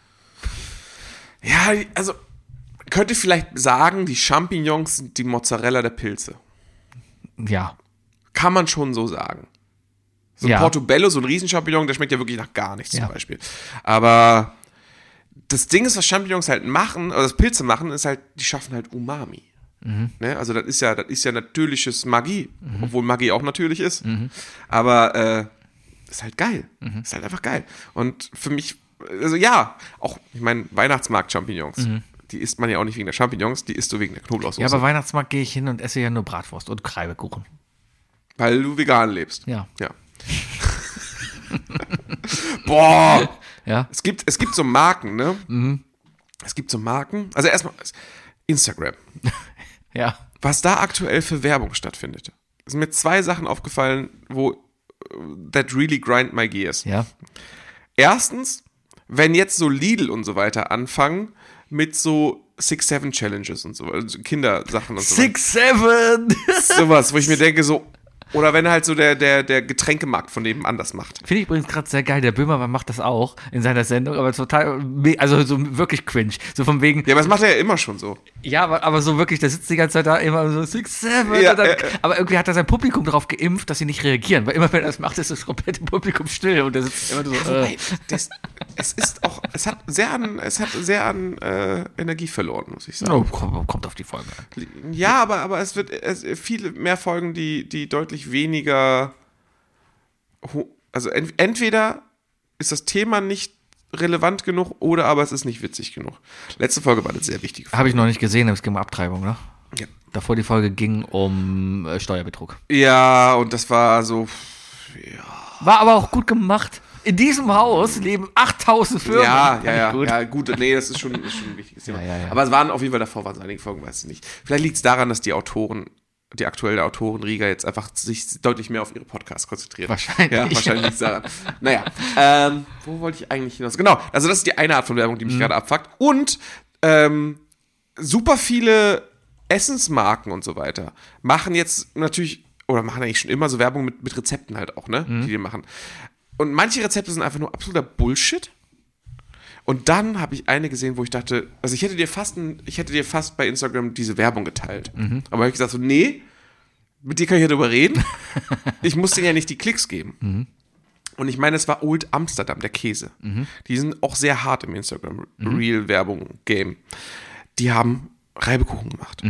Ja, also könnte ich vielleicht sagen, die Champignons sind die Mozzarella der Pilze. Ja. Kann man schon so sagen. So ein Ja. Portobello, so ein Riesenchampignon, der schmeckt ja wirklich nach gar nichts Ja. zum Beispiel. Aber das Ding ist, was Champignons halt machen, oder das Pilze machen, ist halt, die schaffen halt Umami. Ne? Also das ist ja natürliches Magie, obwohl Magie auch natürlich ist. Aber ist halt geil. Ist halt einfach geil. Und für mich, also ja, auch, ich meine, Weihnachtsmarkt-Champignons, die isst man ja auch nicht wegen der Champignons, die isst du wegen der Knoblauchsoße. Ja, aber Weihnachtsmarkt gehe ich hin und esse ja nur Bratwurst und Kreibekuchen. Weil du vegan lebst. Ja. Ja. Boah! Ja. Es gibt so Marken, ne? Es gibt so Marken. Also erstmal Instagram. Ja. Was da aktuell für Werbung stattfindet. Es sind mir 2 Sachen aufgefallen, wo that really grind my gears. Ja. Erstens, wenn jetzt so Lidl und so weiter anfangen mit so 6-7 Challenges und so, also Kindersachen und so weiter. 6-7! Sowas, wo ich mir denke so, oder wenn halt so der Getränkemarkt von nebenan das macht. Finde ich übrigens gerade sehr geil. Der Böhmermann macht das auch in seiner Sendung, aber total, also so wirklich cringe. So von wegen, Ja, aber das macht er ja immer schon so. ja, aber so wirklich, der sitzt die ganze Zeit da immer so 6-7. Ja, und dann, aber irgendwie hat er sein Publikum darauf geimpft, dass sie nicht reagieren, weil immer wenn er das macht, ist das komplette Publikum still und der sitzt immer so, Wobei, es hat sehr an Energie verloren, muss ich sagen. oh, kommt auf die Folge an. Ja, aber es wird viele mehr Folgen, die deutlich weniger, also entweder ist das Thema nicht relevant genug oder aber es ist nicht witzig genug. Letzte Folge war eine sehr wichtige Folge. Habe ich noch nicht gesehen, aber es ging um Abtreibung, ne? Ja. Davor die Folge ging um Steuerbetrug. Ja, und das war so, War aber auch gut gemacht. In diesem Haus leben 8000 Firmen. ja, gut, nee, das ist schon ein wichtiges Thema. Ja. Aber es waren auf jeden Fall davor, waren es einige Folgen, weiß ich nicht. Vielleicht liegt es daran, dass die aktuelle Autorenriege jetzt einfach sich deutlich mehr auf ihre Podcasts konzentriert. Wahrscheinlich. Ja, wahrscheinlich liegt es daran. Naja, wo wollte ich eigentlich hinaus? Genau, also das ist die eine Art von Werbung, die mich gerade abfuckt. Und super viele Essensmarken und so weiter machen jetzt natürlich, oder machen eigentlich schon immer so Werbung mit Rezepten halt auch, ne, die machen. Und manche Rezepte sind einfach nur absoluter Bullshit. Und dann habe ich eine gesehen, wo ich dachte, also ich hätte dir fast bei Instagram diese Werbung geteilt. Aber habe ich gesagt so, nee, mit dir kann ich ja drüber reden. Ich muss denen ja nicht die Klicks geben. Und ich meine, es war Old Amsterdam, der Käse. Die sind auch sehr hart im Instagram-Real-Werbung-Game. Die haben Reibekuchen gemacht.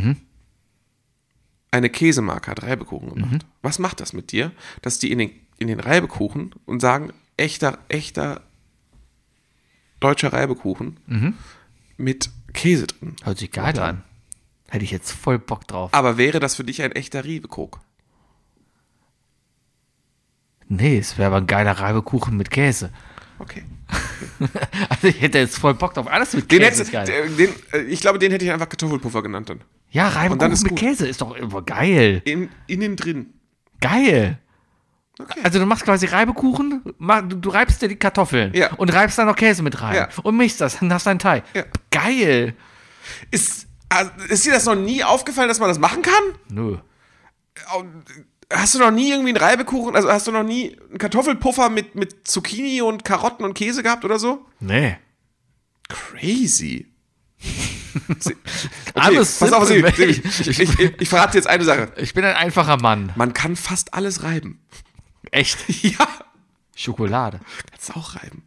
Eine Käsemarke hat Reibekuchen gemacht. Was macht das mit dir, dass die in den Reibekuchen und sagen, echter deutscher Reibekuchen mit Käse drin. Hört sich geil an. Hätte ich jetzt voll Bock drauf. Aber wäre das für dich ein echter Reibekuchen? Nee, es wäre aber ein geiler Reibekuchen mit Käse. Okay. Also ich hätte jetzt voll Bock drauf. Alles mit Käse ist geil. Ich glaube, den hätte ich einfach Kartoffelpuffer genannt dann. Ja, Und dann Reibekuchen ist mit gut. Käse ist doch immer geil. Innen drin. Geil. Okay. Also du machst quasi Reibekuchen, du reibst dir die Kartoffeln Ja. und reibst dann noch Käse mit rein Ja. und mischst das, dann hast du einen Teig. Ja. Geil. Ist dir das noch nie aufgefallen, dass man das machen kann? Nö. Hast du noch nie irgendwie einen Reibekuchen, also hast du noch nie einen Kartoffelpuffer mit Zucchini und Karotten und Käse gehabt oder so? Nee. Crazy. Okay, Alles pass auf, simpel, Sebi, ich verrate dir jetzt eine Sache. Ich bin ein einfacher Mann. Man kann fast alles reiben. Echt? Ja. Schokolade. Kannst du auch reiben.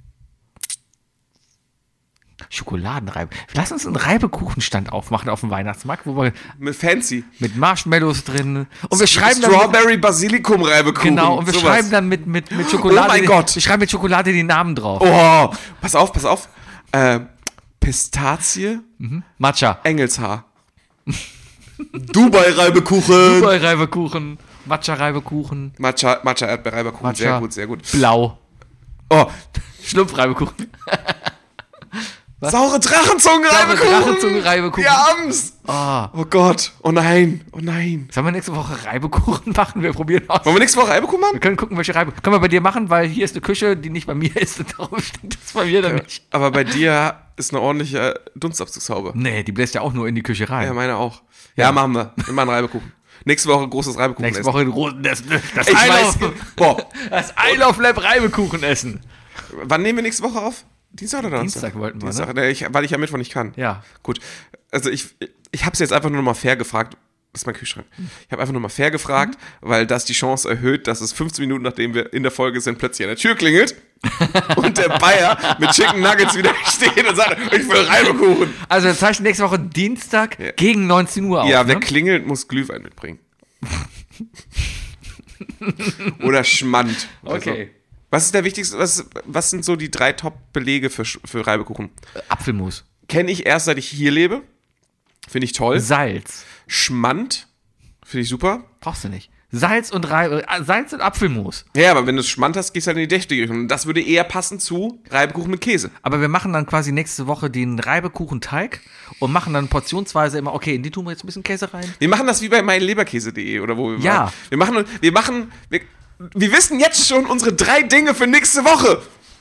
Schokoladenreibe. Lass uns einen Reibekuchenstand aufmachen auf dem Weihnachtsmarkt, wo wir Mit Fancy. mit Marshmallows drin und wir schreiben dann Strawberry Basilikum Reibekuchen. genau und wir sowas. schreiben dann mit Schokolade. Oh mein Gott. Wir schreiben mit Schokolade die Namen drauf. Oh, pass auf. Pistazie, Matcha. Engelshaar. Dubai Reibekuchen. Dubai Reibekuchen, Matcha Reibekuchen, Matcha Erdbeer-Reibekuchen. Matcha. Sehr gut. Blau. Oh, Schlumpf Reibekuchen. saure Drachenzungen-Reibekuchen. Drachenzungen-Reibekuchen. Wir haben's. Oh Gott. Oh nein. Sollen wir nächste Woche Reibekuchen machen? Wir probieren aus. Wollen wir nächste Woche Reibekuchen machen? Wir können gucken, welche Reibe. Können wir bei dir machen, weil hier ist eine Küche, die nicht bei mir ist und darum stinkt das bei mir dann nicht. Aber bei dir ist eine ordentliche Dunstabzugshaube. Nee, die bläst ja auch nur in die Küche rein. Ja, meine auch. Ja, machen wir. Wir machen Reibekuchen. Nächste Woche großes Reibekuchen Nächste essen. Woche das Ich weiß. Boah. Das I Love Lab Reibekuchen essen. Wann nehmen wir nächste Woche auf? Dienstag oder Donnerstag? Dienstag wollten wir, Dienstag, ne? ne? Weil ich ja Mittwoch nicht kann. Ja. Gut. Also ich habe es jetzt einfach nur noch mal fair gefragt. Das ist mein Kühlschrank. Ich habe einfach nur mal fair gefragt, weil das die Chance erhöht, dass es 15 Minuten, nachdem wir in der Folge sind, plötzlich an der Tür klingelt und der Bayer mit Chicken Nuggets wieder steht und sagt, ich will Reibekuchen. Also wir zeichnen nächste Woche Dienstag gegen 19 Uhr auf. Ja, wer ne? klingelt, muss Glühwein mitbringen. Oder Schmand. Okay. Also, was ist der wichtigste, was sind so die 3 Top-Belege für Reibekuchen? Apfelmus. Kenne ich erst, seit ich hier lebe. Finde ich toll. Salz. Schmand. Finde ich super. Brauchst du nicht. Salz und Apfelmus. Ja, aber wenn du Schmand hast, gehst du halt in die deftige Richtung. Und das würde eher passen zu Reibekuchen mit Käse. Aber wir machen dann quasi nächste Woche den Reibekuchenteig und machen dann portionsweise immer, okay, in die tun wir jetzt ein bisschen Käse rein. Wir machen das wie bei meinleberkäse.de oder wo wir Ja. waren. Wir wissen jetzt schon unsere 3 Dinge für nächste Woche.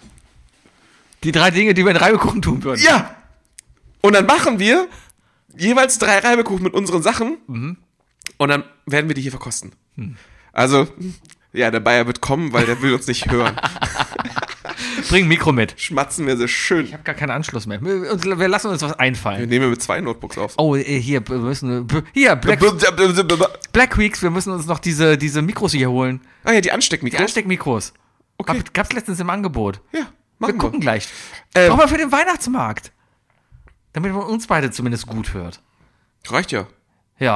Die 3 Dinge, die wir in Reibekuchen tun würden. Ja. Und dann machen wir jeweils 3 Reibekuchen mit unseren Sachen. Und dann werden wir die hier verkosten. Also, ja, der Bayer wird kommen, weil der will uns nicht hören. Bring ein Mikro mit. Schmatzen wir so schön. Ich habe gar keinen Anschluss mehr. Wir lassen uns was Wir einfallen. nehmen mit 2 Notebooks auf. Oh, hier, wir müssen. Hier, Black Weeks, wir müssen uns noch diese Mikros hier holen. Ah ja, die Die Ansteckmikros. Ansteckmikros. Okay. Gab's letztens im Angebot. Ja, Wir machen gucken gleich. Ähm. Brauchen wir für den Weihnachtsmarkt. Damit man uns beide zumindest gut hört. Reicht ja. Ja.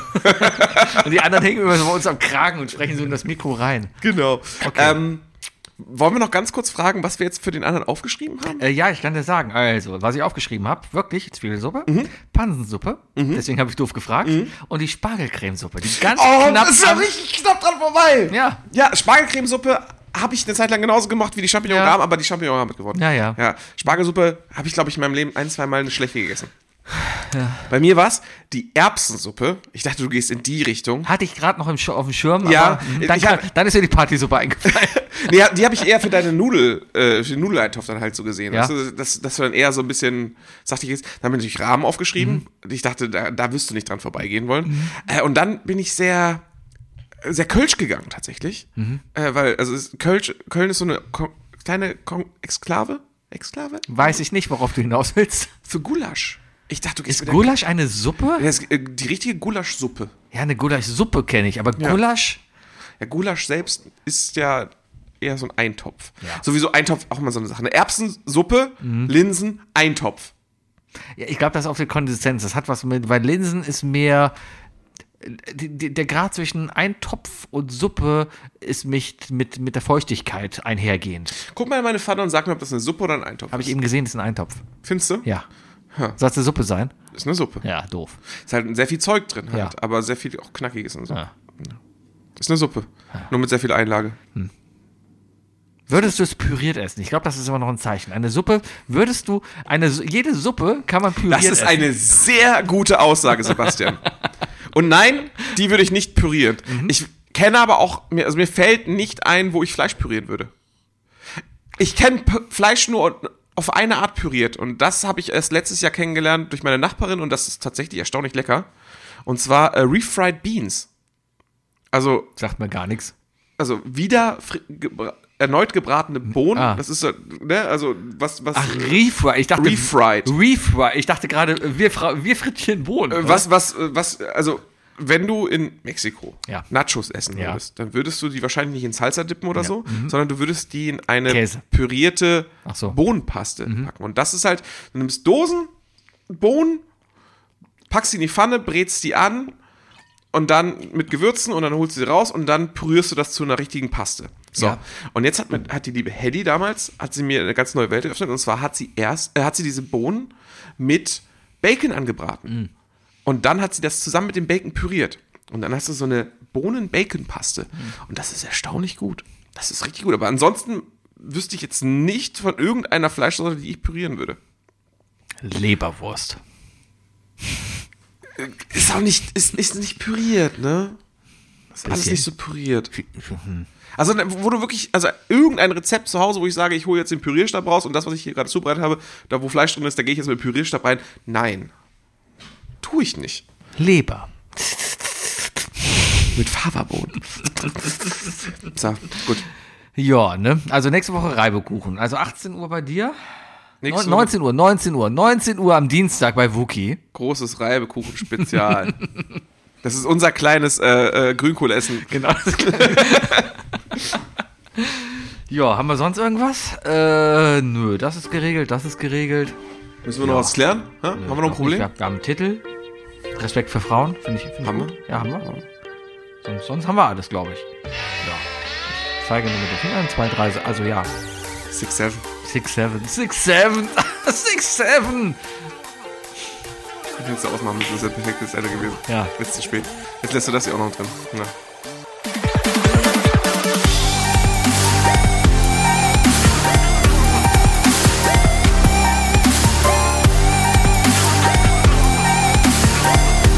Und die anderen hängen immer so bei uns am Kragen und sprechen so in das Mikro rein. Genau. Okay. Wollen wir noch ganz kurz fragen, was wir jetzt für den anderen aufgeschrieben haben? Ja, ich kann dir sagen. Also, was ich aufgeschrieben habe, wirklich Zwiebelsuppe, Pansensuppe, deswegen habe ich doof gefragt, und die Spargelcremesuppe. Die ganz knapp. das ist ja richtig knapp dran vorbei. Ja. Ja, Spargelcremesuppe habe ich eine Zeit lang genauso gemacht wie die Champignon-Rahmen, aber die Champignon haben mitgewonnen. Ja. Spargelsuppe habe ich, glaube ich, in meinem Leben 1-2 Mal eine schlechte gegessen. Ja. Bei mir war es die Erbsensuppe. Ich dachte, du gehst in die Richtung. Hatte ich gerade noch auf dem Schirm, Ja, aber dann ist mir die Partysuppe eingefallen. Nee, die habe ich eher für deine für den Nudeleintopf dann halt so gesehen. Ja. Weißt du, dass du dann eher so ein bisschen, sagte ich jetzt, dann habe ich natürlich Rahmen aufgeschrieben. Ich dachte, da wirst du nicht dran vorbeigehen wollen. Und dann bin ich sehr Kölsch gegangen tatsächlich. Weil, also Köln ist so eine kleine Exklave? Weiß ich nicht, worauf du hinaus willst. Für Gulasch. Ich dachte, du gehst Ist Gulasch eine Suppe? Das ist, die richtige Gulaschsuppe. Ja, eine Gulaschsuppe kenne ich, aber Gulasch? Ja, Gulasch selbst ist ja eher so ein Eintopf. Ja. Sowieso Eintopf, auch mal so eine Sache. Eine Erbsensuppe, Linsen, Eintopf. Ja, ich glaube, das ist auf die Konsistenz. Das hat was mit, weil Linsen ist mehr, der Grad zwischen Eintopf und Suppe ist mit der Feuchtigkeit einhergehend. Guck mal in meine Pfanne und sag mir, ob das eine Suppe oder ein Eintopf Habe ich ist. eben gesehen, das ist ein Eintopf. Findest du? Ja. Ha. Soll es eine Suppe sein? Ist eine Suppe. Ja, doof. Ist halt sehr viel Zeug drin halt, Ja. aber sehr viel auch Knackiges und so. Ja. Ist eine Suppe. Nur mit sehr viel Einlage. Würdest du es püriert essen? Ich glaube, das ist immer noch ein Zeichen. Eine Suppe, jede Suppe kann man püriert Das essen. ist eine sehr gute Aussage, Sebastian. Und nein, die würde ich nicht pürieren. Ich kenne aber auch, mir fällt nicht ein, wo ich Fleisch pürieren würde. Ich kenne Fleisch nur auf eine Art püriert. Und das habe ich erst letztes Jahr kennengelernt durch meine Nachbarin und das ist tatsächlich erstaunlich lecker. Und zwar refried Beans. Also Sagt mir gar nichts. erneut gebratene Bohnen. Das ist so, ne, also was. Ach, refried. Ich dachte, refried. Ich dachte gerade, wir frittieren Bohnen. Also, wenn du in Mexiko Ja. Nachos essen würdest, dann würdest du die wahrscheinlich nicht in Salsa dippen oder so, sondern du würdest die in eine Käse. pürierte Ach so. Bohnenpaste packen. Und das ist halt, du nimmst Dosen, Bohnen, packst sie in die Pfanne, brätst die an und dann mit Gewürzen und dann holst du sie raus und dann pürierst du das zu einer richtigen Paste. So. Ja. Und jetzt hat die liebe Hedy damals, hat sie mir eine ganz neue Welt geöffnet und zwar hat sie diese Bohnen mit Bacon angebraten. Und dann hat sie das zusammen mit dem Bacon püriert. Und dann hast du so eine Bohnen-Bacon-Paste. Und das ist erstaunlich gut. Das ist richtig gut. Aber ansonsten wüsste ich jetzt nicht von irgendeiner Fleischsorte, die ich pürieren würde. Leberwurst. Ist auch nicht, ist nicht püriert, ne? Ist alles nicht so püriert. Also, wo du wirklich, also irgendein Rezept zu Hause, wo ich sage, ich hole jetzt den Pürierstab raus und das, was ich hier gerade zubereitet habe, da wo Fleisch drin ist, da gehe ich jetzt mit dem Pürierstab rein. Nein. Tue ich nicht. Leber. Mit Fava-Bohnen. So, gut. Ja, ne? Also nächste Woche Reibekuchen. Also 18 Uhr bei dir. Nächste 19 Uhr am Dienstag bei Wookie. Großes Reibekuchen-Spezial. Das ist unser kleines Grünkohlessen. Genau. Ja, haben wir sonst irgendwas? Nö, das ist geregelt. Müssen wir noch was klären? Ha? Haben wir noch ein Problem? Wir haben einen Titel. Respekt für Frauen, finde ich. Haben gut. Ja, haben wir. Sonst haben wir alles, glaube ich. Ja. Ich zeige nur mit den Fingern. 2, 3, also ja. 6, 7. 6, 7. 6, 7. 6, 7. Ich hätte es ausmachen müssen, das ist ein perfektes Ende gewesen. Ja. Jetzt zu spät. Jetzt lässt du das hier auch noch drin. Ja.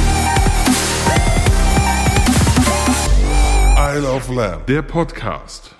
Isle of Lamb, der Podcast.